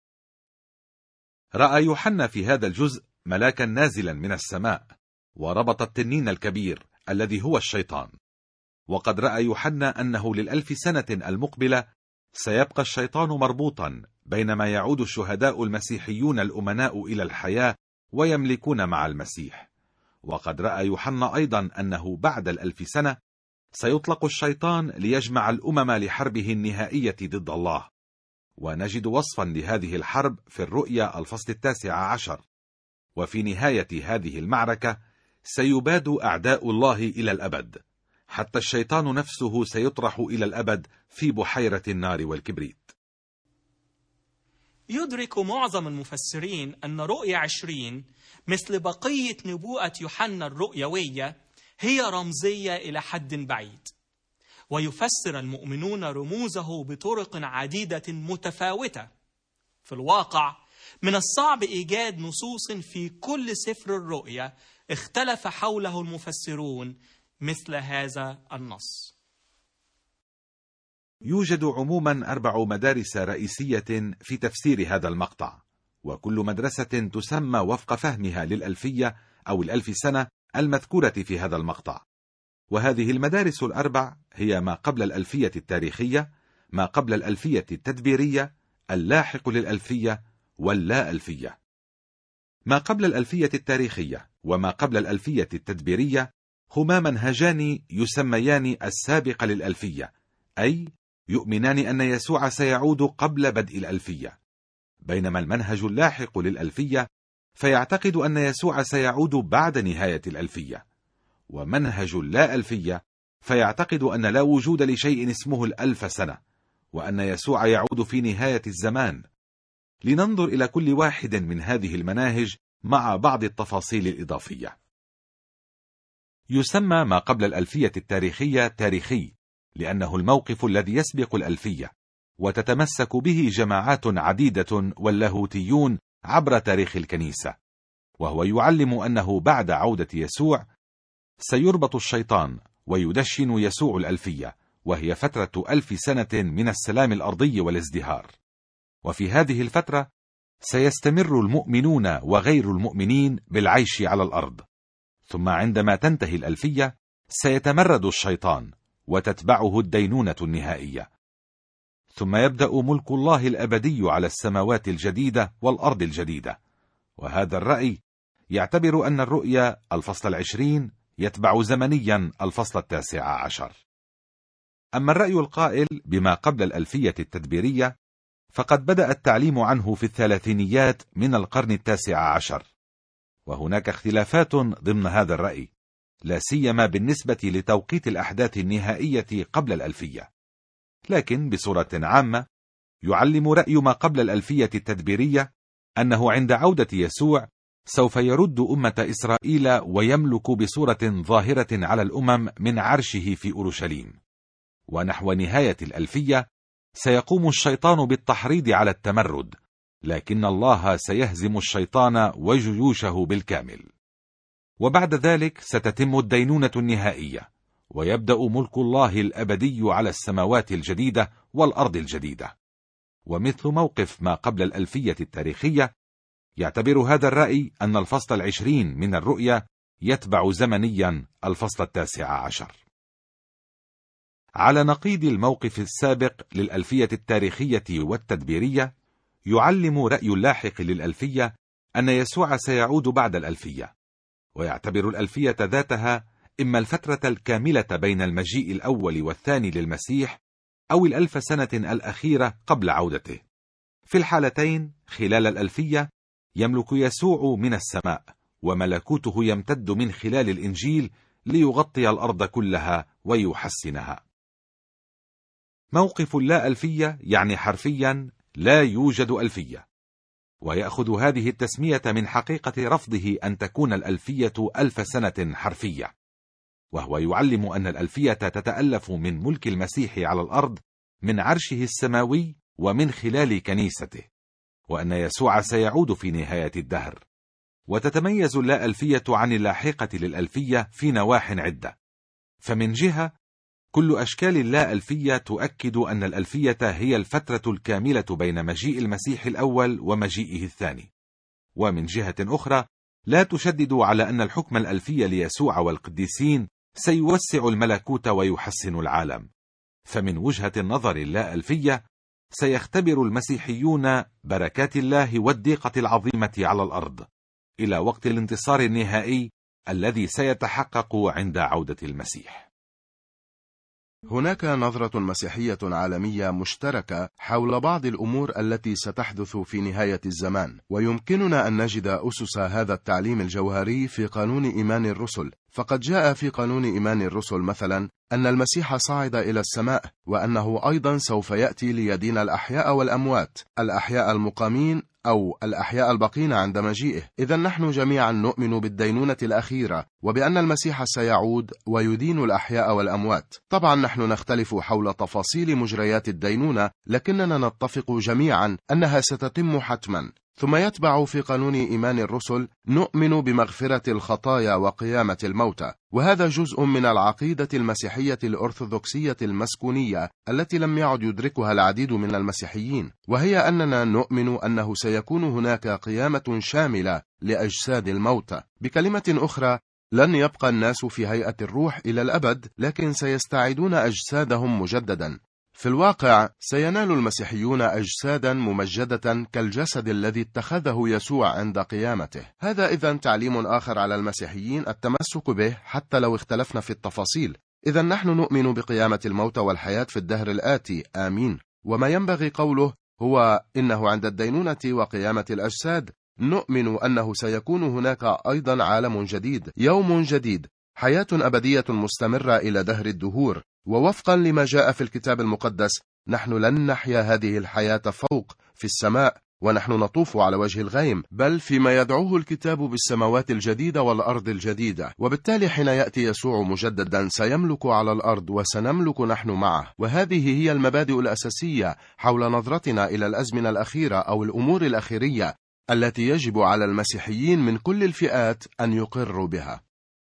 رأى يوحنا في هذا الجزء ملاكا نازلا من السماء، وربط التنين الكبير الذي هو الشيطان. وقد رأى يوحنا أنه للألف سنة المقبلة سيبقى الشيطان مربوطا، بينما يعود الشهداء المسيحيون الأمناء إلى الحياة ويملكون مع المسيح. وقد رأى يوحنا أيضا أنه بعد الألف سنة سيطلق الشيطان ليجمع الأمم لحربه النهائية ضد الله. ونجد وصفا لهذه الحرب في الرؤيا الفصل التاسع عشر. وفي نهاية هذه المعركة سيباد أعداء الله إلى الأبد، حتى الشيطان نفسه سيطرح إلى الأبد في بحيرة النار والكبريت. يدرك معظم المفسرين أن رؤيا عشرين مثل بقية نبوءة يوحنا الرؤيوية هي رمزية إلى حد بعيد، ويفسر المؤمنون رموزه بطرق عديدة متفاوتة. في الواقع من الصعب إيجاد نصوص في كل سفر الرؤيا اختلف حوله المفسرون مثل هذا النص. يوجد عموما أربع مدارس رئيسية في تفسير هذا المقطع، وكل مدرسة تسمى وفق فهمها للألفية أو الألف سنة المذكورة في هذا المقطع. وهذه المدارس الأربع هي ما قبل الألفية التاريخية، ما قبل الألفية التدبيرية، اللاحق للألفية، واللا ألفية. ما قبل الألفية التاريخية وما قبل الألفية التدبيرية هما منهجان يسميان السابق للألفية، أي يؤمنان أن يسوع سيعود قبل بدء الألفية، بينما المنهج اللاحق للألفية فيعتقد أن يسوع سيعود بعد نهاية الألفية. ومنهج اللا ألفية فيعتقد أن لا وجود لشيء اسمه الألف سنة، وأن يسوع يعود في نهاية الزمان. لننظر إلى كل واحد من هذه المناهج مع بعض التفاصيل الإضافية. يسمى ما قبل الألفية التاريخية تاريخي، لأنه الموقف الذي يسبق الألفية، وتتمسك به جماعات عديدة واللاهوتيون عبر تاريخ الكنيسة، وهو يعلم أنه بعد عودة يسوع سيربط الشيطان ويدشن يسوع الألفية، وهي فترة ألف سنة من السلام الأرضي والازدهار. وفي هذه الفترة سيستمر المؤمنون وغير المؤمنين بالعيش على الأرض، ثم عندما تنتهي الألفية سيتمرد الشيطان وتتبعه الدينونة النهائية، ثم يبدأ ملك الله الأبدي على السماوات الجديدة والأرض الجديدة. وهذا الرأي يعتبر أن الرؤيا الفصل العشرين يتبع زمنيا الفصل التاسع عشر. أما الرأي القائل بما قبل الألفية التدبيرية فقد بدأ التعليم عنه في الثلاثينيات من القرن التاسع عشر، وهناك اختلافات ضمن هذا الرأي، لا سيما بالنسبة لتوقيت الأحداث النهائية قبل الألفية. لكن بصورة عامة يعلم رأي ما قبل الألفية التدبيرية أنه عند عودة يسوع سوف يرد أمة إسرائيل ويملك بصورة ظاهرة على الأمم من عرشه في أورشليم. ونحو نهاية الألفية سيقوم الشيطان بالتحريض على التمرد، لكن الله سيهزم الشيطان وجيوشه بالكامل. وبعد ذلك ستتم الدينونة النهائية، ويبدأ ملك الله الأبدي على السماوات الجديدة والأرض الجديدة. ومثل موقف ما قبل الألفية التاريخية، يعتبر هذا الرأي أن الفصل العشرين من الرؤيا يتبع زمنيا الفصل التاسع عشر. على نقيض الموقف السابق للألفية التاريخية والتدبيرية، يعلم رأي اللاحق للألفية أن يسوع سيعود بعد الألفية، ويعتبر الألفية ذاتها إما الفترة الكاملة بين المجيء الأول والثاني للمسيح، أو الألف سنة الأخيرة قبل عودته. في الحالتين خلال الألفية يملك يسوع من السماء، وملكوته يمتد من خلال الإنجيل ليغطي الأرض كلها ويحسنها. موقف لا ألفية يعني حرفيا لا يوجد ألفية، ويأخذ هذه التسمية من حقيقة رفضه أن تكون الألفية ألف سنة حرفية، وهو يعلم أن الألفية تتألف من ملك المسيح على الأرض من عرشه السماوي ومن خلال كنيسته، وأن يسوع سيعود في نهاية الدهر. وتتميز اللا ألفية عن اللاحقة للألفية في نواح عدة. فمن جهة كل أشكال اللا ألفية تؤكد أن الألفية هي الفترة الكاملة بين مجيء المسيح الأول ومجيئه الثاني، ومن جهة أخرى لا تشدد على أن الحكم الألفي ليسوع والقديسين سيوسع الملكوت ويحسن العالم. فمن وجهة النظر اللا ألفية سيختبر المسيحيون بركات الله والضيقة العظيمة على الأرض إلى وقت الانتصار النهائي الذي سيتحقق عند عودة المسيح. هناك نظرة مسيحية عالمية مشتركة حول بعض الأمور التي ستحدث في نهاية الزمان، ويمكننا أن نجد أسس هذا التعليم الجوهري في قانون إيمان الرسل. فقد جاء في قانون إيمان الرسل مثلا أن المسيح صعد إلى السماء، وأنه أيضا سوف يأتي ليدين الأحياء والأموات، الأحياء المقامين أو الأحياء البقين عند مجيئه. إذن نحن جميعا نؤمن بالدينونة الأخيرة، وبأن المسيح سيعود ويدين الأحياء والأموات. طبعا نحن نختلف حول تفاصيل مجريات الدينونة، لكننا نتفق جميعا أنها ستتم حتما. ثم يتبع في قانون إيمان الرسل نؤمن بمغفرة الخطايا وقيامة الموتى، وهذا جزء من العقيدة المسيحية الأرثوذكسية المسكونية التي لم يعد يدركها العديد من المسيحيين، وهي أننا نؤمن أنه سيكون هناك قيامة شاملة لأجساد الموتى. بكلمة أخرى، لن يبقى الناس في هيئة الروح إلى الأبد، لكن سيستعيدون أجسادهم مجددا. في الواقع سينال المسيحيون أجسادا ممجدة كالجسد الذي اتخذه يسوع عند قيامته. هذا إذن تعليم آخر على المسيحيين التمسك به حتى لو اختلفنا في التفاصيل. إذن نحن نؤمن بقيامة الموتى والحياة في الدهر الآتي، آمين. وما ينبغي قوله هو إنه عند الدينونة وقيامة الأجساد نؤمن أنه سيكون هناك أيضا عالم جديد، يوم جديد، حياة أبدية مستمرة إلى دهر الدهور، ووفقا لما جاء في الكتاب المقدس نحن لن نحيا هذه الحياة فوق في السماء ونحن نطوف على وجه الغيم، بل فيما يدعوه الكتاب بالسماوات الجديدة والأرض الجديدة. وبالتالي حين يأتي يسوع مجددا سيملك على الأرض وسنملك نحن معه. وهذه هي المبادئ الأساسية حول نظرتنا إلى الأزمنة الأخيرة أو الأمور الأخيرية التي يجب على المسيحيين من كل الفئات أن يقروا بها.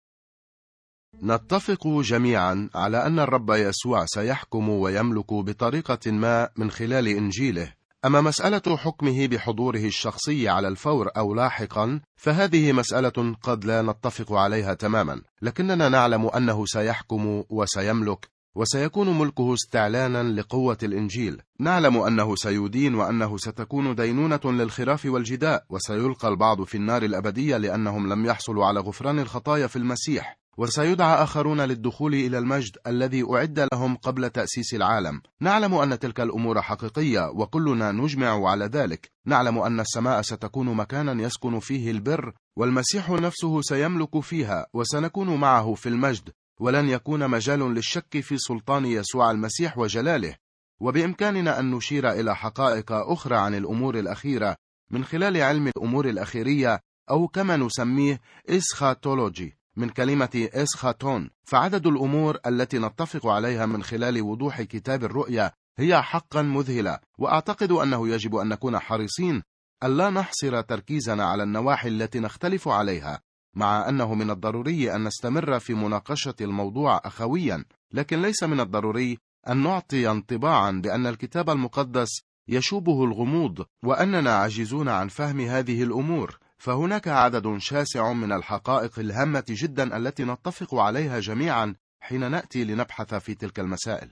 نتفق جميعا على أن الرب يسوع سيحكم ويملك بطريقة ما من خلال إنجيله. أما مسألة حكمه بحضوره الشخصي على الفور أو لاحقا فهذه مسألة قد لا نتفق عليها تماما، لكننا نعلم أنه سيحكم وسيملك، وسيكون ملكه استعلانا لقوة الإنجيل. نعلم أنه سيدين وأنه ستكون دينونة للخراف والجداء، وسيلقى البعض في النار الأبدية لأنهم لم يحصلوا على غفران الخطايا في المسيح، وسيدعى آخرون للدخول إلى المجد الذي أعد لهم قبل تأسيس العالم. نعلم أن تلك الأمور حقيقية وكلنا نجمع على ذلك. نعلم أن السماء ستكون مكانا يسكن فيه البر، والمسيح نفسه سيملك فيها، وسنكون معه في المجد، ولن يكون مجال للشك في سلطان يسوع المسيح وجلاله. وبإمكاننا أن نشير إلى حقائق أخرى عن الأمور الأخيرة من خلال علم الأمور الأخيرية، أو كما نسميه إسخاتولوجي من كلمة إسخاتون. فعدد الأمور التي نتفق عليها من خلال وضوح كتاب الرؤيا هي حقا مذهلة، وأعتقد أنه يجب أن نكون حريصين ألا نحصر تركيزنا على النواحي التي نختلف عليها، مع أنه من الضروري أن نستمر في مناقشة الموضوع أخويا، لكن ليس من الضروري أن نعطي انطباعا بأن الكتاب المقدس يشوبه الغموض وأننا عاجزون عن فهم هذه الأمور. فهناك عدد شاسع من الحقائق الهامة جدا التي نتفق عليها جميعا حين نأتي لنبحث في تلك المسائل.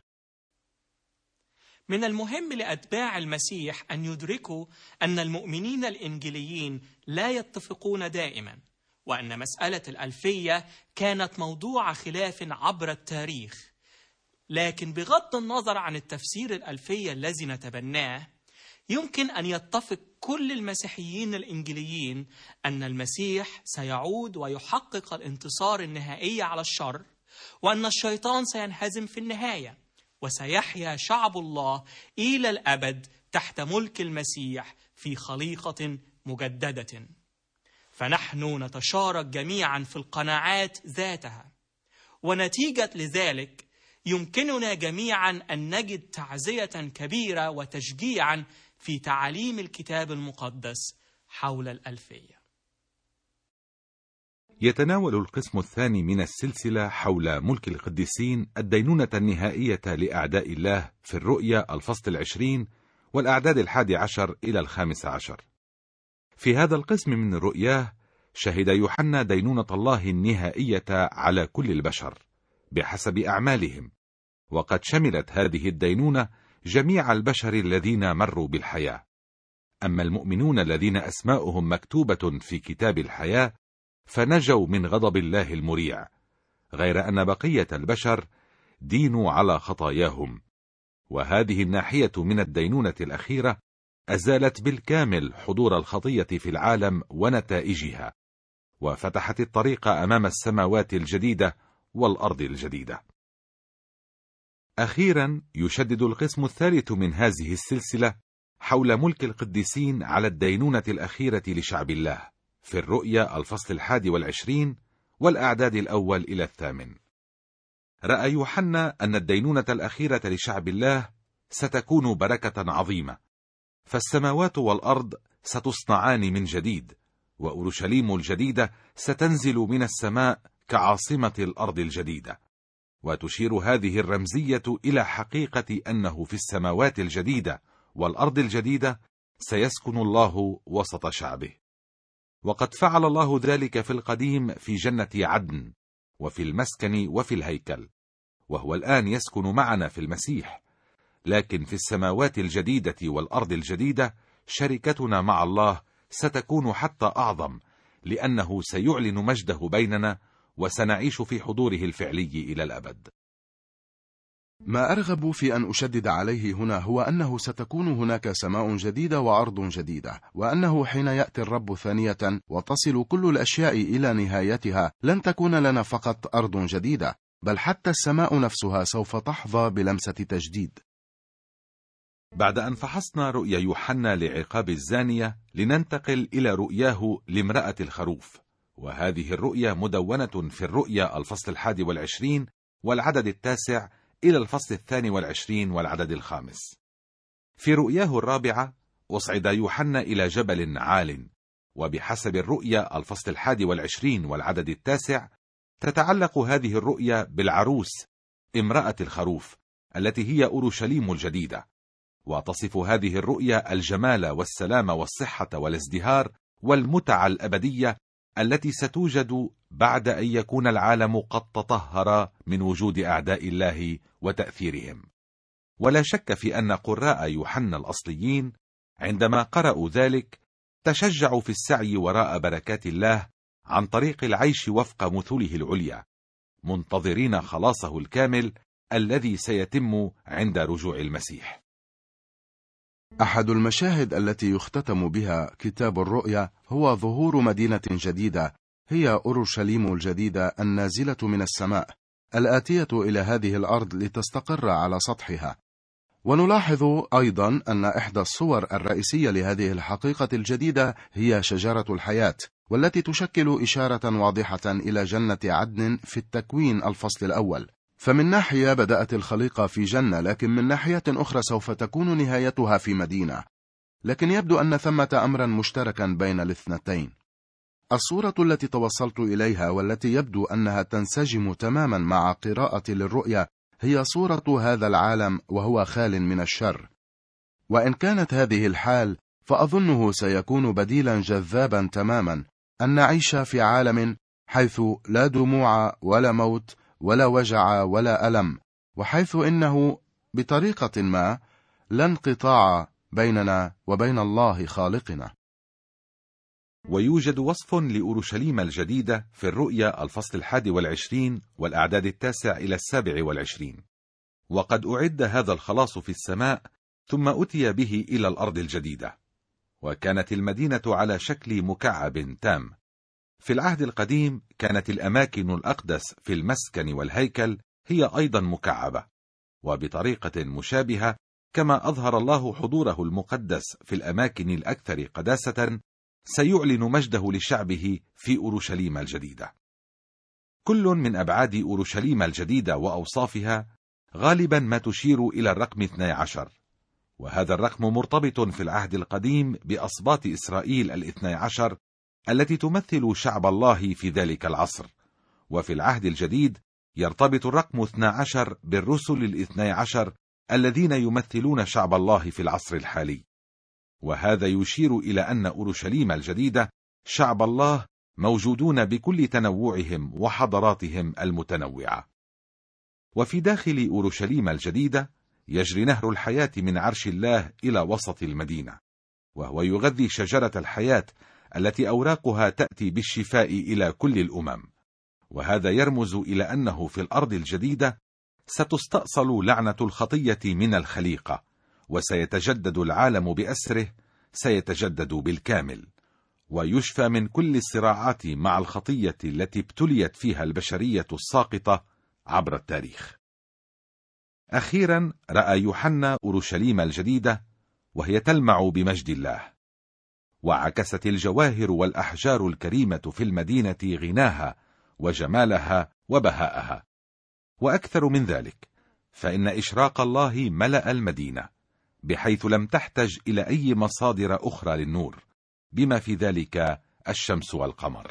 من المهم لأتباع المسيح أن يدركوا أن المؤمنين الإنجيليين لا يتفقون دائما، وأن مسألة الألفية كانت موضوع خلاف عبر التاريخ. لكن بغض النظر عن التفسير الألفية الذي نتبناه، يمكن أن يتفق كل المسيحيين الإنجيليين أن المسيح سيعود ويحقق الانتصار النهائي على الشر، وأن الشيطان سينهزم في النهاية، وسيحيا شعب الله إلى الأبد تحت ملك المسيح في خليقة مجددة. فنحن نتشارك جميعا في القناعات ذاتها، ونتيجة لذلك يمكننا جميعا أن نجد تعزية كبيرة وتشجيعا في تعاليم الكتاب المقدس حول الألفية. يتناول القسم الثاني من السلسلة حول ملك القديسين الدينونة النهائية لأعداء الله في الرؤيا الفصل العشرين والأعداد الحادي عشر إلى الخامس عشر. في هذا القسم من الرؤيا شهد يوحنا دينونة الله النهائية على كل البشر بحسب أعمالهم، وقد شملت هذه الدينونة جميع البشر الذين مروا بالحياة. أما المؤمنون الذين أسماؤهم مكتوبة في كتاب الحياة فنجوا من غضب الله المريع، غير أن بقية البشر دينوا على خطاياهم. وهذه الناحية من الدينونة الأخيرة أزالت بالكامل حضور الخطية في العالم ونتائجها، وفتحت الطريق أمام السماوات الجديدة والأرض الجديدة. أخيرا يشدد القسم الثالث من هذه السلسلة حول ملك القديسين على الدينونة الأخيرة لشعب الله في الرؤيا الفصل الحادي والعشرين والأعداد الأول إلى الثامن. رأى يوحنا أن الدينونة الأخيرة لشعب الله ستكون بركة عظيمة، فالسماوات والأرض ستصنعان من جديد، وأورشليم الجديدة ستنزل من السماء كعاصمة الأرض الجديدة. وتشير هذه الرمزية إلى حقيقة أنه في السماوات الجديدة والأرض الجديدة سيسكن الله وسط شعبه. وقد فعل الله ذلك في القديم في جنة عدن وفي المسكن وفي الهيكل، وهو الآن يسكن معنا في المسيح. لكن في السماوات الجديدة والأرض الجديدة شركتنا مع الله ستكون حتى أعظم، لأنه سيعلن مجده بيننا وسنعيش في حضوره الفعلي إلى الأبد. ما أرغب في أن أشدد عليه هنا هو أنه ستكون هناك سماء جديدة وأرض جديدة، وأنه حين يأتي الرب ثانية وتصل كل الأشياء إلى نهايتها لن تكون لنا فقط أرض جديدة، بل حتى السماء نفسها سوف تحظى بلمسة تجديد. بعد أن فحصنا رؤيا يوحنا لعقاب الزانية، لننتقل إلى رؤياه لامرأة الخروف، وهذه الرؤيا مدونة في الرؤيا الفصل الحادي والعشرين والعدد التاسع إلى الفصل الثاني والعشرين والعدد الخامس. في رؤياه الرابعة أصعد يوحنا إلى جبل عال، وبحسب الرؤيا الفصل الحادي والعشرين والعدد التاسع تتعلق هذه الرؤيا بالعروس امرأة الخروف التي هي أورشليم الجديدة، وتصف هذه الرؤيا الجمال والسلام والصحة والازدهار والمتعة الأبدية التي ستوجد بعد أن يكون العالم قد تطهر من وجود أعداء الله وتأثيرهم. ولا شك في أن قراء يوحنا الأصليين عندما قرأوا ذلك تشجعوا في السعي وراء بركات الله عن طريق العيش وفق مثله العليا، منتظرين خلاصه الكامل الذي سيتم عند رجوع المسيح. أحد المشاهد التي يختتم بها كتاب الرؤيا هو ظهور مدينة جديدة، هي أورشليم الجديدة النازلة من السماء الآتية إلى هذه الأرض لتستقر على سطحها. ونلاحظ أيضا أن إحدى الصور الرئيسية لهذه الحقيقة الجديدة هي شجرة الحياة، والتي تشكل إشارة واضحة إلى جنة عدن في التكوين الفصل الأول. فمن ناحية بدأت الخليقة في جنة، لكن من ناحية أخرى سوف تكون نهايتها في مدينة. لكن يبدو أن ثمة أمرا مشتركا بين الاثنتين. الصورة التي توصلت إليها والتي يبدو أنها تنسجم تماما مع قراءة للرؤيا هي صورة هذا العالم وهو خال من الشر. وإن كانت هذه الحال فأظنه سيكون بديلا جذابا تماما أن نعيش في عالم حيث لا دموع ولا موت ولا وجع ولا ألم، وحيث إنه بطريقة ما لا انقطاع بيننا وبين الله خالقنا. ويوجد وصف لأورشليم الجديدة في الرؤيا الفصل الحادي والعشرين والأعداد التاسع إلى السابع والعشرين. وقد أعد هذا الخلاص في السماء ثم أتي به إلى الأرض الجديدة، وكانت المدينة على شكل مكعب تام. في العهد القديم كانت الأماكن الأقدس في المسكن والهيكل هي أيضا مكعبة، وبطريقة مشابهة كما أظهر الله حضوره المقدس في الأماكن الأكثر قداسة سيعلن مجده لشعبه في أورشليم الجديدة. كل من أبعاد أورشليم الجديدة وأوصافها غالبا ما تشير إلى الرقم اثني عشر، وهذا الرقم مرتبط في العهد القديم بأسباط إسرائيل الاثني عشر التي تمثل شعب الله في ذلك العصر، وفي العهد الجديد يرتبط الرقم اثني عشر بالرسل الاثني عشر الذين يمثلون شعب الله في العصر الحالي. وهذا يشير إلى أن أورشليم الجديدة شعب الله موجودون بكل تنوعهم وحضاراتهم المتنوعة. وفي داخل أورشليم الجديدة يجري نهر الحياة من عرش الله إلى وسط المدينة، وهو يغذي شجرة الحياة التي أوراقها تأتي بالشفاء إلى كل الأمم. وهذا يرمز إلى أنه في الأرض الجديدة ستستأصل لعنة الخطية من الخليقة، وسيتجدد العالم بأسره، سيتجدد بالكامل، ويشفى من كل الصراعات مع الخطية التي ابتليت فيها البشرية الساقطة عبر التاريخ. أخيرا رأى يوحنا أورشليم الجديدة وهي تلمع بمجد الله، وعكست الجواهر والأحجار الكريمة في المدينة غناها وجمالها وبهاءها. وأكثر من ذلك، فإن إشراق الله ملأ المدينة بحيث لم تحتج إلى أي مصادر أخرى للنور، بما في ذلك الشمس والقمر.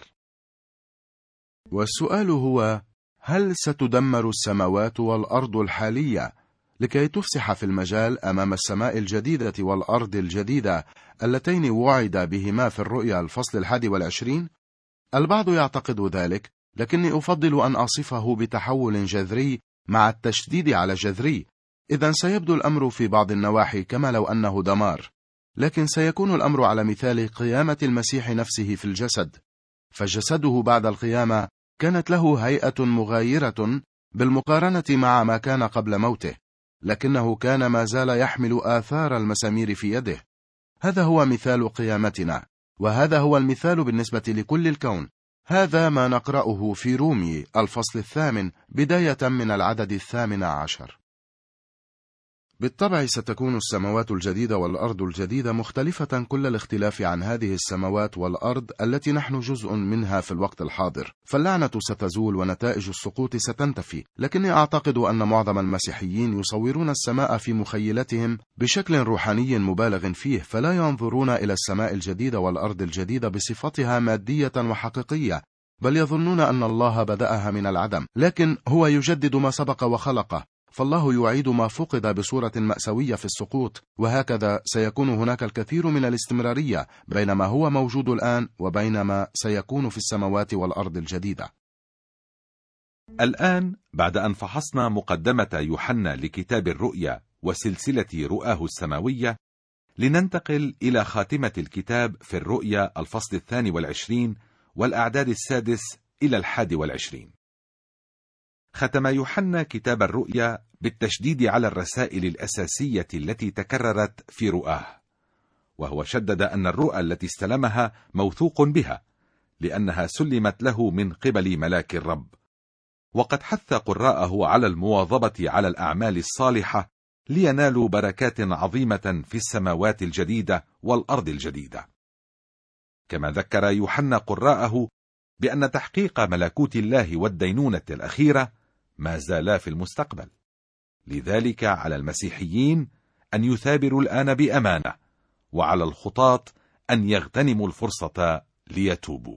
والسؤال هو: هل ستدمر السماوات والأرض الحالية لكي تفسح في المجال أمام السماء الجديدة والأرض الجديدة اللتين وعد بهما في الرؤيا الفصل الحادي والعشرين؟ البعض يعتقد ذلك، لكني أفضل أن أصفه بتحول جذري مع التشديد على جذري. إذن سيبدو الأمر في بعض النواحي كما لو أنه دمار، لكن سيكون الأمر على مثال قيامة المسيح نفسه في الجسد، فجسده بعد القيامة كانت له هيئة مغايرة بالمقارنة مع ما كان قبل موته. لكنه كان ما زال يحمل آثار المسامير في يده. هذا هو مثال قيامتنا، وهذا هو المثال بالنسبة لكل الكون. هذا ما نقرأه في رومي الفصل الثامن بداية من العدد الثامن عشر. بالطبع ستكون السماوات الجديدة والأرض الجديدة مختلفة كل الاختلاف عن هذه السماوات والأرض التي نحن جزء منها في الوقت الحاضر، فاللعنة ستزول ونتائج السقوط ستنتفي. لكني أعتقد أن معظم المسيحيين يصورون السماء في مخيلتهم بشكل روحاني مبالغ فيه، فلا ينظرون إلى السماء الجديدة والأرض الجديدة بصفتها مادية وحقيقية، بل يظنون أن الله بدأها من العدم، لكن هو يجدد ما سبق وخلقه. فالله يعيد ما فقد بصورة مأساوية في السقوط، وهكذا سيكون هناك الكثير من الاستمرارية بين ما هو موجود الآن وبين ما سيكون في السماوات والأرض الجديدة. الآن بعد أن فحصنا مقدمة يوحنا لكتاب الرؤيا وسلسلة رؤاه السماوية، لننتقل إلى خاتمة الكتاب في الرؤيا الفصل الثاني والعشرين والأعداد السادس إلى الحادي والعشرين. ختم يوحنا كتاب الرؤيا بالتشديد على الرسائل الأساسية التي تكررت في رؤاه، وهو شدد أن الرؤى التي استلمها موثوق بها لأنها سلمت له من قبل ملاك الرب، وقد حث قراءه على المواظبة على الأعمال الصالحة لينالوا بركات عظيمة في السماوات الجديدة والأرض الجديدة. كما ذكر يوحنا قراءه بأن تحقيق ملكوت الله والدينونة الأخيرة ما زالا في المستقبل، لذلك على المسيحيين أن يثابروا الآن بأمانة، وعلى الخطاة أن يغتنموا الفرصة ليتوبوا.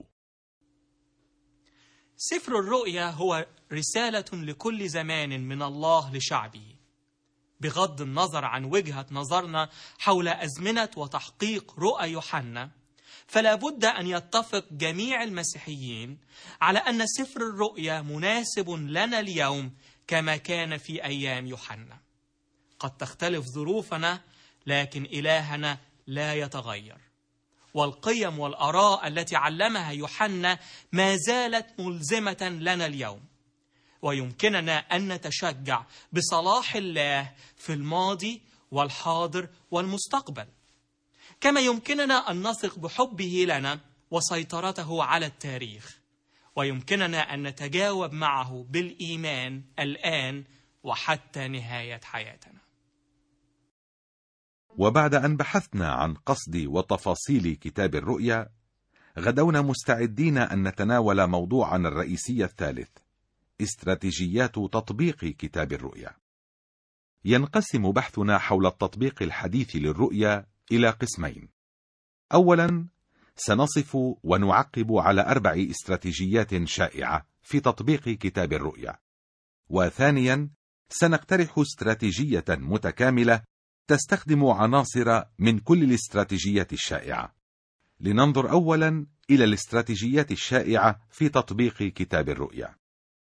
سفر الرؤيا هو رسالة لكل زمان من الله لشعبه، بغض النظر عن وجهة نظرنا حول أزمنة وتحقيق رؤى يوحنا. فلا بد أن يتفق جميع المسيحيين على أن سفر الرؤيا مناسب لنا اليوم كما كان في أيام يوحنا. قد تختلف ظروفنا، لكن إلهنا لا يتغير، والقيم والآراء التي علمها يوحنا ما زالت ملزمة لنا اليوم، ويمكننا أن نتشجع بصلاح الله في الماضي والحاضر والمستقبل، كما يمكننا أن نثق بحبه لنا وسيطرته على التاريخ، ويمكننا أن نتجاوب معه بالإيمان الآن وحتى نهاية حياتنا. وبعد أن بحثنا عن قصد وتفاصيل كتاب الرؤيا، غدونا مستعدين أن نتناول موضوعنا الرئيسي الثالث: استراتيجيات تطبيق كتاب الرؤيا. ينقسم بحثنا حول التطبيق الحديث للرؤيا إلى قسمين. أولا، سنصف ونعقب على أربع استراتيجيات شائعة في تطبيق كتاب الرؤيا. وثانيا، سنقترح استراتيجية متكاملة تستخدم عناصر من كل الاستراتيجيات الشائعة. لننظر أولا إلى الاستراتيجيات الشائعة في تطبيق كتاب الرؤيا.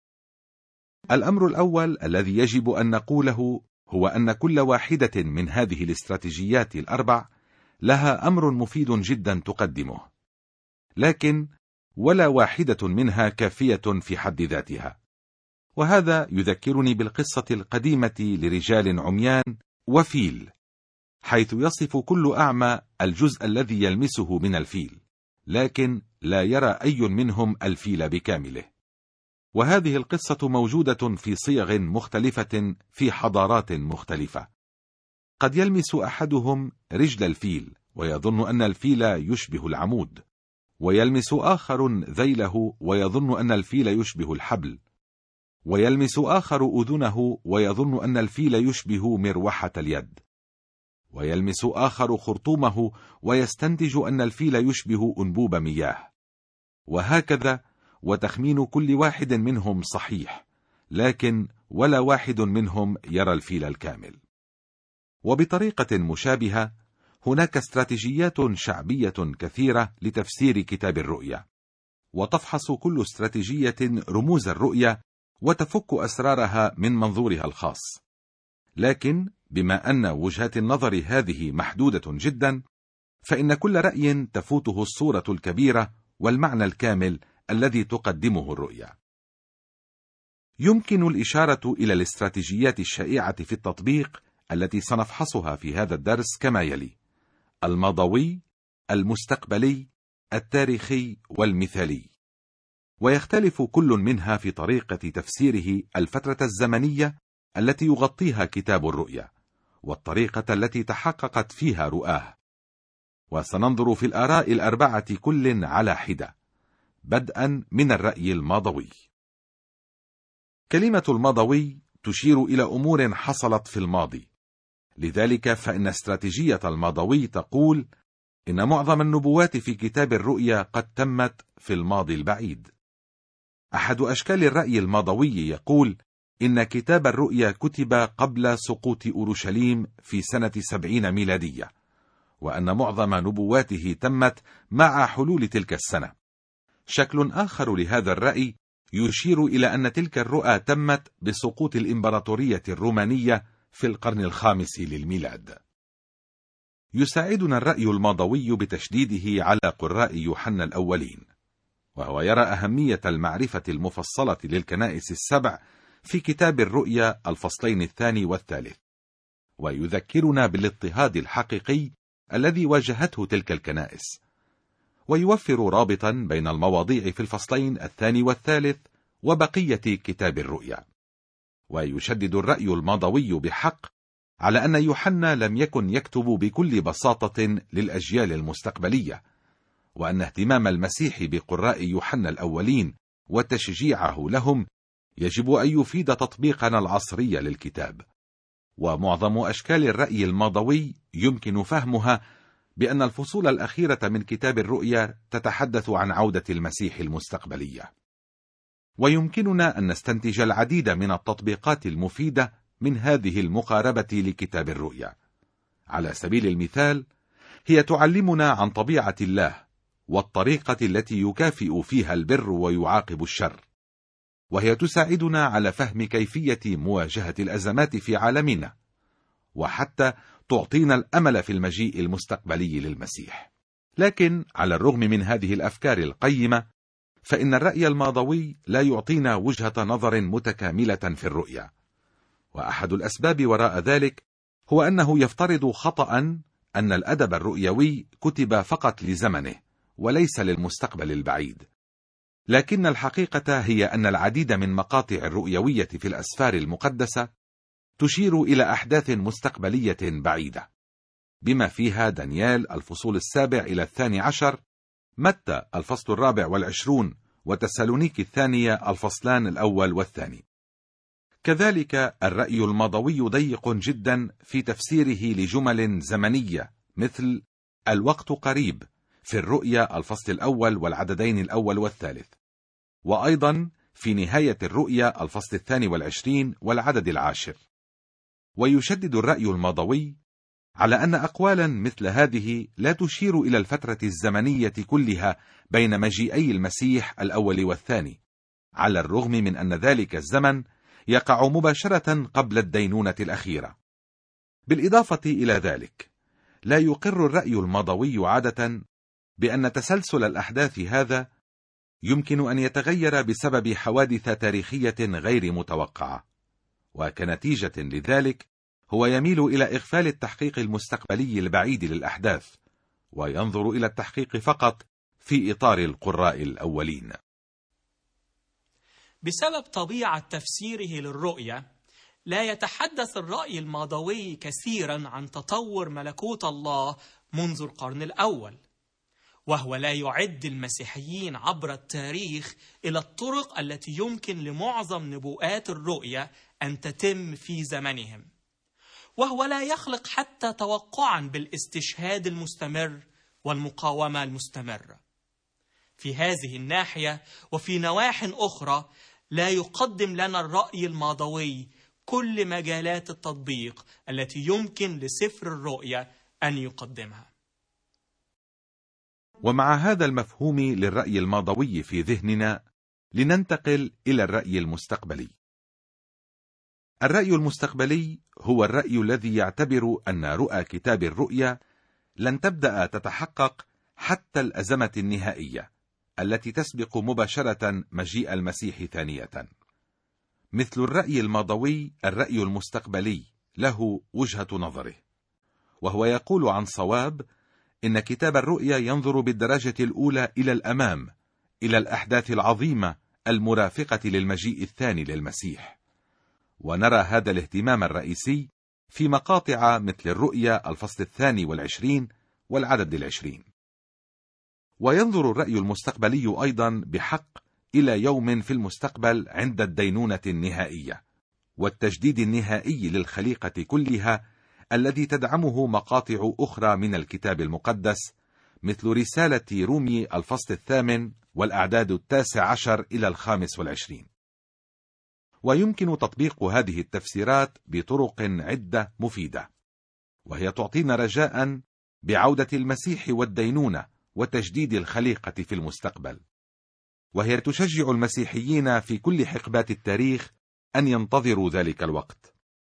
الأمر الأول الذي يجب أن نقوله هو أن كل واحدة من هذه الاستراتيجيات الأربع لها أمر مفيد جدا تقدمه، لكن ولا واحدة منها كافية في حد ذاتها. وهذا يذكرني بالقصة القديمة لرجال عميان وفيل، حيث يصف كل أعمى الجزء الذي يلمسه من الفيل، لكن لا يرى أي منهم الفيل بكامله. وهذه القصة موجودة في صيغ مختلفة في حضارات مختلفة. قد يلمس أحدهم رجل الفيل ويظن أن الفيل يشبه العمود، ويلمس آخر ذيله ويظن أن الفيل يشبه الحبل، ويلمس آخر أذنه ويظن أن الفيل يشبه مروحة اليد، ويلمس آخر خرطومه ويستنتج أن الفيل يشبه أنبوب مياه، وهكذا. وتخمين كل واحد منهم صحيح، لكن ولا واحد منهم يرى الفيل الكامل. وبطريقة مشابهة، هناك استراتيجيات شعبية كثيرة لتفسير كتاب الرؤيا، وتفحص كل استراتيجية رموز الرؤيا وتفك أسرارها من منظورها الخاص. لكن بما أن وجهات النظر هذه محدودة جدا، فإن كل رأي تفوته الصورة الكبيرة والمعنى الكامل الذي تقدمه الرؤيا. يمكن الإشارة إلى الاستراتيجيات الشائعة في التطبيق التي سنفحصها في هذا الدرس كما يلي: الماضوي، المستقبلي، التاريخي، والمثالي. ويختلف كل منها في طريقة تفسيره الفترة الزمنية التي يغطيها كتاب الرؤيا، والطريقة التي تحققت فيها رؤاه. وسننظر في الآراء الأربعة كل على حدة، بدءا من الرأي الماضوي. كلمة الماضوي تشير إلى أمور حصلت في الماضي، لذلك فإن استراتيجية الماضوي تقول إن معظم النبوات في كتاب الرؤيا قد تمت في الماضي البعيد. أحد أشكال الرأي الماضوي يقول إن كتاب الرؤيا كتب قبل سقوط أورشليم في سنة سبعين ميلادية، وأن معظم نبواته تمت مع حلول تلك السنة. شكل آخر لهذا الرأي يشير إلى أن تلك الرؤى تمت بسقوط الإمبراطورية الرومانية في القرن الخامس للميلاد. يساعدنا الرأي الماضوي بتشديده على قراء يوحنا الأولين، وهو يرى أهمية المعرفة المفصلة للكنائس السبع في كتاب الرؤيا الفصلين الثاني والثالث، ويذكرنا بالاضطهاد الحقيقي الذي واجهته تلك الكنائس، ويوفر رابطا بين المواضيع في الفصلين الثاني والثالث وبقية كتاب الرؤيا. ويشدد الرأي الماضوي بحق على أن يوحنا لم يكن يكتب بكل بساطة للأجيال المستقبلية، وأن اهتمام المسيح بقراء يوحنا الأولين وتشجيعه لهم يجب أن يفيد تطبيقنا العصري للكتاب. ومعظم أشكال الرأي الماضوي يمكن فهمها بأن الفصول الأخيرة من كتاب الرؤيا تتحدث عن عودة المسيح المستقبلية. ويمكننا أن نستنتج العديد من التطبيقات المفيدة من هذه المقاربة لكتاب الرؤيا. على سبيل المثال، هي تعلمنا عن طبيعة الله والطريقة التي يكافئ فيها البر ويعاقب الشر، وهي تساعدنا على فهم كيفية مواجهة الأزمات في عالمنا، وحتى تعطينا الأمل في المجيء المستقبلي للمسيح. لكن على الرغم من هذه الأفكار القيمة، فإن الرأي الماضوي لا يعطينا وجهة نظر متكاملة في الرؤيا، وأحد الأسباب وراء ذلك هو أنه يفترض خطأ أن الأدب الرؤيوي كتب فقط لزمنه وليس للمستقبل البعيد. لكن الحقيقة هي أن العديد من مقاطع الرؤيوية في الأسفار المقدسة تشير إلى أحداث مستقبلية بعيدة، بما فيها دانيال الفصول السابع إلى الثاني عشر، متى الفصل الرابع والعشرون، وتسالونيك الثانية الفصلان الأول والثاني. كذلك الرأي الماضوي ضيق جدا في تفسيره لجمل زمنية مثل الوقت قريب في الرؤيا الفصل الأول والعددين الأول والثالث، وأيضا في نهاية الرؤيا الفصل الثاني والعشرين والعدد العاشر. ويشدد الرأي الماضوي على أن أقوالا مثل هذه لا تشير إلى الفترة الزمنية كلها بين مجيئي المسيح الأول والثاني، على الرغم من أن ذلك الزمن يقع مباشرة قبل الدينونة الأخيرة. بالإضافة إلى ذلك، لا يقر الرأي الماضوي عادة بأن تسلسل الأحداث هذا يمكن أن يتغير بسبب حوادث تاريخية غير متوقعة، وكنتيجة لذلك هو يميل إلى إغفال التحقيق المستقبلي البعيد للأحداث، وينظر إلى التحقيق فقط في إطار القراء الأولين. بسبب طبيعة تفسيره للرؤية، لا يتحدث الرأي الماضوي كثيرا عن تطور ملكوت الله منذ القرن الأول، وهو لا يعد المسيحيين عبر التاريخ إلى الطرق التي يمكن لمعظم نبوءات الرؤية أن تتم في زمنهم، وهو لا يخلق حتى توقعا بالاستشهاد المستمر والمقاومة المستمرة. في هذه الناحية وفي نواح أخرى لا يقدم لنا الرأي الماضوي كل مجالات التطبيق التي يمكن لسفر الرؤيا أن يقدمها. ومع هذا المفهوم للرأي الماضوي في ذهننا، لننتقل إلى الرأي المستقبلي. الرأي المستقبلي هو الرأي الذي يعتبر أن رؤى كتاب الرؤيا لن تبدأ تتحقق حتى الأزمة النهائية التي تسبق مباشرة مجيء المسيح ثانية. مثل الرأي الماضوي الرأي المستقبلي له وجهة نظره، وهو يقول عن صواب إن كتاب الرؤيا ينظر بالدرجة الأولى إلى الأمام، إلى الأحداث العظيمة المرافقة للمجيء الثاني للمسيح، ونرى هذا الاهتمام الرئيسي في مقاطع مثل الرؤيا الفصل الثاني والعشرين والعدد العشرين. وينظر الرأي المستقبلي أيضا بحق إلى يوم في المستقبل عند الدينونة النهائية والتجديد النهائي للخليقة كلها، الذي تدعمه مقاطع أخرى من الكتاب المقدس مثل رسالة رومي الفصل الثامن والأعداد التاسع عشر إلى الخامس والعشرين. ويمكن تطبيق هذه التفسيرات بطرق عدة مفيدة، وهي تعطينا رجاء بعودة المسيح والدينونة وتجديد الخليقة في المستقبل، وهي تشجع المسيحيين في كل حقبات التاريخ أن ينتظروا ذلك الوقت.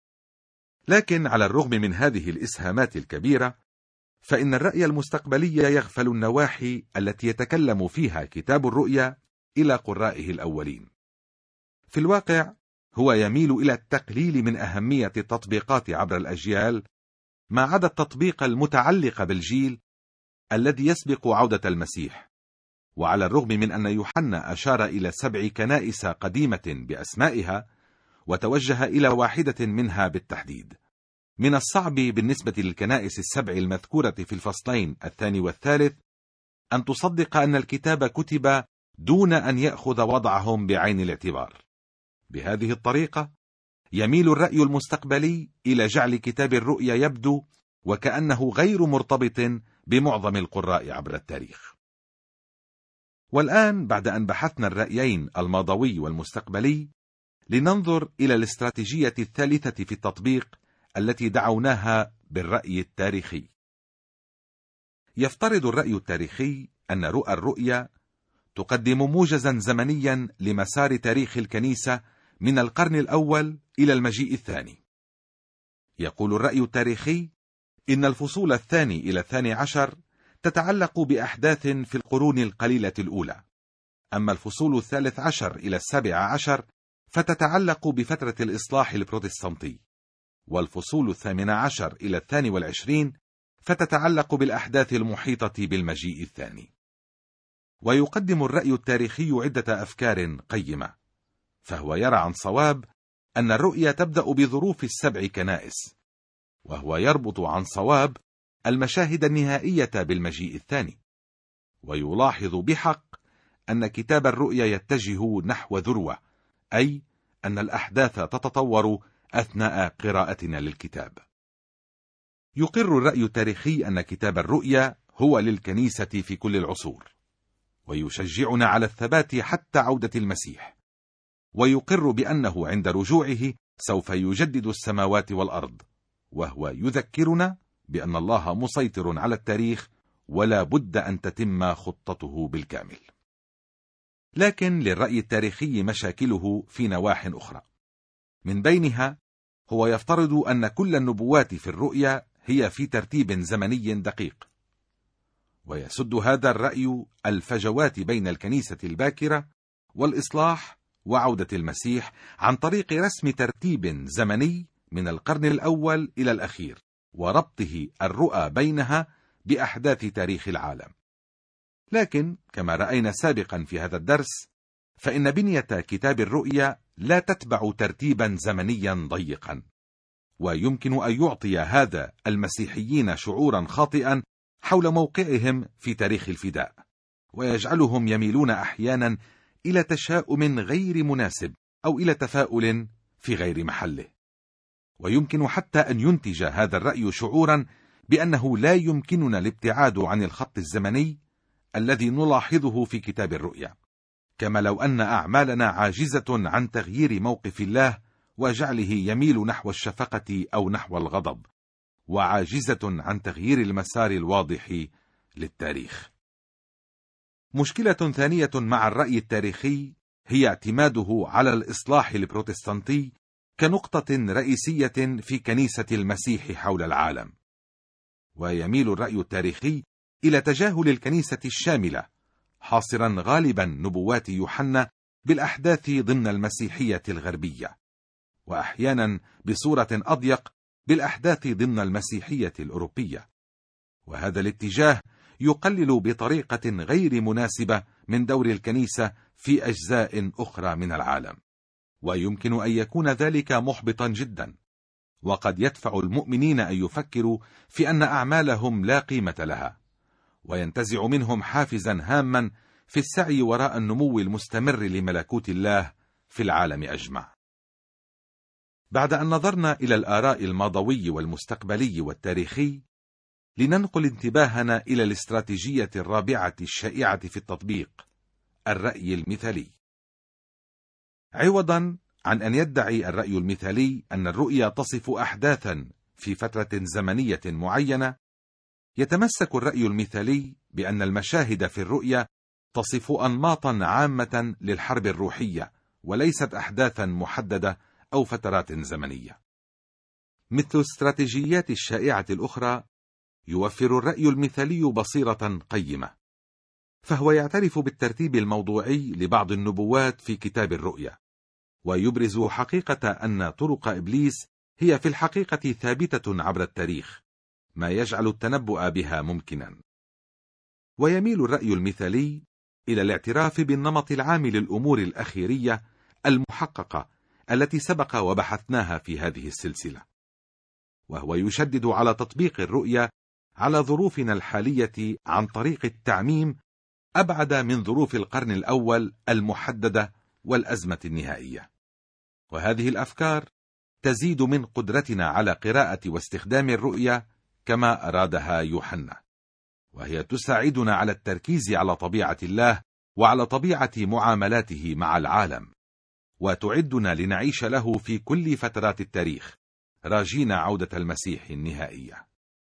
لكن على الرغم من هذه الإسهامات الكبيرة، فإن الرأي المستقبلي يغفل النواحي التي يتكلم فيها كتاب الرؤيا إلى قرائه الأولين. في الواقع هو يميل إلى التقليل من أهمية التطبيقات عبر الأجيال، ما عدا التطبيق المتعلق بالجيل الذي يسبق عودة المسيح. وعلى الرغم من أن يوحنا أشار إلى سبع كنائس قديمة بأسمائها وتوجه إلى واحدة منها بالتحديد، من الصعب بالنسبة للكنائس السبع المذكورة في الفصلين الثاني والثالث أن تصدق أن الكتاب كتب دون أن يأخذ وضعهم بعين الاعتبار. بهذه الطريقة يميل الرأي المستقبلي إلى جعل كتاب الرؤيا يبدو وكأنه غير مرتبط بمعظم القراء عبر التاريخ. والآن بعد أن بحثنا الرأيين الماضوي والمستقبلي، لننظر إلى الاستراتيجية الثالثة في التطبيق التي دعوناها بالرأي التاريخي. يفترض الرأي التاريخي أن رؤى الرؤيا تقدم موجزا زمنيا لمسار تاريخ الكنيسة من القرن الأول إلى المجيء الثاني. يقول الرأي التاريخي إن الفصول الثاني إلى الثاني عشر تتعلق بأحداث في القرون القليلة الأولى، أما الفصول الثالث عشر إلى السابع عشر فتتعلق بفترة الإصلاح البروتستانتي، والفصول الثامن عشر إلى الثاني والعشرين فتتعلق بالأحداث المحيطة بالمجيء الثاني. ويقدم الرأي التاريخي عدة أفكار قيمة، فهو يرى عن صواب أن الرؤيا تبدأ بظروف السبع كنائس، وهو يربط عن صواب المشاهد النهائية بالمجيء الثاني، ويلاحظ بحق أن كتاب الرؤيا يتجه نحو ذروة، أي أن الأحداث تتطور أثناء قراءتنا للكتاب. يقر الرأي التاريخي أن كتاب الرؤيا هو للكنيسة في كل العصور، ويشجعنا على الثبات حتى عودة المسيح، ويقر بأنه عند رجوعه سوف يجدد السماوات والأرض، وهو يذكرنا بأن الله مسيطر على التاريخ ولا بد أن تتم خطته بالكامل. لكن للرأي التاريخي مشاكله في نواح أخرى، من بينها هو يفترض أن كل النبوات في الرؤيا هي في ترتيب زمني دقيق، ويسد هذا الرأي الفجوات بين الكنيسة الباكرة والإصلاح وعودة المسيح عن طريق رسم ترتيب زمني من القرن الأول إلى الأخير، وربطه الرؤى بينها بأحداث تاريخ العالم. لكن كما رأينا سابقا في هذا الدرس، فإن بنية كتاب الرؤيا لا تتبع ترتيبا زمنيا ضيقا، ويمكن أن يعطي هذا المسيحيين شعورا خاطئا حول موقعهم في تاريخ الفداء، ويجعلهم يميلون أحيانا إلى تشاؤم غير مناسب أو إلى تفاؤل في غير محله. ويمكن حتى أن ينتج هذا الرأي شعورا بأنه لا يمكننا الابتعاد عن الخط الزمني الذي نلاحظه في كتاب الرؤيا، كما لو أن أعمالنا عاجزة عن تغيير موقف الله وجعله يميل نحو الشفقة أو نحو الغضب، وعاجزة عن تغيير المسار الواضح للتاريخ. مشكلة ثانية مع الرأي التاريخي هي اعتماده على الإصلاح البروتستانتي كنقطة رئيسية في كنيسة المسيح حول العالم. ويميل الرأي التاريخي إلى تجاهل الكنيسة الشاملة، حاصرا غالبا نبوات يوحنا بالأحداث ضمن المسيحية الغربية، وأحيانا بصورة أضيق بالأحداث ضمن المسيحية الأوروبية. وهذا الاتجاه يقلل بطريقة غير مناسبة من دور الكنيسة في أجزاء أخرى من العالم، ويمكن أن يكون ذلك محبطا جدا، وقد يدفع المؤمنين أن يفكروا في أن أعمالهم لا قيمة لها، وينتزع منهم حافزا هاما في السعي وراء النمو المستمر لملكوت الله في العالم أجمع. بعد أن نظرنا إلى الآراء الماضوي والمستقبلي والتاريخي، لننقل انتباهنا إلى الاستراتيجية الرابعة الشائعة في التطبيق، الرأي المثالي. عوضا عن أن يدعي الرأي المثالي أن الرؤيا تصف أحداثا في فترة زمنية معينة، يتمسك الرأي المثالي بأن المشاهد في الرؤيا تصف أنماطا عامة للحرب الروحية، وليست أحداثا محددة أو فترات زمنية. مثل الاستراتيجيات الشائعة الأخرى، يوفر الرأي المثالي بصيرة قيمة، فهو يعترف بالترتيب الموضوعي لبعض النبوات في كتاب الرؤيا، ويبرز حقيقة أن طرق إبليس هي في الحقيقة ثابتة عبر التاريخ، ما يجعل التنبؤ بها ممكنا. ويميل الرأي المثالي إلى الاعتراف بالنمط العام للأمور الأخيرية المحققة التي سبق وبحثناها في هذه السلسلة، وهو يشدد على تطبيق الرؤيا على ظروفنا الحالية عن طريق التعميم أبعد من ظروف القرن الأول المحددة والأزمة النهائية. وهذه الأفكار تزيد من قدرتنا على قراءة واستخدام الرؤيا كما أرادها يوحنا، وهي تساعدنا على التركيز على طبيعة الله وعلى طبيعة معاملاته مع العالم، وتعدنا لنعيش له في كل فترات التاريخ راجين عودة المسيح النهائية.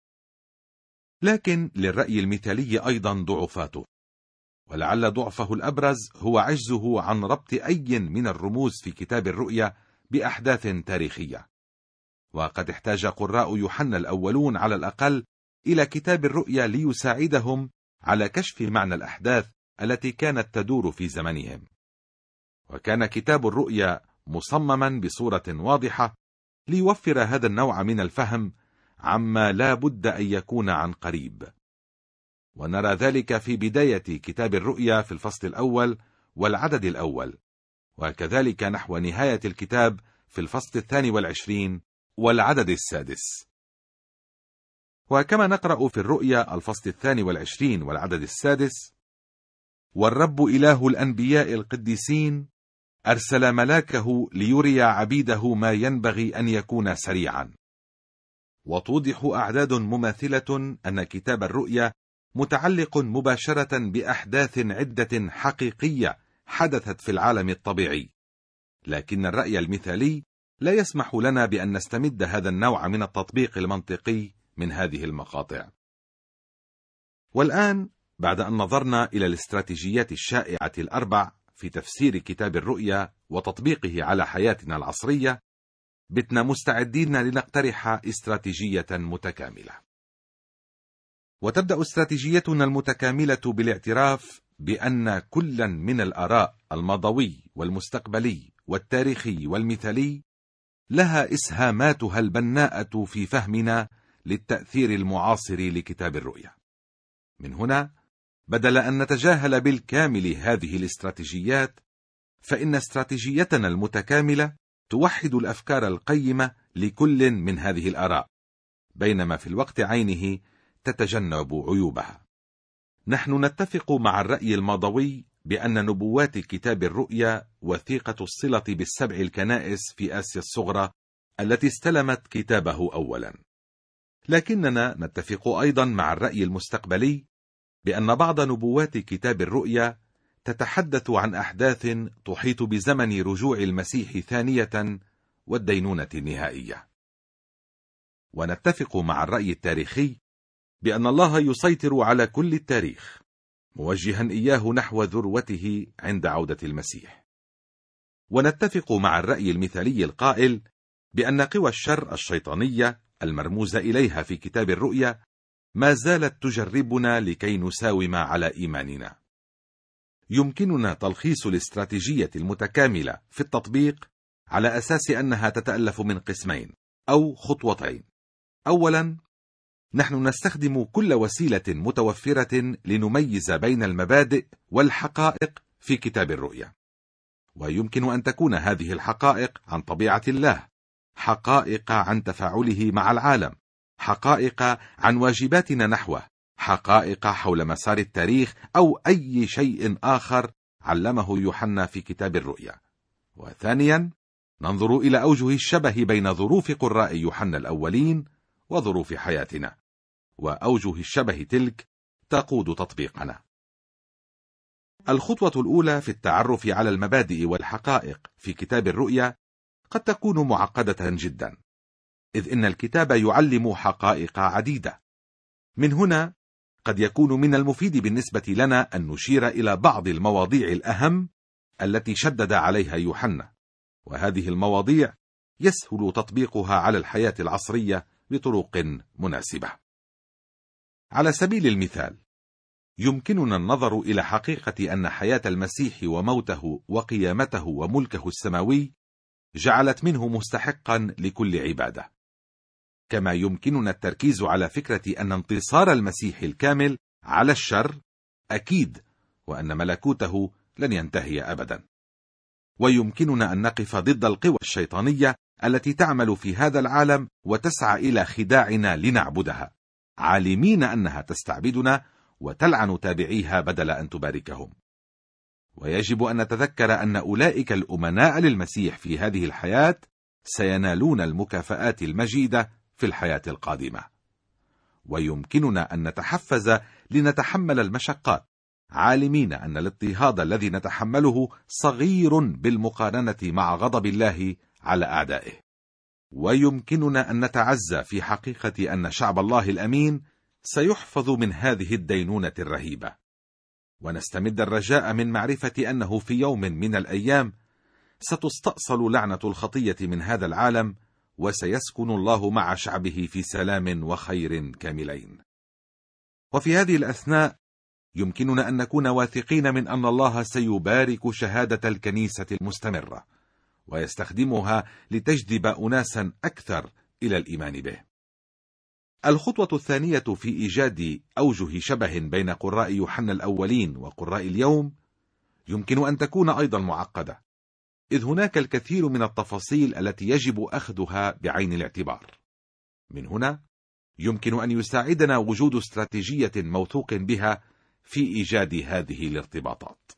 لكن للرأي المثالي أيضا ضعفاته، ولعل ضعفه الأبرز هو عجزه عن ربط أي من الرموز في كتاب الرؤيا بأحداث تاريخية. وقد احتاج قراء يوحنا الأولون على الأقل إلى كتاب الرؤيا ليساعدهم على كشف معنى الأحداث التي كانت تدور في زمنهم. وكان كتاب الرؤيا مصمما بصورة واضحة ليوفر هذا النوع من الفهم عما لا بد أن يكون عن قريب. ونرى ذلك في بداية كتاب الرؤيا في الفصل الأول والعدد الأول، وكذلك نحو نهاية الكتاب في الفصل الثاني والعشرين والعدد السادس. وكما نقرأ في الرؤيا الفصل الثاني والعشرين والعدد السادس: والرب إله الأنبياء القديسين أرسل ملاكه ليري عبيده ما ينبغي أن يكون سريعا. وتوضح أعداد مماثلة أن كتاب الرؤيا متعلق مباشرة بأحداث عدة حقيقية حدثت في العالم الطبيعي، لكن الرأي المثالي لا يسمح لنا بأن نستمد هذا النوع من التطبيق المنطقي من هذه المقاطع. والآن بعد أن نظرنا إلى الاستراتيجيات الشائعة الأربع في تفسير كتاب الرؤيا وتطبيقه على حياتنا العصرية، بتنا مستعدين لنقترح استراتيجية متكاملة. وتبدأ استراتيجيتنا المتكاملة بالاعتراف بأن كلا من الآراء الماضوي والمستقبلي والتاريخي والمثالي لها إسهاماتها البناءة في فهمنا للتأثير المعاصر لكتاب الرؤيا. من هنا، بدل أن نتجاهل بالكامل هذه الاستراتيجيات، فإن استراتيجيتنا المتكاملة توحد الأفكار القيمة لكل من هذه الآراء، بينما في الوقت عينه تتجنب عيوبها. نحن نتفق مع الرأي الماضوي بأن نبوات كتاب الرؤيا وثيقة الصلة بالسبع الكنائس في آسيا الصغرى التي استلمت كتابه أولا. لكننا نتفق أيضا مع الرأي المستقبلي بأن بعض نبوات كتاب الرؤيا تتحدث عن أحداث تحيط بزمن رجوع المسيح ثانية والدينونة النهائية. ونتفق مع الرأي التاريخي بأن الله يسيطر على كل التاريخ، موجها إياه نحو ذروته عند عودة المسيح. ونتفق مع الرأي المثالي القائل بأن قوى الشر الشيطانية المرموزة إليها في كتاب الرؤيا ما زالت تجربنا لكي نساوم على إيماننا. يمكننا تلخيص الاستراتيجية المتكاملة في التطبيق على أساس أنها تتألف من قسمين أو خطوتين. أولا، نحن نستخدم كل وسيلة متوفرة لنميز بين المبادئ والحقائق في كتاب الرؤيا، ويمكن أن تكون هذه الحقائق عن طبيعة الله، حقائق عن تفاعله مع العالم، حقائق عن واجباتنا نحوه، حقائق حول مسار التاريخ، أو أي شيء آخر علمه يوحنا في كتاب الرؤيا. وثانيا، ننظر إلى أوجه الشبه بين ظروف قراء يوحنا الأولين وظروف حياتنا، وأوجه الشبه تلك تقود تطبيقنا. الخطوة الأولى في التعرف على المبادئ والحقائق في كتاب الرؤيا قد تكون معقدة جدا، إذ إن الكتاب يعلم حقائق عديدة. من هنا قد يكون من المفيد بالنسبة لنا أن نشير إلى بعض المواضيع الأهم التي شدد عليها يوحنا، وهذه المواضيع يسهل تطبيقها على الحياة العصرية بطرق مناسبة. على سبيل المثال، يمكننا النظر إلى حقيقة أن حياة المسيح وموته وقيامته وملكه السماوي جعلت منه مستحقا لكل عبادة، كما يمكننا التركيز على فكرة أن انتصار المسيح الكامل على الشر أكيد، وأن ملكوته لن ينتهي أبدا. ويمكننا أن نقف ضد القوى الشيطانية التي تعمل في هذا العالم وتسعى إلى خداعنا لنعبدها، عالمين أنها تستعبدنا وتلعن تابعيها بدل أن تباركهم. ويجب أن نتذكر أن أولئك الأمناء للمسيح في هذه الحياة سينالون المكافآت المجيدة في الحياة القادمة. ويمكننا أن نتحفز لنتحمل المشقات، عالمين أن الاضطهاد الذي نتحمله صغير بالمقارنة مع غضب الله على أعدائه. ويمكننا أن نتعزى في حقيقة أن شعب الله الأمين سيحفظ من هذه الدينونة الرهيبة، ونستمد الرجاء من معرفة أنه في يوم من الأيام ستستأصل لعنة الخطية من هذا العالم، وسيسكن الله مع شعبه في سلام وخير كاملين. وفي هذه الأثناء يمكننا أن نكون واثقين من أن الله سيبارك شهادة الكنيسة المستمرة، ويستخدمها لتجذب أناسا أكثر إلى الإيمان به. الخطوة الثانية في إيجاد أوجه شبه بين قراء يوحنا الأولين وقراء اليوم يمكن أن تكون أيضا معقدة، إذ هناك الكثير من التفاصيل التي يجب أخذها بعين الاعتبار. من هنا يمكن أن يساعدنا وجود استراتيجية موثوق بها في إيجاد هذه الارتباطات.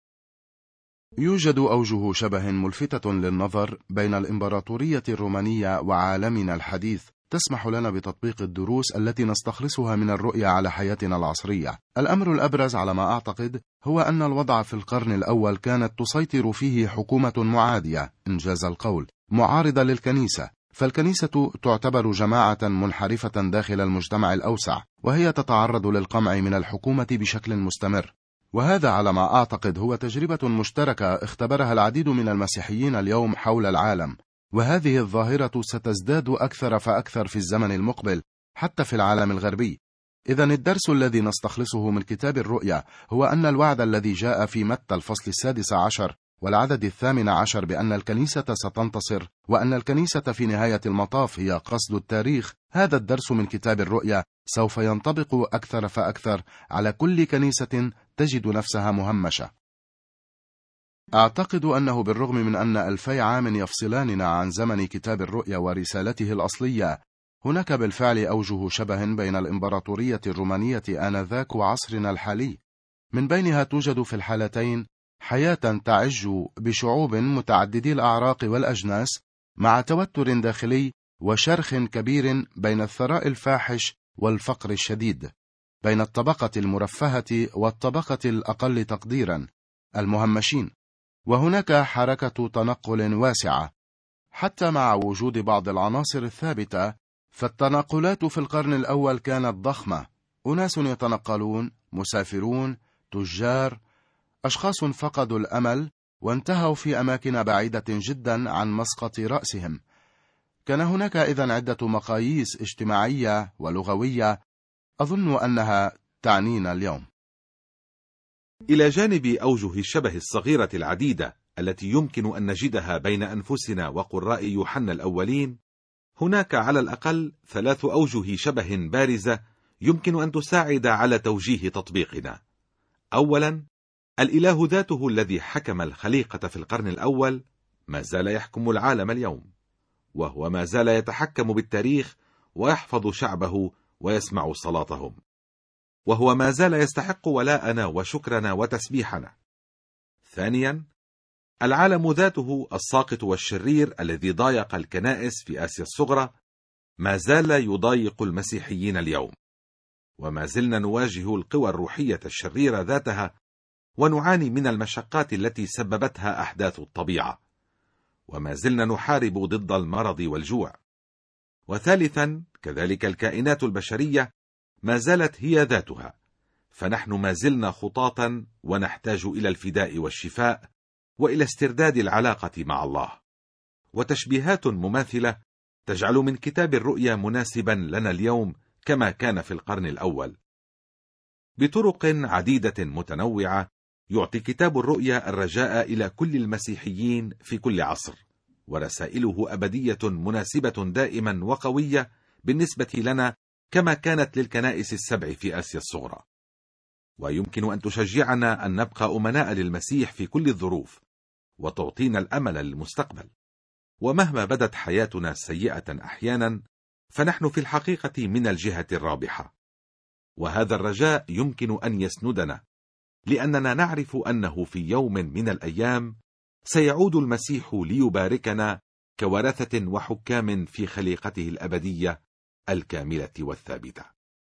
يوجد أوجه شبه ملفتة للنظر بين الإمبراطورية الرومانية وعالمنا الحديث تسمح لنا بتطبيق الدروس التي نستخلصها من الرؤية على حياتنا العصرية. الأمر الأبرز على ما أعتقد هو أن الوضع في القرن الأول كانت تسيطر فيه حكومة معادية، إنجاز القول، معارضة للكنيسة، فالكنيسة تعتبر جماعة منحرفة داخل المجتمع الأوسع، وهي تتعرض للقمع من الحكومة بشكل مستمر. وهذا على ما أعتقد هو تجربة مشتركة اختبرها العديد من المسيحيين اليوم حول العالم، وهذه الظاهرة ستزداد أكثر فأكثر في الزمن المقبل حتى في العالم الغربي. إذن الدرس الذي نستخلصه من كتاب الرؤيا هو أن الوعد الذي جاء في متى الفصل السادس عشر والعدد الثامن عشر بأن الكنيسة ستنتصر وأن الكنيسة في نهاية المطاف هي قصد التاريخ، هذا الدرس من كتاب الرؤيا سوف ينطبق أكثر فأكثر على كل كنيسة تجد نفسها مهمشة. أعتقد أنه بالرغم من أن ألفي عام يفصلاننا عن زمن كتاب الرؤيا ورسالته الأصلية، هناك بالفعل أوجه شبه بين الإمبراطورية الرومانية آنذاك وعصرنا الحالي. من بينها توجد في الحالتين حياة تعج بشعوب متعددي الأعراق والأجناس، مع توتر داخلي وشرخ كبير بين الثراء الفاحش والفقر الشديد، بين الطبقة المرفهة والطبقة الأقل تقديرا، المهمشين. وهناك حركة تنقل واسعة، حتى مع وجود بعض العناصر الثابتة، فالتنقلات في القرن الأول كانت ضخمة، أناس يتنقلون، مسافرون، تجار، أشخاص فقدوا الأمل وانتهوا في أماكن بعيدة جدا عن مسقط رأسهم. كان هناك إذن عدة مقاييس اجتماعية ولغوية أظن أنها تعنينا اليوم. إلى جانب أوجه الشبه الصغيرة العديدة التي يمكن أن نجدها بين أنفسنا وقراء يوحنا الأولين، هناك على الأقل ثلاث أوجه شبه بارزة يمكن أن تساعد على توجيه تطبيقنا. أولا، الإله ذاته الذي حكم الخليقة في القرن الأول ما زال يحكم العالم اليوم، وهو ما زال يتحكم بالتاريخ ويحفظ شعبه ويسمع صلاتهم، وهو ما زال يستحق ولاءنا وشكرنا وتسبيحنا. ثانيا، العالم ذاته الساقط والشرير الذي ضايق الكنائس في آسيا الصغرى ما زال يضايق المسيحيين اليوم، وما زلنا نواجه القوى الروحية الشريرة ذاتها ونعاني من المشقات التي سببتها أحداث الطبيعة، وما زلنا نحارب ضد المرض والجوع. وثالثا، كذلك الكائنات البشرية ما زالت هي ذاتها، فنحن ما زلنا خطاطا ونحتاج إلى الفداء والشفاء وإلى استرداد العلاقة مع الله. وتشبيهات مماثلة تجعل من كتاب الرؤيا مناسبا لنا اليوم كما كان في القرن الأول. بطرق عديدة متنوعة يعطي كتاب الرؤيا الرجاء إلى كل المسيحيين في كل عصر، ورسائله أبدية مناسبة دائما وقوية بالنسبة لنا كما كانت للكنائس السبع في آسيا الصغرى، ويمكن أن تشجعنا أن نبقى أمناء للمسيح في كل الظروف، وتعطينا الأمل للمستقبل. ومهما بدت حياتنا سيئة أحيانا، فنحن في الحقيقة من الجهة الرابحة، وهذا الرجاء يمكن أن يسندنا، لأننا نعرف أنه في يوم من الأيام سيعود المسيح ليباركنا كورثة وحكام في خليقته الأبدية الكاملة والثابتة.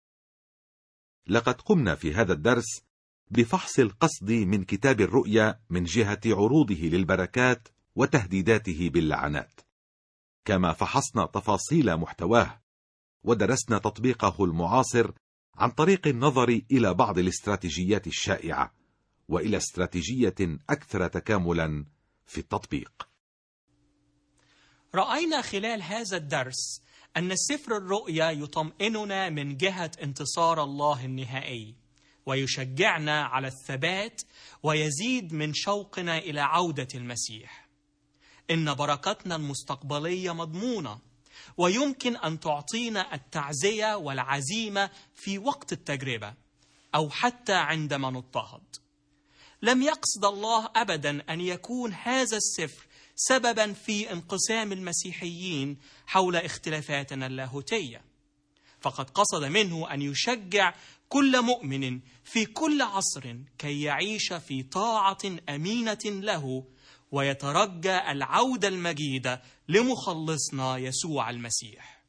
لقد قمنا في هذا الدرس بفحص القصد من كتاب الرؤيا من جهة عروضه للبركات وتهديداته باللعنات، كما فحصنا تفاصيل محتواه ودرسنا تطبيقه المعاصر عن طريق النظر إلى بعض الاستراتيجيات الشائعة وإلى استراتيجية أكثر تكاملا في التطبيق. رأينا خلال هذا الدرس أن سفر الرؤيا يطمئننا من جهة انتصار الله النهائي، ويشجعنا على الثبات، ويزيد من شوقنا إلى عودة المسيح. إن بركتنا المستقبلية مضمونة، ويمكن أن تعطينا التعزية والعزيمة في وقت التجربة أو حتى عندما نضطهد. لم يقصد الله أبدا أن يكون هذا السفر سببا في انقسام المسيحيين حول اختلافاتنا اللاهوتية، فقد قصد منه أن يشجع كل مؤمن في كل عصر كي يعيش في طاعة أمينة له، ويترجى العودة المجيدة لمخلصنا يسوع المسيح.